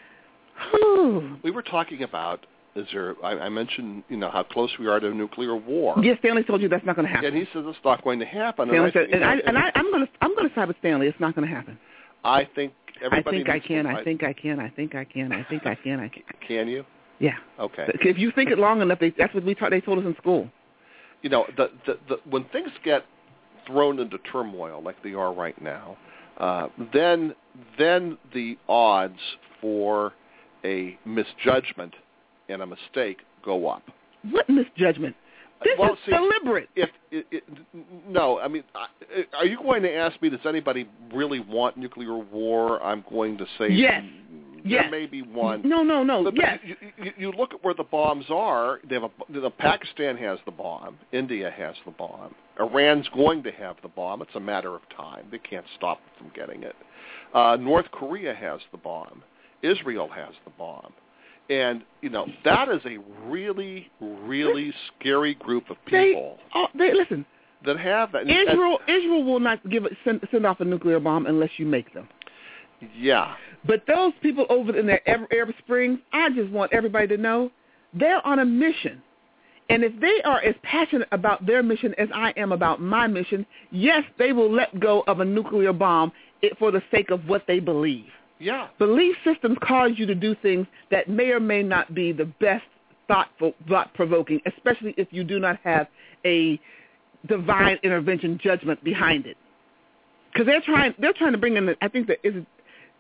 we were talking about I mentioned how close we are to a nuclear war. Yes, Stanley told you that's not going to happen. And he says it's not going to happen. Stanley said, I'm going to side with Stanley. It's not going to happen. I think everybody. I think I can. Can you? Yeah. Okay. If you think it long enough, that's what they told us in school. When things get thrown into turmoil like they are right now, then the odds for a misjudgment and a mistake go up. What misjudgment? This is deliberate. No, I mean, are you going to ask me, does anybody really want nuclear war? I'm going to say yes. There may be one. No. But yes. You look at where the bombs are. Pakistan has the bomb. India has the bomb. Iran's going to have the bomb. It's a matter of time. They can't stop them from getting it. North Korea has the bomb. Israel has the bomb. And, that is a really, really scary group of people. Listen. That have that. Israel will not send off a nuclear bomb unless you make them. Yeah. But those people over in their Arab Springs, I just want everybody to know they're on a mission. And if they are as passionate about their mission as I am about my mission, yes, they will let go of a nuclear bomb for the sake of what they believe. Yeah. Belief systems cause you to do things that may or may not be the best thought-provoking, especially if you do not have a divine intervention judgment behind it. Because they're trying to bring in, I think that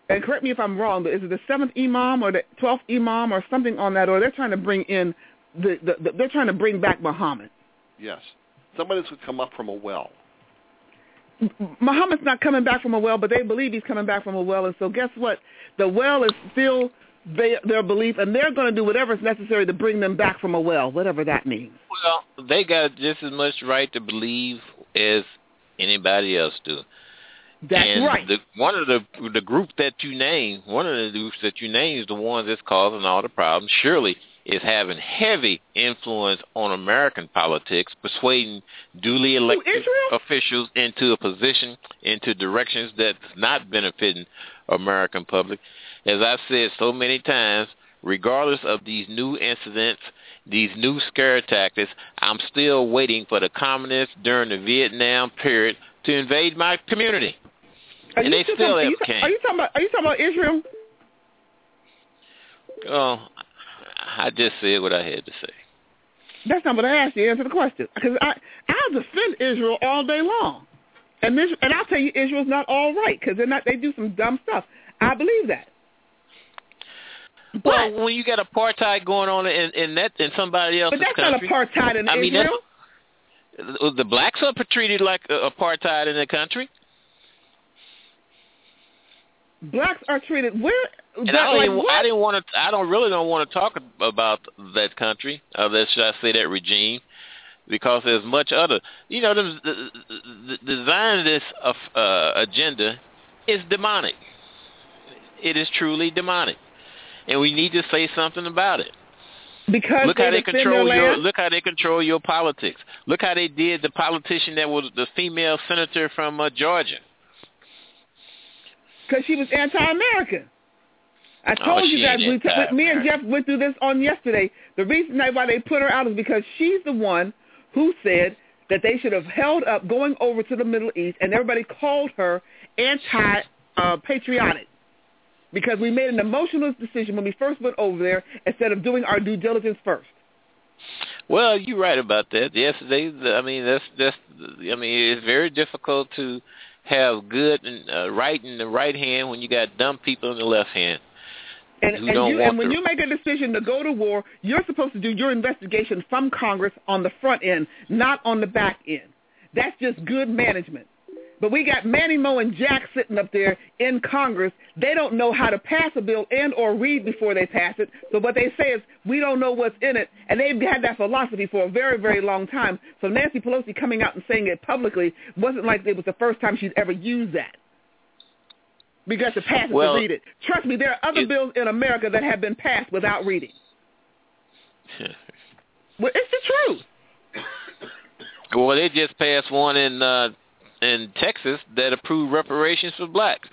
and correct me if I'm wrong, but is it the 7th Imam or the 12th Imam or something on that, or they're trying to bring in they're trying to bring back Muhammad. Yes. Somebody's going to come up from a well. Muhammad's not coming back from a well, but they believe he's coming back from a well, and so guess what? The well is still their belief, and they're going to do whatever is necessary to bring them back from a well, whatever that means. Well, they got just as much right to believe as anybody else do. That's right. One of the group that you name, is the ones that's causing all the problems. Surely is having heavy influence on American politics, persuading duly elected officials into a position, into directions that's not benefiting American public. As I've said so many times, regardless of these new incidents, these new scare tactics, I'm still waiting for the communists during the Vietnam period to invade my community. And they still haven't came. Are you talking about Israel? Oh, I just said what I had to say. That's not what I asked you. Answer the question. Because I defend Israel all day long. And I'll tell you, Israel's not all right because they do some dumb stuff. I believe that. Well, when you got apartheid going on in somebody else's country. But that's not apartheid in Israel. The blacks are treated like apartheid in the country. Blacks are treated where? And I don't really want to talk about that country, should I say that regime, because there's much other. You know, the Zionist agenda is demonic. It is truly demonic, and we need to say something about it. Because look how they control your politics. Look how they did the politician that was the female senator from Georgia. Because she was anti-American. I told you guys, me and Jeff went through this on yesterday. The reason why they put her out is because she's the one who said that they should have held up going over to the Middle East, and everybody called her anti-patriotic because we made an emotional decision when we first went over there instead of doing our due diligence first. Well, you're right about that. Yesterday, it's very difficult to have good and right in the right hand when you got dumb people in the left hand. And when you make a decision to go to war, you're supposed to do your investigation from Congress on the front end, not on the back end. That's just good management. But we got Manny Moe and Jack sitting up there in Congress. They don't know how to pass a bill and or read before they pass it. So what they say is, we don't know what's in it. And they've had that philosophy for a very, very long time. So Nancy Pelosi coming out and saying it publicly wasn't like it was the first time she's ever used that. We got to pass it to read it. Trust me, there are other bills in America that have been passed without reading. Well, it's the truth. Well, they just passed one in Texas that approved reparations for blacks.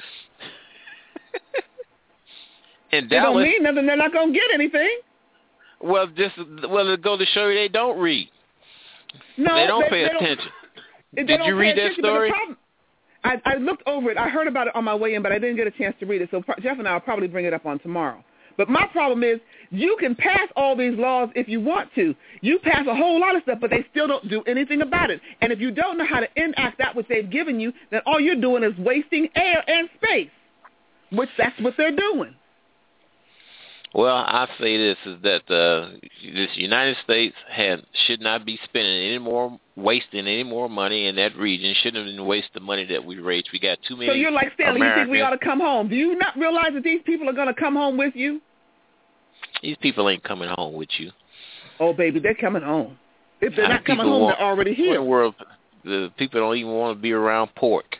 In Dallas, don't mean nothing. They're not going to get anything. Well, it goes to show you they don't read. No, they don't pay attention. Did you read that story? I looked over it. I heard about it on my way in, but I didn't get a chance to read it. So Jeff and I will probably bring it up on tomorrow. But my problem is you can pass all these laws if you want to. You pass a whole lot of stuff, but they still don't do anything about it. And if you don't know how to enact that which they've given you, then all you're doing is wasting air and space, which that's what they're doing. Well, I say this is that this United States should not be wasting any more money in that region. Shouldn't have been wasting the money that we raised. We got too many. So you're like Stanley. You think we ought to come home? Do you not realize that these people are going to come home with you? These people ain't coming home with you. Oh, baby, they're coming home. If they're not coming home, they're already here. In the world, the people don't even want to be around pork.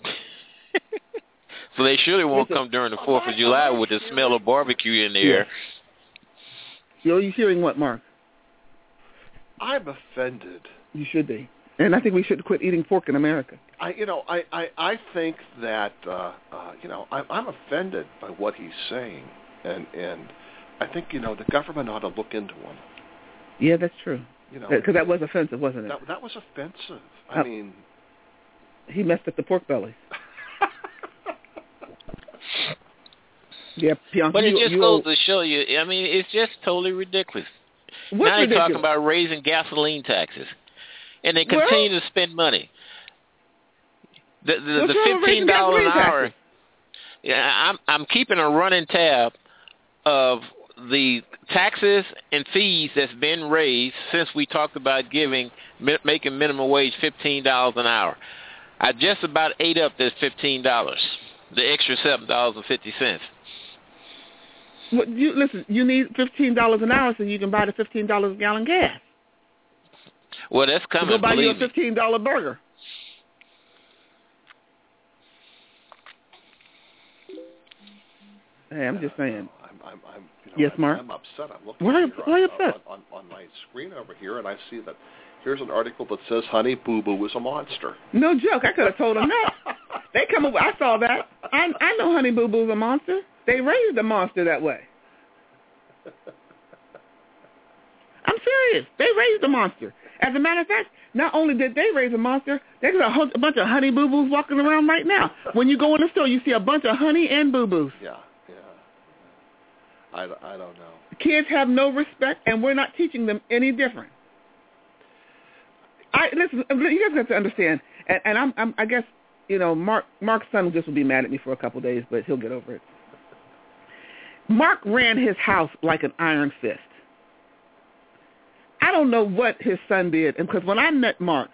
So they surely won't come during the 4th of July with the smell of barbecue in the air. You're hearing what, Mark? I'm offended. You should be. And I think we should quit eating pork in America. I think that, I'm offended by what he's saying. And I think, the government ought to look into him. Yeah, that's true. Because that was offensive, wasn't it? That was offensive. I mean... He messed up the pork bellies. Yeah, Bianca, but it just goes to show you, it's just totally ridiculous. Now they're talking about raising gasoline taxes, and they continue to spend money. The $15 an hour, I'm keeping a running tab of the taxes and fees that's been raised since we talked about making minimum wage $15 an hour. I just about ate up this $15, the extra $7.50. Well, listen, you need $15 an hour so you can buy the $15 a gallon gas. Well, that's coming. Go buy you a $15 burger. Hey, I'm just saying. Yes, Mark. I'm upset. I'm looking why are you upset? On my screen over here, and I see that here's an article that says Honey Boo Boo is a monster. No joke. I could have told them that. They come up. I saw that. I know Honey Boo Boo's a monster. They raised the monster that way. I'm serious. They raised the monster. As a matter of fact, not only did they raise a monster, there's a bunch of Honey Boo Boos walking around right now. When you go in the store, you see a bunch of honey and boo boos. Yeah. I don't know. Kids have no respect, and we're not teaching them any different. Listen, you guys have to understand, and I guess, Mark's son just will be mad at me for a couple of days, but he'll get over it. Mark ran his house like an iron fist. I don't know what his son did, because when I met Mark,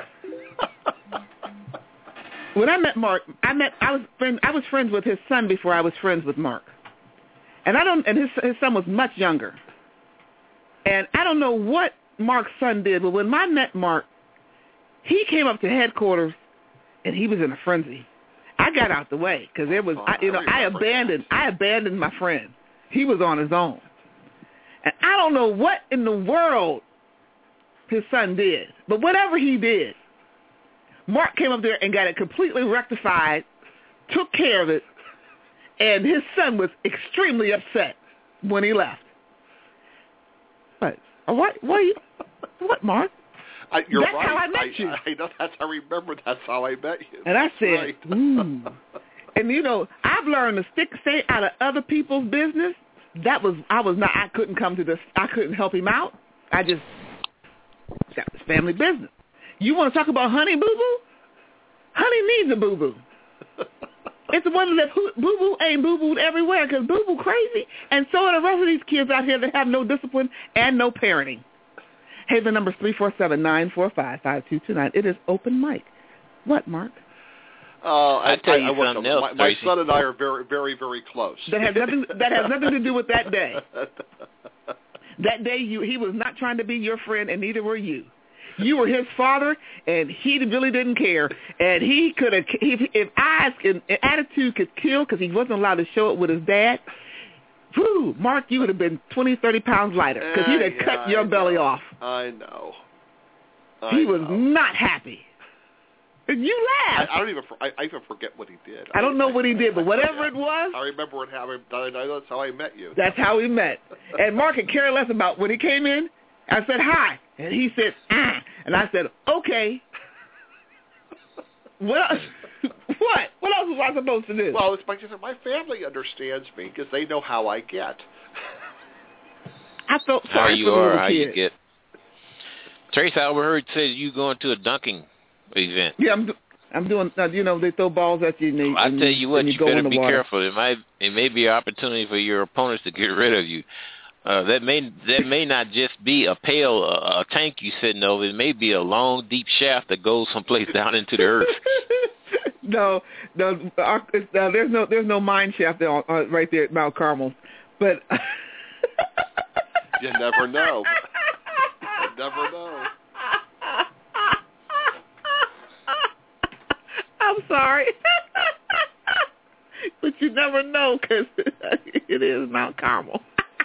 I was friends with his son before I was friends with Mark. And his son was much younger. And I don't know what Mark's son did, but when I met Mark, he came up to headquarters and he was in a frenzy. I got out the way because I abandoned my friend. He was on his own. And I don't know what in the world his son did, but whatever he did, Mark came up there and got it completely rectified, took care of it. And his son was extremely upset when he left. But what, Mark? You're that's right. How I met you. I know. I remember that's how I met you. And I said, right. And I've learned to stay out of other people's business. I couldn't come to this. I couldn't help him out. That was family business. You want to talk about Honey Boo Boo? Honey needs a boo boo. It's the one that boo-boo ain't boo-booed everywhere because boo-boo crazy, and so are the rest of these kids out here that have no discipline and no parenting. Hey, the number's 347-945-5229. It is open mic. What, Mark? I tell you something else. My son and I are very, very, very close. That has nothing to do with that day. That day, he was not trying to be your friend, and neither were you. You were his father, and he really didn't care. And he could have, if eyes and attitude could kill, because he wasn't allowed to show it with his dad. Whew, Mark, you would have been 20, 30 pounds lighter, because he'd have cut your belly off. I know. He was not happy. You laughed. I even forget what he did. I don't know what he did, but whatever it was. I remember what happened. I know that's how I met you. That's how we met. And Mark could care less about when he came in. I said, hi. And he said, and I said, okay. What else was I supposed to do? Well, it's my family understands me because they know how I get. I felt sorry for the little kid. You get. Trace, I overheard says you going to a dunking event. Yeah, I'm doing. They throw balls at you. I tell you what, you better be careful. It may be an opportunity for your opponents to get rid of you. That may not just be a pail, a tank you sitting over. It may be a long, deep shaft that goes someplace down into the earth. No, there's no mine shaft there right there at Mount Carmel, but you never know. You never know. I'm sorry, but you never know because it is Mount Carmel.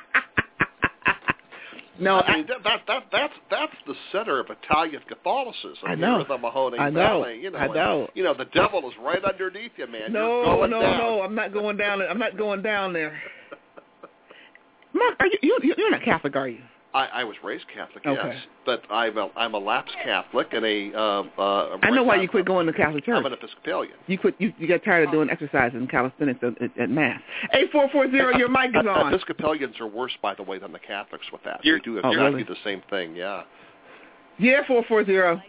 No, I mean, that's the center of Italian Catholicism. I know. Here in the Mahoney I know. Valley. I know. The devil is right underneath you, man. No, down. I'm not going down. I'm not going down there. Mark, you're not Catholic, are you? I was raised Catholic, okay. Yes, but I'm a lapsed Catholic and I know why you quit going to Catholic church. I'm an Episcopalian. You quit. You got tired of doing exercise and calisthenics at Mass. 8440, your mic is on. Episcopalians are worse, by the way, than the Catholics with that. They do really? the same thing. Yeah. Yeah, 440.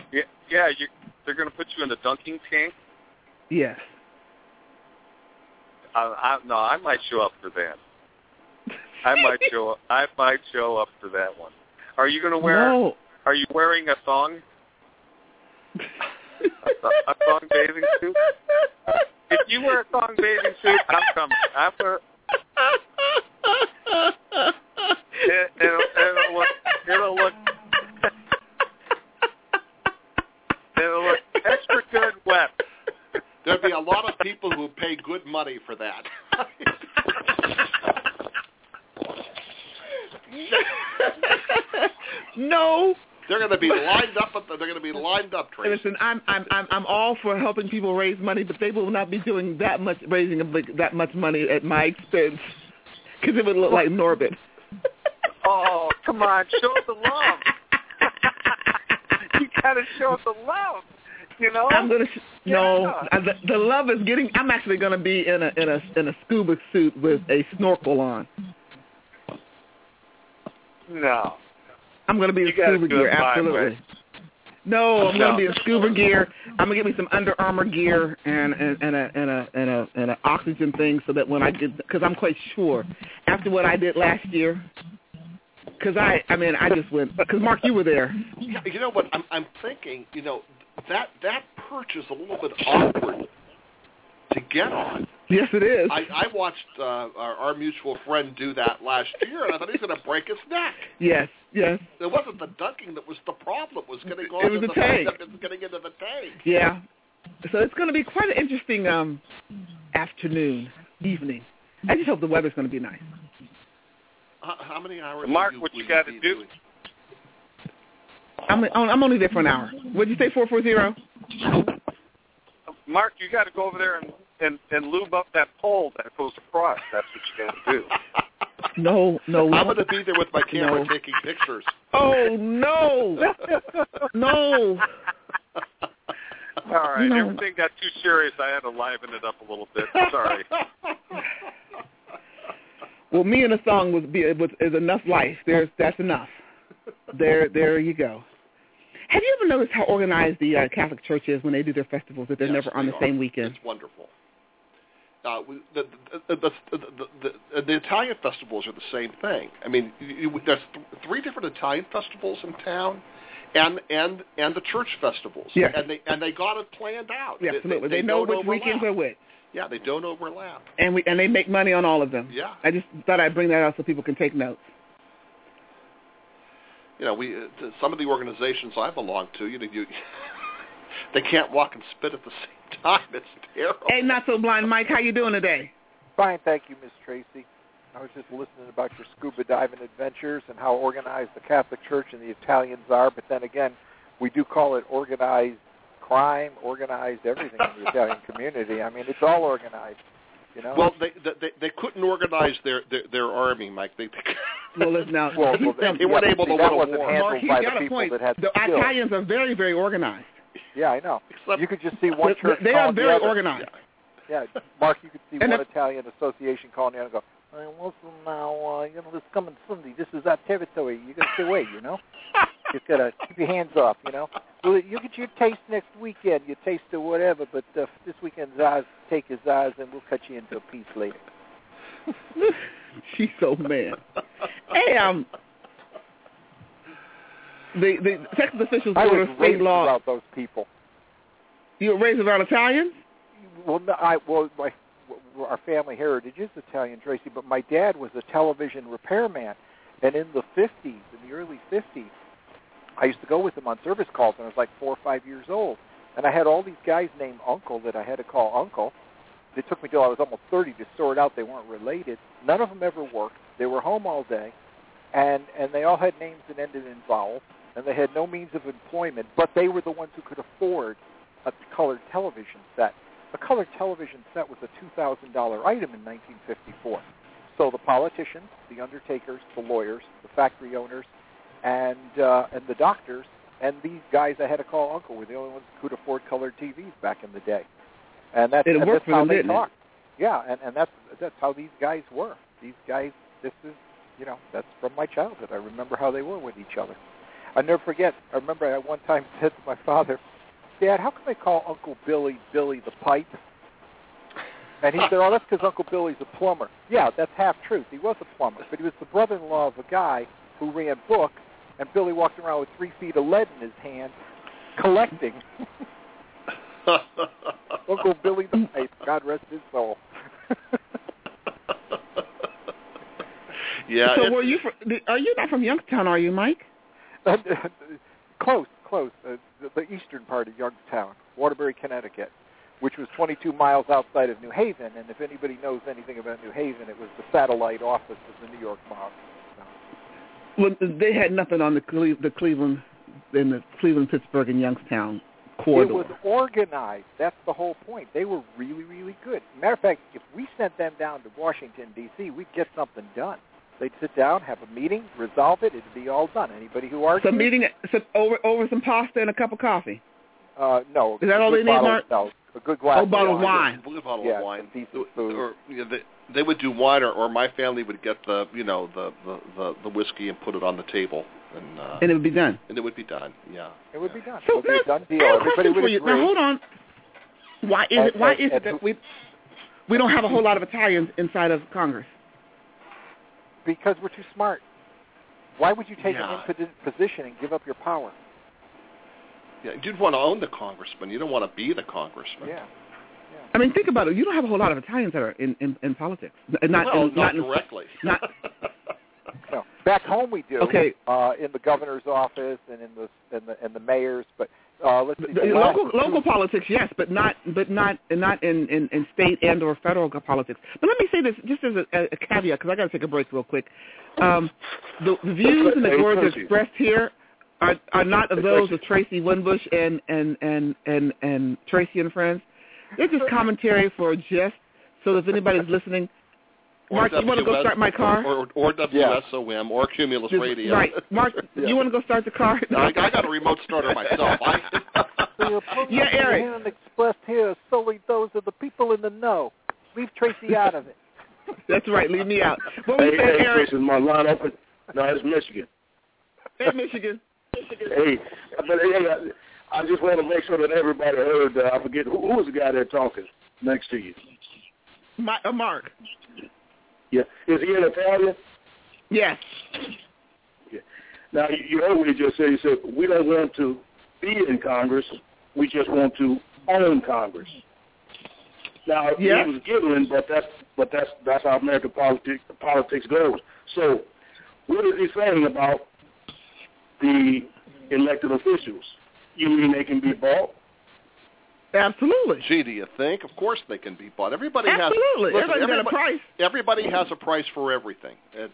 Yeah. They're going to put you in the dunking tank. Yes. No, I might show up for that. I might show up for that one. Are you going to wear? No. Are you wearing a thong? a thong bathing suit? If you wear a thong bathing suit, I'm coming. It'll look extra good wet. There'd be a lot of people who pay good money for that. No. They're going to be lined up. They're going to be lined up, Tracy. Listen, I'm all for helping people raise money, but they will not be doing that much that much money at my expense, because it would look like Norbit. Oh, come on, show the love. You gotta show the love. You know. I'm gonna the love is getting. I'm actually gonna be in a scuba suit with a snorkel on. No. I'm going to be in scuba gear, absolutely. No, I'm going to be in scuba gear. I'm going to get me some Under Armour gear and an oxygen thing, so that when I get, because I'm quite sure after what I did last year, because I just went, because Mark, you were there. Yeah, you know what? I'm thinking, that perch is a little bit awkward to get on. Yes, it is. I watched our mutual friend do that last year, and I thought he's going to break his neck. Yes. It wasn't the dunking that was the problem. It was getting on it was the tank. Getting into the tank. Yeah. So it's going to be quite an interesting evening. I just hope the weather's going to be nice. How many hours? Mark, what you got to do? I'm only there for an hour. What'd you say, 440? Mark, you got to go over there and lube up that pole that goes across. That's what you got to do. No. I'm going to be there with my camera taking pictures. Oh, no. No. All right. Everything got too serious. I had to liven it up a little bit. Sorry. Well, me and a song is enough life. That's enough. There you go. Have you ever noticed how organized the Catholic Church is when they do their festivals, that they're never on the same weekend? It's wonderful. The Italian festivals are the same thing. I mean, there's 3 different Italian festivals in town, and the church festivals. Yes. And they got it planned out. Yeah, absolutely. They know which weekends are which. Yeah, they don't overlap. And they make money on all of them. Yeah. I just thought I'd bring that out so people can take notes. Some of the organizations I belong to, they can't walk and spit at the same time. It's terrible. Hey, Not So Blind Mike, how you doing today? Fine, thank you, Miss Tracy. I was just listening about your scuba diving adventures and how organized the Catholic Church and the Italians are, but then again, we do call it organized crime, organized everything in the Italian community. I mean, it's all organized. Well, they couldn't organize their army, Mike. They weren't able to win a war. Mark, he's got a point. The Italians are very, very organized. Yeah, I know. You could just see one church. They are very organized. Yeah, Mark, you could see one Italian association calling in and go, listen now, this coming Sunday, this is our territory. You got to stay away, Just got to keep your hands off, Well, you get your taste next weekend, your taste of whatever, but this weekend's ours, take is ours, and we'll cut you into a piece later. She's so mad. Hey, the Texas officials go to state law about those people. You were raised around Italians? Well, our family heritage is Italian, Tracy, but my dad was a television repairman, and in the early 50s, I used to go with him on service calls when I was like 4 or 5 years old, and I had all these guys named Uncle that I had to call Uncle. It took me till I was almost 30 to sort out they weren't related. None of them ever worked. They were home all day, and they all had names that ended in vowel, and they had no means of employment, but they were the ones who could afford a colored television set. A colored television set was a $2,000 item in 1954. So the politicians, the undertakers, the lawyers, the factory owners, and the doctors, and these guys I had to call Uncle were the only ones who could afford colored TVs back in the day. And that's how they talked. Yeah, and that's how these guys were. These guys, this is, that's from my childhood. I remember how they were with each other. I'll never forget, I remember I one time said to my father, Dad, how come they call Uncle Billy the Pipe? And he said, oh, that's because Uncle Billy's a plumber. Yeah, that's half truth. He was a plumber, but he was the brother-in-law of a guy who ran books, and Billy walked around with 3 feet of lead in his hand, collecting. Uncle Billy the Pipe, God rest his soul. Yeah. So are you not from Youngstown, are you, Mike? Close. The eastern part of Youngstown, Waterbury, Connecticut, which was 22 miles outside of New Haven. And if anybody knows anything about New Haven, it was the satellite office of the New York mob. Well, they had nothing on the Cleveland, Pittsburgh, and Youngstown corridor. It was organized. That's the whole point. They were really, really good. Matter of fact, if we sent them down to Washington, D.C., we'd get something done. They'd sit down, have a meeting, resolve it. It'd be all done. Anybody who argues... over some pasta and a cup of coffee? No. Is that all they need, Mark? No, a good glass of bottle of wine. A good bottle of wine. Decent food. Or they would do wine, or my family would get the whiskey and put it on the table, and it would be done. And it would be done. Yeah. It would be done. So it would be a done deal. Everybody would agree. Now hold on. Why is it that we don't have a whole lot of Italians inside of Congress? Because we're too smart. Why would you take an impotent position and give up your power? Yeah, you'd want to own the congressman. You don't want to be the congressman. Yeah. I mean, think about it. You don't have a whole lot of Italians that are in politics. Not directly. No. Back home we do. Okay. In the governor's office and in the mayor's, but let's see. Local politics, yes, but not in state and or federal politics. But let me say this just as a caveat, because I got to take a break real quick. The views and the words expressed here are not of those of Tracy Winbush and Tracy and Friends. They're just commentary for just so that if anybody's listening. Mark, you want to go start my car? Or WSOM or Cumulus Radio. Right. Mark, you want to go start the car? No, I got a remote starter myself. Eric. Hand expressed here solely those of the people in the know. Leave Tracy out of it. That's right. Leave me out. Hey, Tracy, is my line open? No, it's Michigan. Hey, Michigan. Hey, I just want to make sure that everybody heard, I forget, who was the guy there talking next to you? Mark. Yeah. Is he an Italian? Yes. Yeah. Now, you heard what he just said. He said, we don't want to be in Congress. We just want to own Congress. Now, he was giggling, but that's how American politics goes. So what is he saying about the elected officials? You mean they can be bought? Absolutely. Gee, do you think? Of course they can be bought. Everybody has a price. Everybody has a price for everything. It's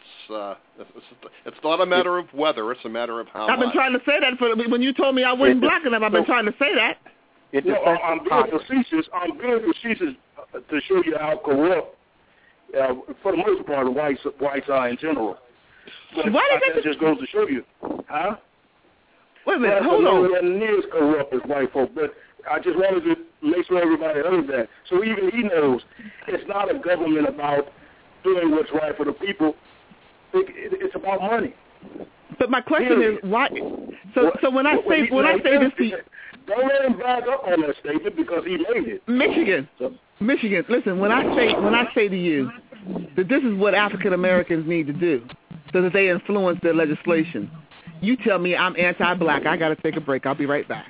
not a matter of whether; it's a matter of how. I've been trying to say that when you told me I wasn't black enough. I've been trying to say that. I'm being facetious. I'm being facetious to show you how corrupt, for the most part, the whites are in general. But that just goes to show you, huh? Wait a minute, hold on. That is corrupt as white folk, but I just wanted to make sure everybody heard that. So even he knows it's not a government about doing what's right for the people. It's about money. But my question is why? So when I say this to you, don't let him back up on that statement because he made it. Michigan. Listen, when I say to you that this is what African Americans need to do so that they influence their legislation, you tell me I'm anti-black. I got to take a break. I'll be right back.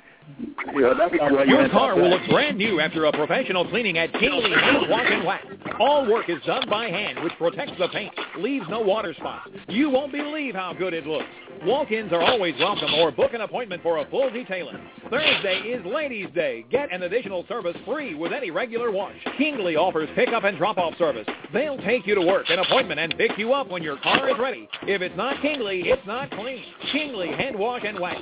Your car will look brand new after a professional cleaning at Kingley Hand Wash and Wax. All work is done by hand, which protects the paint, leaves no water spots. You won't believe how good it looks. Walk-ins are always welcome, or book an appointment for a full detailing. Thursday is Ladies' Day. Get an additional service free with any regular wash. Kingley offers pickup and drop-off service. They'll take you to work, an appointment, and pick you up when your car is ready. If it's not Kingley, it's not clean. Kingley Hand Wash and Wax.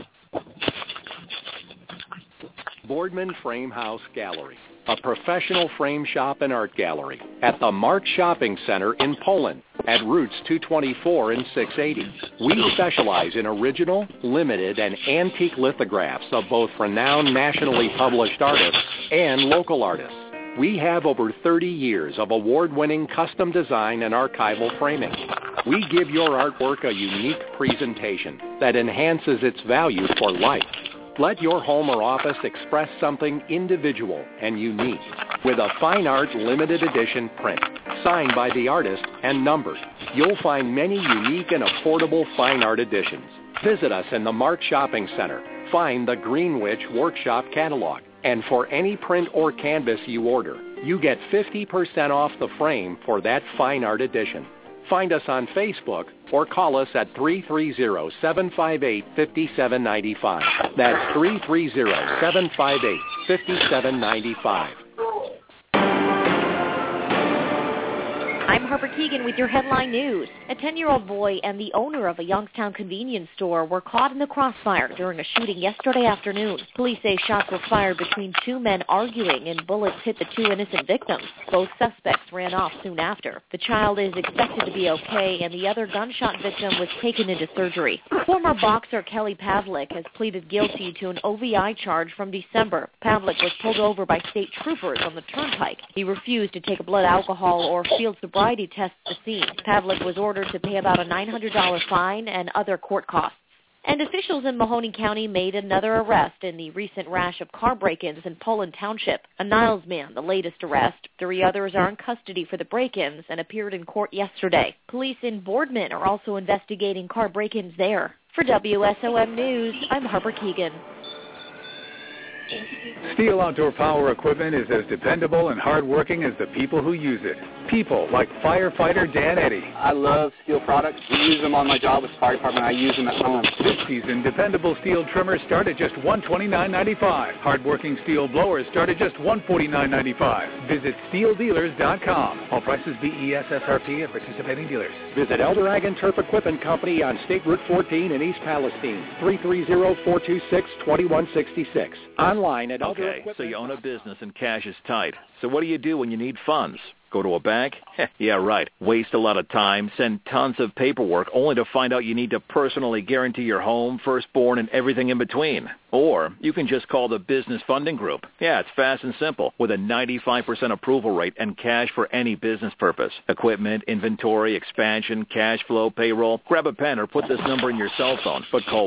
Boardman Frame House Gallery, a professional frame shop and art gallery at the Mark Shopping Center in Poland at Routes 224 and 680. We specialize in original, limited, and antique lithographs of both renowned nationally published artists and local artists. We have over 30 years of award-winning custom design and archival framing. We give your artwork a unique presentation that enhances its value for life. Let your home or office express something individual and unique. with a fine art limited edition print, signed by the artist and numbered. You'll find many unique and affordable fine art editions. Visit us in the Mart Shopping Center. Find the Greenwich Workshop catalog. And for any print or canvas you order, you get 50% off the frame for that fine art edition. Find us on Facebook or call us at 330-758-5795. That's 330-758-5795. I'm Harper Keegan with your headline news. A 10-year-old boy and the owner of a Youngstown convenience store were caught in the crossfire during a shooting yesterday afternoon. Police say shots were fired between two men arguing and bullets hit the two innocent victims. Both suspects ran off soon after. The child is expected to be okay, and the other gunshot victim was taken into surgery. Former boxer Kelly Pavlik has pleaded guilty to an OVI charge from December. Pavlik was pulled over by state troopers on the turnpike. He refused to take a blood alcohol or field sobriety test at the scene. Pavlik was ordered to pay about a $900 fine and other court costs. And officials in Mahoney County made another arrest in the recent rash of car break-ins in Poland Township. A Niles man, the latest arrest. 3 others are in custody for the break-ins and appeared in court yesterday. Police in Boardman are also investigating car break-ins there. For WSOM News, I'm Harper Keegan. Steel Outdoor Power Equipment is as dependable and hardworking as the people who use it. People like firefighter Dan Eddy. I love steel products. We use them on my job with the fire department. I use them at home. This season, dependable steel trimmers start at just $129.95. Hardworking steel blowers start at just $149.95. Visit SteelDealers.com. All prices BES SRP at participating dealers. Visit Elder Ag and Turf Equipment Company on State Route 14 in East Palestine. 330-426-2166. Online at Elder Okay, so you own a business and cash is tight. So what do you do when you need funds? Go to a bank? Yeah, right. Waste a lot of time, send tons of paperwork, only to find out you need to personally guarantee your home, firstborn, and everything in between. Or you can just call the Business Funding Group. Yeah, it's fast and simple, with a 95% approval rate and cash for any business purpose. Equipment, inventory, expansion, cash flow, payroll. Grab a pen or put this number in your cell phone, but call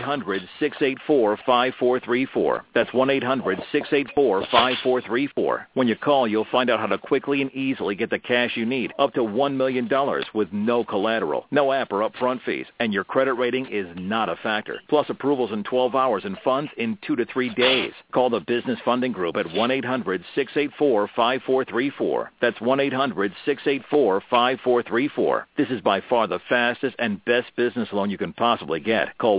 1-800-684-5434. That's 1-800-684-5434. When you call, you'll find out how to quickly and easily get the cash you need, up to $1 million with no collateral, no app or upfront fees, and your credit rating is not a factor. Plus approvals in 12 hours and funds in 2 to 3 days. Call the Business Funding Group at 1-800-684-5434. That's 1-800-684-5434. This is by far the fastest and best business loan you can possibly get. Call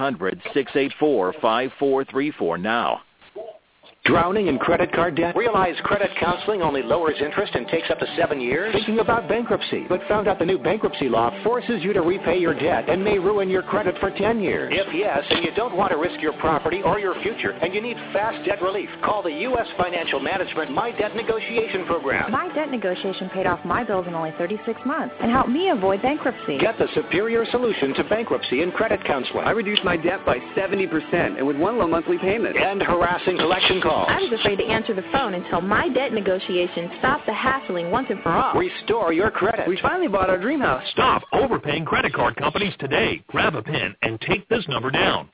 1-800-684-5434 now. Drowning in credit card debt? Realize credit counseling only lowers interest and takes up to 7 years? Thinking about bankruptcy, but found out the new bankruptcy law forces you to repay your debt and may ruin your credit for 10 years? If yes, and you don't want to risk your property or your future, and you need fast debt relief, call the U.S. Financial Management My Debt Negotiation Program. My Debt Negotiation paid off my bills in only 36 months and helped me avoid bankruptcy. Get the superior solution to bankruptcy and credit counseling. I reduced my debt by 70% and with one low monthly payment. And harassing collection calls. I was afraid to answer the phone until My Debt Negotiation stopped the hassling once and for all. Restore your credit. We finally bought our dream house. Stop overpaying credit card companies today. Grab a pen and take this number down.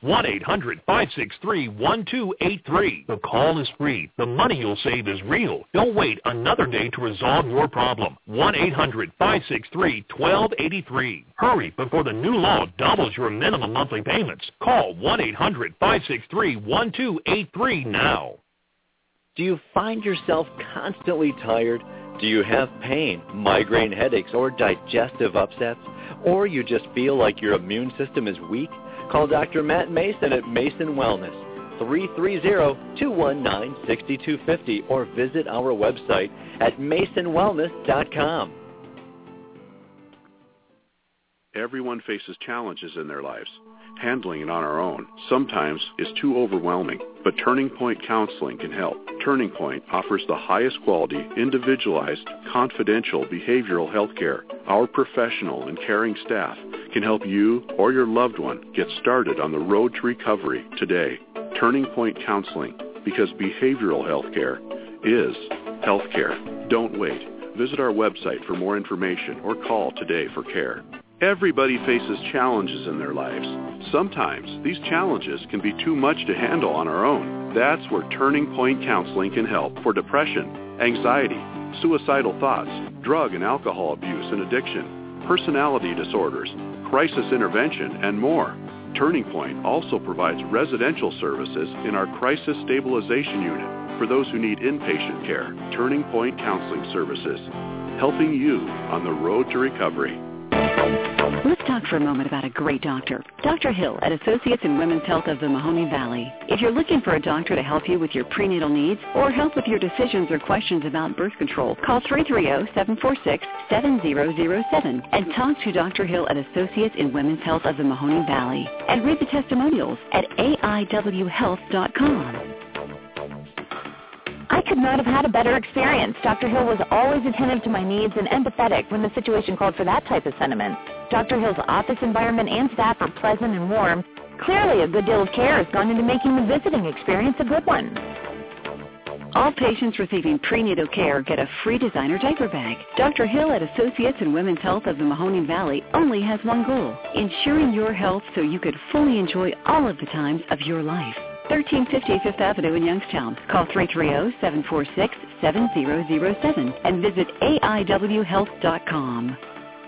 1-800-563-1283. The call is free. The money you'll save is real. Don't wait another day to resolve your problem. 1-800-563-1283. Hurry before the new law doubles your minimum monthly payments. Call 1-800-563-1283 now. Do you find yourself constantly tired? Do you have pain, migraine headaches, or digestive upsets? Or you just feel like your immune system is weak? Call Dr. Matt Mason at Mason Wellness, 330-219-6250, or visit our website at masonwellness.com. Everyone faces challenges in their lives. Handling it on our own sometimes is too overwhelming, but Turning Point Counseling can help. Turning Point offers the highest quality, individualized, confidential behavioral health care. Our professional and caring staff can help you or your loved one get started on the road to recovery today. Turning Point Counseling, because behavioral health care is health care. Don't wait. Visit our website for more information or call today for care. Everybody faces challenges in their lives. Sometimes these challenges can be too much to handle on our own. That's where Turning Point Counseling can help for depression, anxiety, suicidal thoughts, drug and alcohol abuse and addiction, personality disorders, crisis intervention, and more. Turning Point also provides residential services in our Crisis Stabilization Unit for those who need inpatient care. Turning Point Counseling Services, helping you on the road to recovery. Let's talk for a moment about a great doctor. Dr. Hill at Associates in Women's Health of the Mahoning Valley. If you're looking for a doctor to help you with your prenatal needs or help with your decisions or questions about birth control, call 330-746-7007 and talk to Dr. Hill at Associates in Women's Health of the Mahoning Valley. And read the testimonials at aiwhealth.com. I could not have had a better experience. Dr. Hill was always attentive to my needs and empathetic when the situation called for that type of sentiment. Dr. Hill's office environment and staff are pleasant and warm. Clearly, a good deal of care has gone into making the visiting experience a good one. All patients receiving prenatal care get a free designer diaper bag. Dr. Hill at Associates in Women's Health of the Mahoning Valley only has one goal, ensuring your health so you could fully enjoy all of the times of your life. 1350 Fifth Avenue in Youngstown. Call 330-746-7007 and visit aiwhealth.com.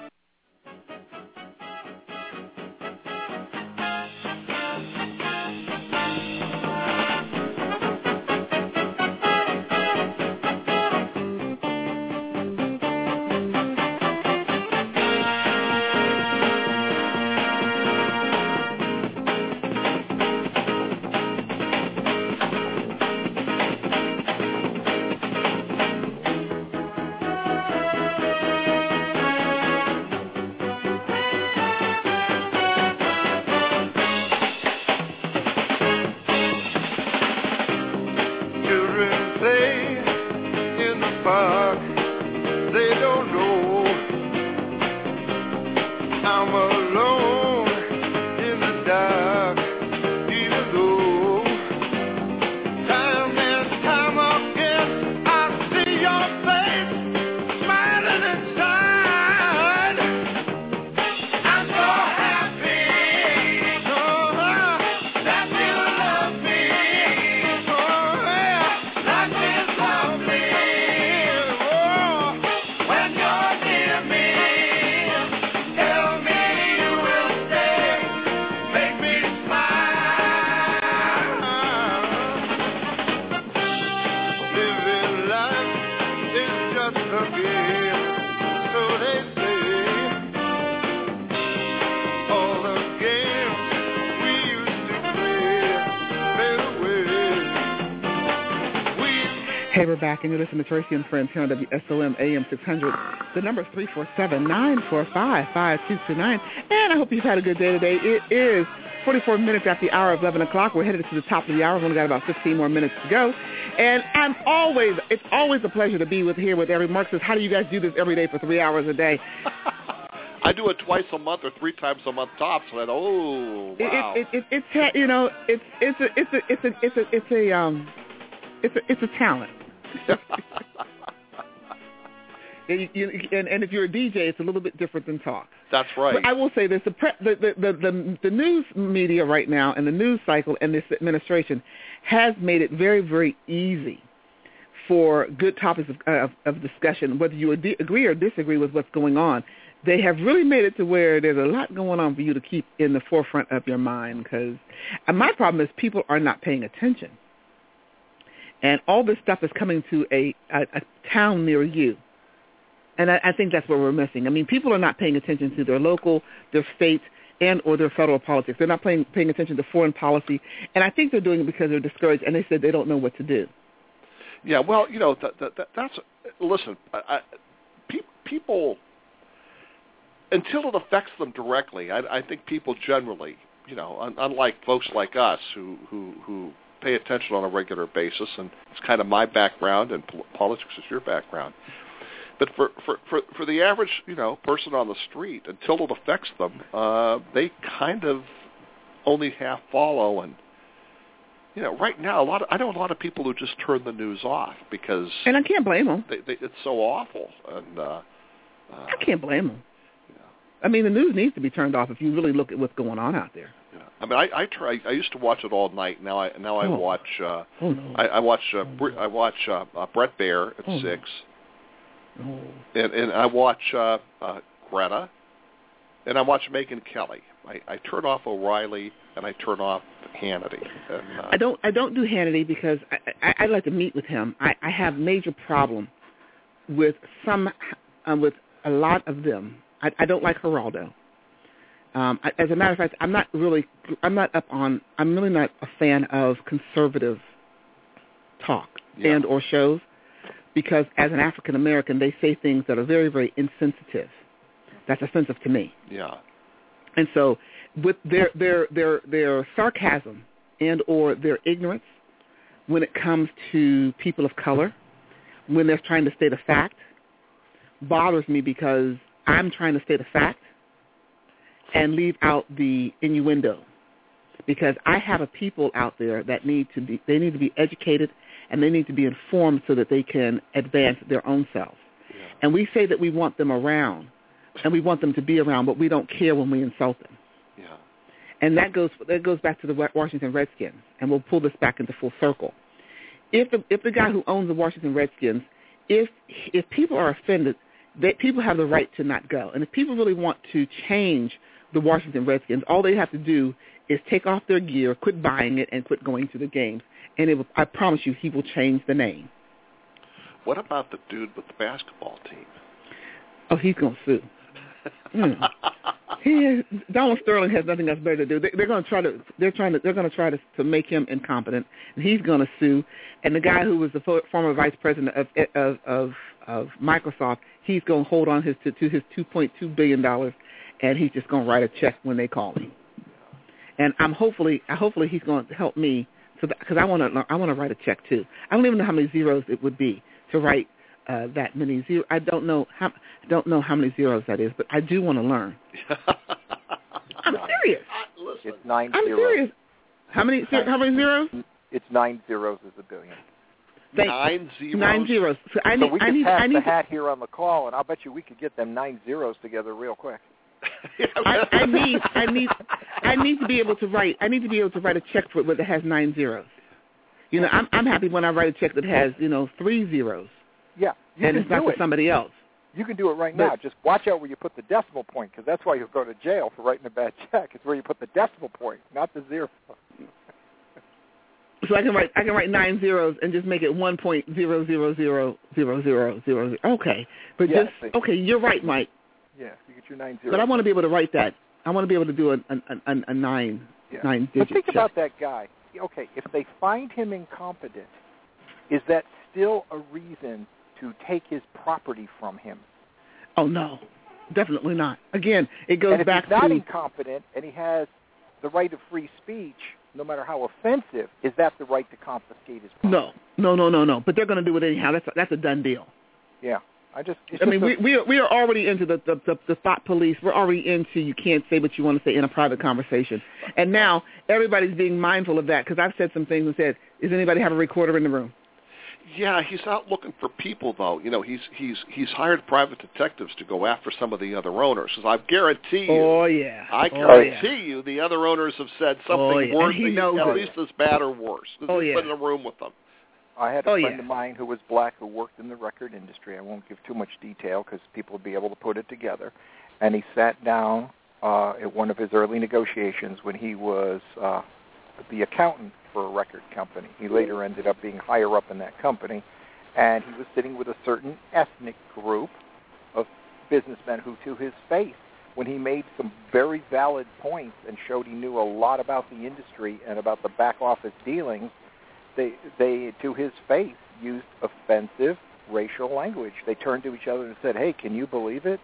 Hey, we're back, and you're listening to Tracy and Friends here on WSOM AM 600. The number is 347-945-5229. And I hope you've had a good day today. It is 44 minutes after the hour of 11 o'clock. We're headed to the top of the hour. We've only got about 15 more minutes to go. And it's always a pleasure to be here with every Mark says, how do you guys do this every day for 3 hours a day? I do it twice a month or 3 times a month tops. And wow. It's a talent. And if you're a DJ, it's a little bit different than talk. That's right. But I will say this: the news media right now, and the news cycle, and this administration has made it very, very easy for good topics of discussion, whether you agree or disagree with what's going on. They have really made it to where there's a lot going on for you to keep in the forefront of your mind. Because my problem is people are not paying attention. And all this stuff is coming to a town near you. And I think that's what we're missing. I mean, people are not paying attention to their local, their state, and or their federal politics. They're not paying attention to foreign policy. And I think they're doing it because they're discouraged, and they said they don't know what to do. Yeah, well, that's listen, people, until it affects them directly, I think people generally, unlike folks like us who pay attention on a regular basis, and it's kind of my background, and politics is your background. But for the average, person on the street, until it affects them, they kind of only half follow. And right now, I know a lot of people who just turn the news off because, and I can't blame them. It's so awful, and I can't blame them. I mean, the news needs to be turned off if you really look at what's going on out there. Yeah. I mean, I used to watch it all night. Now I watch. I watch Bret Baier at 6. Oh. And I watch Greta, and I watch Megyn Kelly. I turn off O'Reilly and I turn off Hannity. And, I don't do Hannity because I like to meet with him. I have major problem with with a lot of them. I don't like Geraldo. As a matter of fact, I'm really not a fan of conservative talk and or shows, because as an African American, they say things that are very, very insensitive. That's offensive to me. Yeah. And so, with their sarcasm and or their ignorance, when it comes to people of color, when they're trying to state a fact, bothers me because I'm trying to state a fact and leave out the innuendo, because I have a people out there that need to be educated and they need to be informed so that they can advance their own selves. Yeah. And we say that we want them around and we want them to be around, but we don't care when we insult them. Yeah. And that goes back to the Washington Redskins, and we'll pull this back into full circle. If the guy who owns the Washington Redskins, if people are offended, people have the right to not go. And if people really want to change the Washington Redskins, all they have to do is take off their gear, quit buying it, and quit going to the games. And I promise you, he will change the name. What about the dude with the basketball team? Oh, he's going to sue. Donald Sterling has nothing else better to do. They're going to try to. They're going to try to make him incompetent, and he's going to sue. And the guy who was the former vice president of Microsoft, he's going to hold on to his $2.2 billion, and he's just going to write a check when they call him. And hopefully he's going to help me, because I want to write a check too. I don't even know how many zeros it would be to write that many zeros. I don't know how many zeros that is, but I do want to learn. I'm serious. It's 9 I'm zeros. serious. How many zeros? It's 9 zeros is a billion. 9 zeros. 9 zeros. So we can pass the hat here on the call, and I'll bet you we could get them 9 zeros together real quick. I need to be able to write. I need to be able to write a check for it that has 9 zeros. You know, I'm happy when I write a check that has 3 zeros. Yeah, and it's not for somebody else. You can do it right now. Just watch out where you put the decimal point, because that's why you'll go to jail for writing a bad check. It's where you put the decimal point, not the zero. So I can write 9 zeros and just make it 1.0000000. Okay, but okay. You're right, Mike. Yeah, you get your 9 zeros. But I want to be able to write that. I want to be able to do a 9 digit. But think check. about that guy. Okay, if they find him incompetent, is that still a reason to take his property from him? Oh no, definitely not. Again, it goes and back if he's not to incompetent and he has the right of free speech, no matter how offensive, is that the right to confiscate his property? No. But they're going to do it anyhow. That's a done deal. Yeah. We are already into the thought police. We're already into you can't say what you want to say in a private conversation. And now everybody's being mindful of that, because I've said some things and said, does anybody have a recorder in the room? Yeah, he's out looking for people, though. You know, he's hired private detectives to go after some of the other owners. Because I guarantee you, I guarantee you, the other owners have said something worse, at least as bad or worse. He's been in a room with them. I had a friend of mine who was black who worked in the record industry. I won't give too much detail because people would be able to put it together. And he sat down at one of his early negotiations when he was the accountant for a record company. He later ended up being higher up in that company. And he was sitting with a certain ethnic group of businessmen who, to his face, when he made some very valid points and showed he knew a lot about the industry and about the back office dealings, they to his face, used offensive racial language. They turned to each other and said, hey, can you believe it?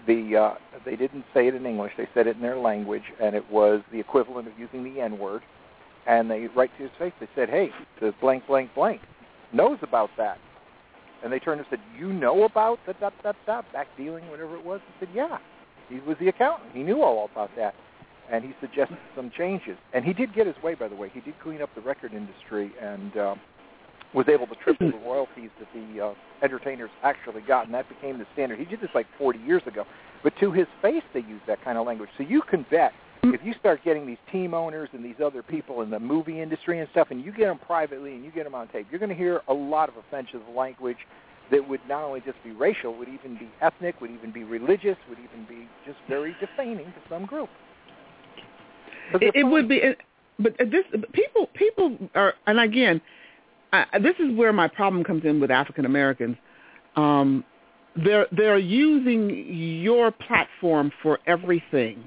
They didn't say it in English. They said it in their language, and it was the equivalent of using the N-word. And they, right to his face, they said, hey, the blank, blank, blank knows about that. And they turned and said, you know about the back dealing, whatever it was? He said, yeah. He was the accountant. He knew all about that. And he suggested some changes. And he did get his way, by the way. He did clean up the record industry and was able to triple the royalties that the entertainers actually got, and that became the standard. He did this like 40 years ago. But to his face, they used that kind of language. So you can bet If you start getting these team owners and these other people in the movie industry and stuff, and you get them privately and you get them on tape, you're going to hear a lot of offensive language that would not only just be racial, would even be ethnic, would even be religious, would even be just very defaming to some group. It would be, but people are, and again, this is where my problem comes in with African Americans. They're using your platform for everything,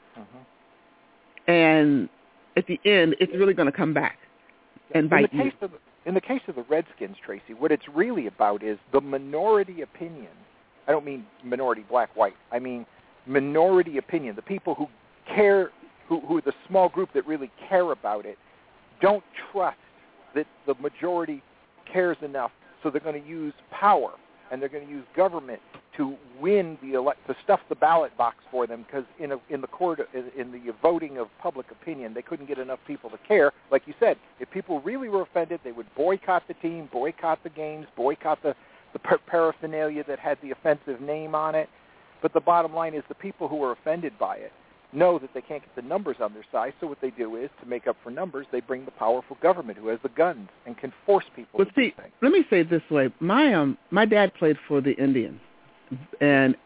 and at the end, it's really going to come back and bite you. In the case of the Redskins, Tracy, what it's really about is the minority opinion. I don't mean minority black, white. I mean minority opinion. The people who care, who are the small group that really care about it, don't trust that the majority cares enough, so they're going to use power and they're going to use government to win to stuff the ballot box for them, because in the voting of public opinion, they couldn't get enough people to care. Like you said, if people really were offended, they would boycott the team, boycott the games, boycott the paraphernalia that had the offensive name on it. But the bottom line is the people who are offended by it know that they can't get the numbers on their side, so what they do is, to make up for numbers, they bring the powerful government who has the guns and can force people to do things. Let me say it this way. My dad played for the Indians, and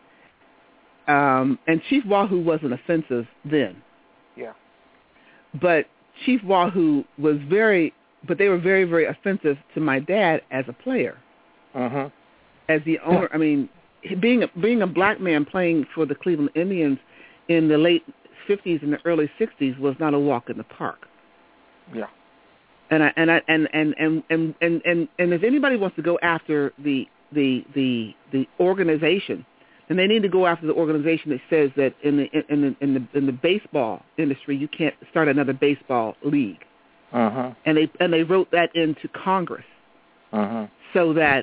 Chief Wahoo wasn't offensive then. Yeah. But Chief Wahoo was they were very, very offensive to my dad as a player. As the owner, I mean, being a black man playing for the Cleveland Indians in the late 50s and the early 60s was not a walk in the park. Yeah. And if anybody wants to go after the organization, then they need to go after the organization that says that in the baseball industry you can't start another baseball league. And they wrote that into Congress so that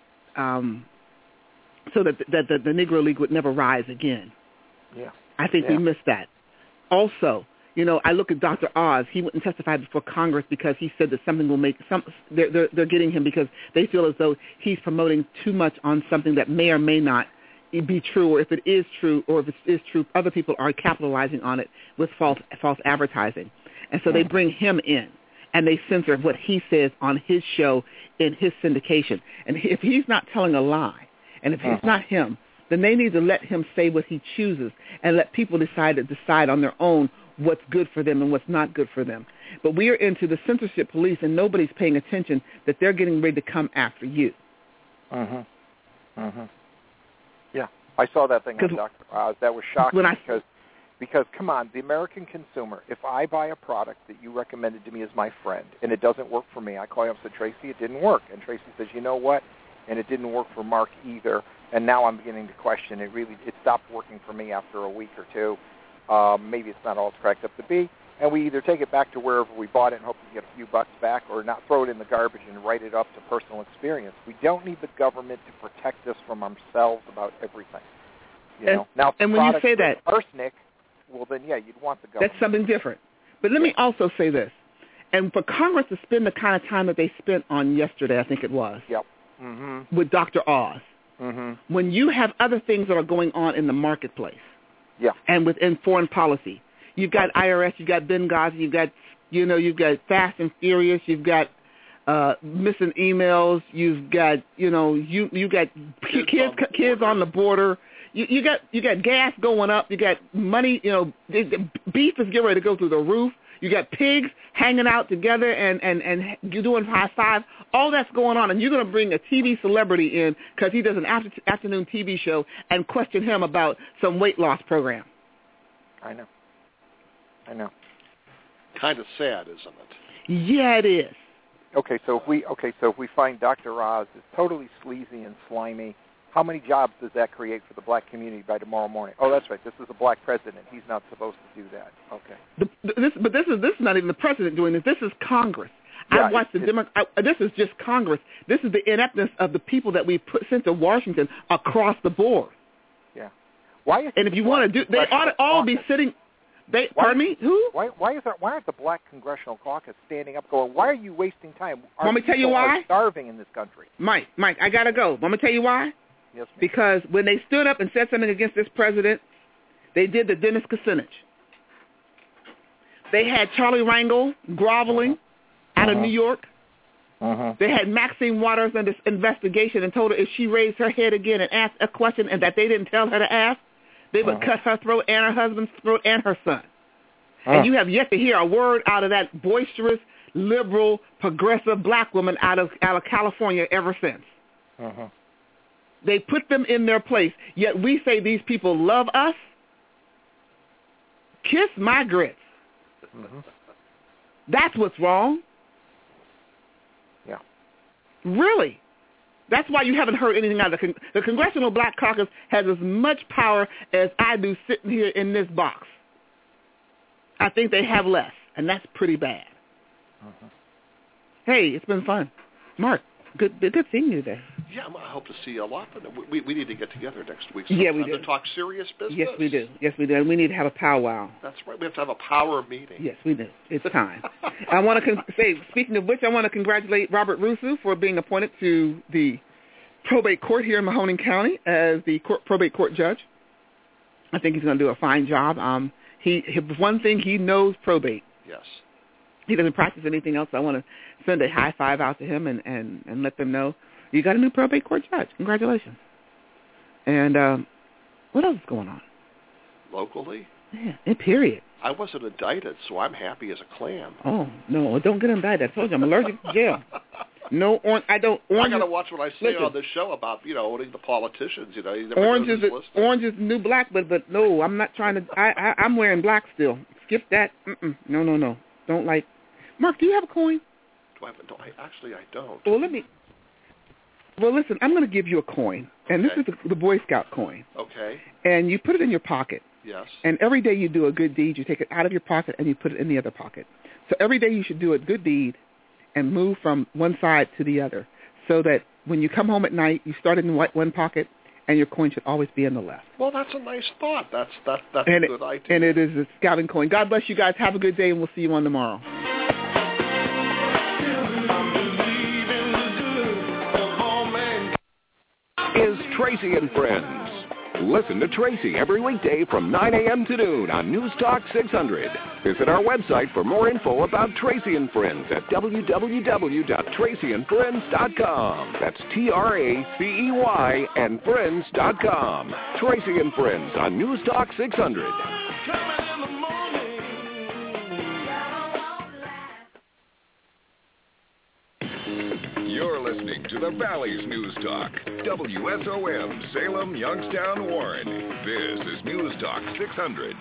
the Negro League would never rise again. Yeah. I think we missed that. Also, I look at Dr. Oz. He wouldn't testify before Congress because he said that something will make they're getting him because they feel as though he's promoting too much on something that may or may not be true, or if it is true, other people are capitalizing on it with false advertising. And so they bring him in and they censor what he says on his show in his syndication. And if he's not telling a lie, and if it's not him, then they need to let him say what he chooses and let people decide on their own what's good for them and what's not good for them. But we are into the censorship police, and nobody's paying attention that they're getting ready to come after you. Yeah, I saw that thing on Dr. Oz. That was shocking because, come on, the American consumer, if I buy a product that you recommended to me as my friend and it doesn't work for me, I call you up and say, Tracy, it didn't work. And Tracy says, you know what? And it didn't work for Mark either. And now I'm beginning to question it. It stopped working for me after a week or two. Maybe it's not all it's cracked up to be. And we either take it back to wherever we bought it and hope to get a few bucks back, or not throw it in the garbage and write it up to personal experience. We don't need the government to protect us from ourselves about everything. Now, and when you say that, arsenic, well then, yeah, you'd want the government. That's something different. But let me also say this. And for Congress to spend the kind of time that they spent on yesterday, I think it was, with Dr. Oz, when you have other things that are going on in the marketplace, and within foreign policy, you've got IRS, you've got Benghazi, you've got Fast and Furious, you've got missing emails, you've got you got kids on the border, you got gas going up, you got money, beef is getting ready to go through the roof. You got pigs hanging out together and doing high five. All that's going on, and you're going to bring a TV celebrity in because he does an afternoon TV show and question him about some weight loss program. I know. Kind of sad, isn't it? Yeah, it is. Okay, so if we find Dr. Oz is totally sleazy and slimy, how many jobs does that create for the black community by tomorrow morning? Oh, that's right. This is a black president. He's not supposed to do that. Okay. This is not even the president doing this. This is Congress. Yeah, I've watched this is just Congress. This is the ineptness of the people that we sent to Washington across the board. Yeah. Why? And if you want to do, they ought to all be sitting. Pardon me? Who? Why aren't the black congressional caucus standing up, going, "Why are you wasting time? Want me to tell you why? Are starving in this country." Mike, I gotta go. Want me to tell you why? Yes, ma'am. Because when they stood up and said something against this president, they did the Dennis Kucinich. They had Charlie Rangel groveling out of New York. They had Maxine Waters in this investigation and told her if she raised her head again and asked a question and that they didn't tell her to ask, they would cut her throat and her husband's throat and her son. And you have yet to hear a word out of that boisterous, liberal, progressive black woman out of California ever since. They put them in their place, yet we say these people love us. Kiss my grits. That's what's wrong. Yeah. Really. That's why you haven't heard anything out of the Congressional Black Caucus has as much power as I do sitting here in this box. I think they have less, and that's pretty bad. Hey, it's been fun. Mark, good seeing you there. Yeah, I hope to see a lot of them. We need to get together next week. Yeah, we do. To talk serious business. Yes, we do. Yes, we do. And we need to have a powwow. That's right. We have to have a power meeting. Yes, we do. It's time. I want to say, speaking of which, I want to congratulate Robert Rusu for being appointed to the probate court here in Mahoning County as the probate court judge. I think he's going to do a fine job. One thing, he knows probate. Yes. He doesn't practice anything else. So I want to send a high five out to him and let them know you got a new probate court judge. Congratulations. And what else is going on? Locally? Yeah, period. I wasn't indicted, so I'm happy as a clam. Oh, no, don't get indicted. I told you I'm allergic to jail. No, I don't. I got to watch what I say on this show about, owning the politicians. Orange is the new black, but no, I'm not trying to. I'm wearing black still. Skip that. No. Don't like. Mark, do you have a coin? Actually, I don't. Well, listen, I'm going to give you a coin, and this is the Boy Scout coin. Okay. And you put it in your pocket. Yes. And every day you do a good deed, you take it out of your pocket and you put it in the other pocket. So every day you should do a good deed and move from one side to the other, so that when you come home at night, you start in one pocket, and your coin should always be in the left. Well, that's a nice thought. That's a good idea. And it is a scouting coin. God bless you guys. Have a good day, and we'll see you on tomorrow. Is Tracy and Friends. Listen to Tracy every weekday from 9 a.m. to noon on News Talk 600. Visit our website for more info about Tracy and Friends at www.tracyandfriends.com. That's TRACEY and Friends.com. Tracy and Friends on News Talk 600. You're listening to the Valley's News Talk. WSOM, Salem, Youngstown, Warren. This is News Talk 600.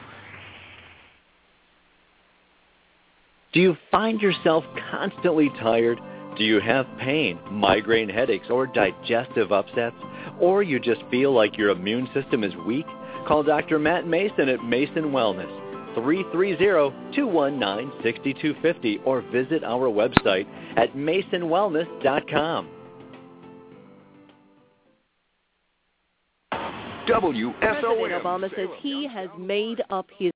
Do you find yourself constantly tired? Do you have pain, migraine headaches, or digestive upsets? Or you just feel like your immune system is weak? Call Dr. Matt Mason at Mason Wellness. 330-219-6250 or visit our website at masonwellness.com. WSOM. President Obama says he has made up his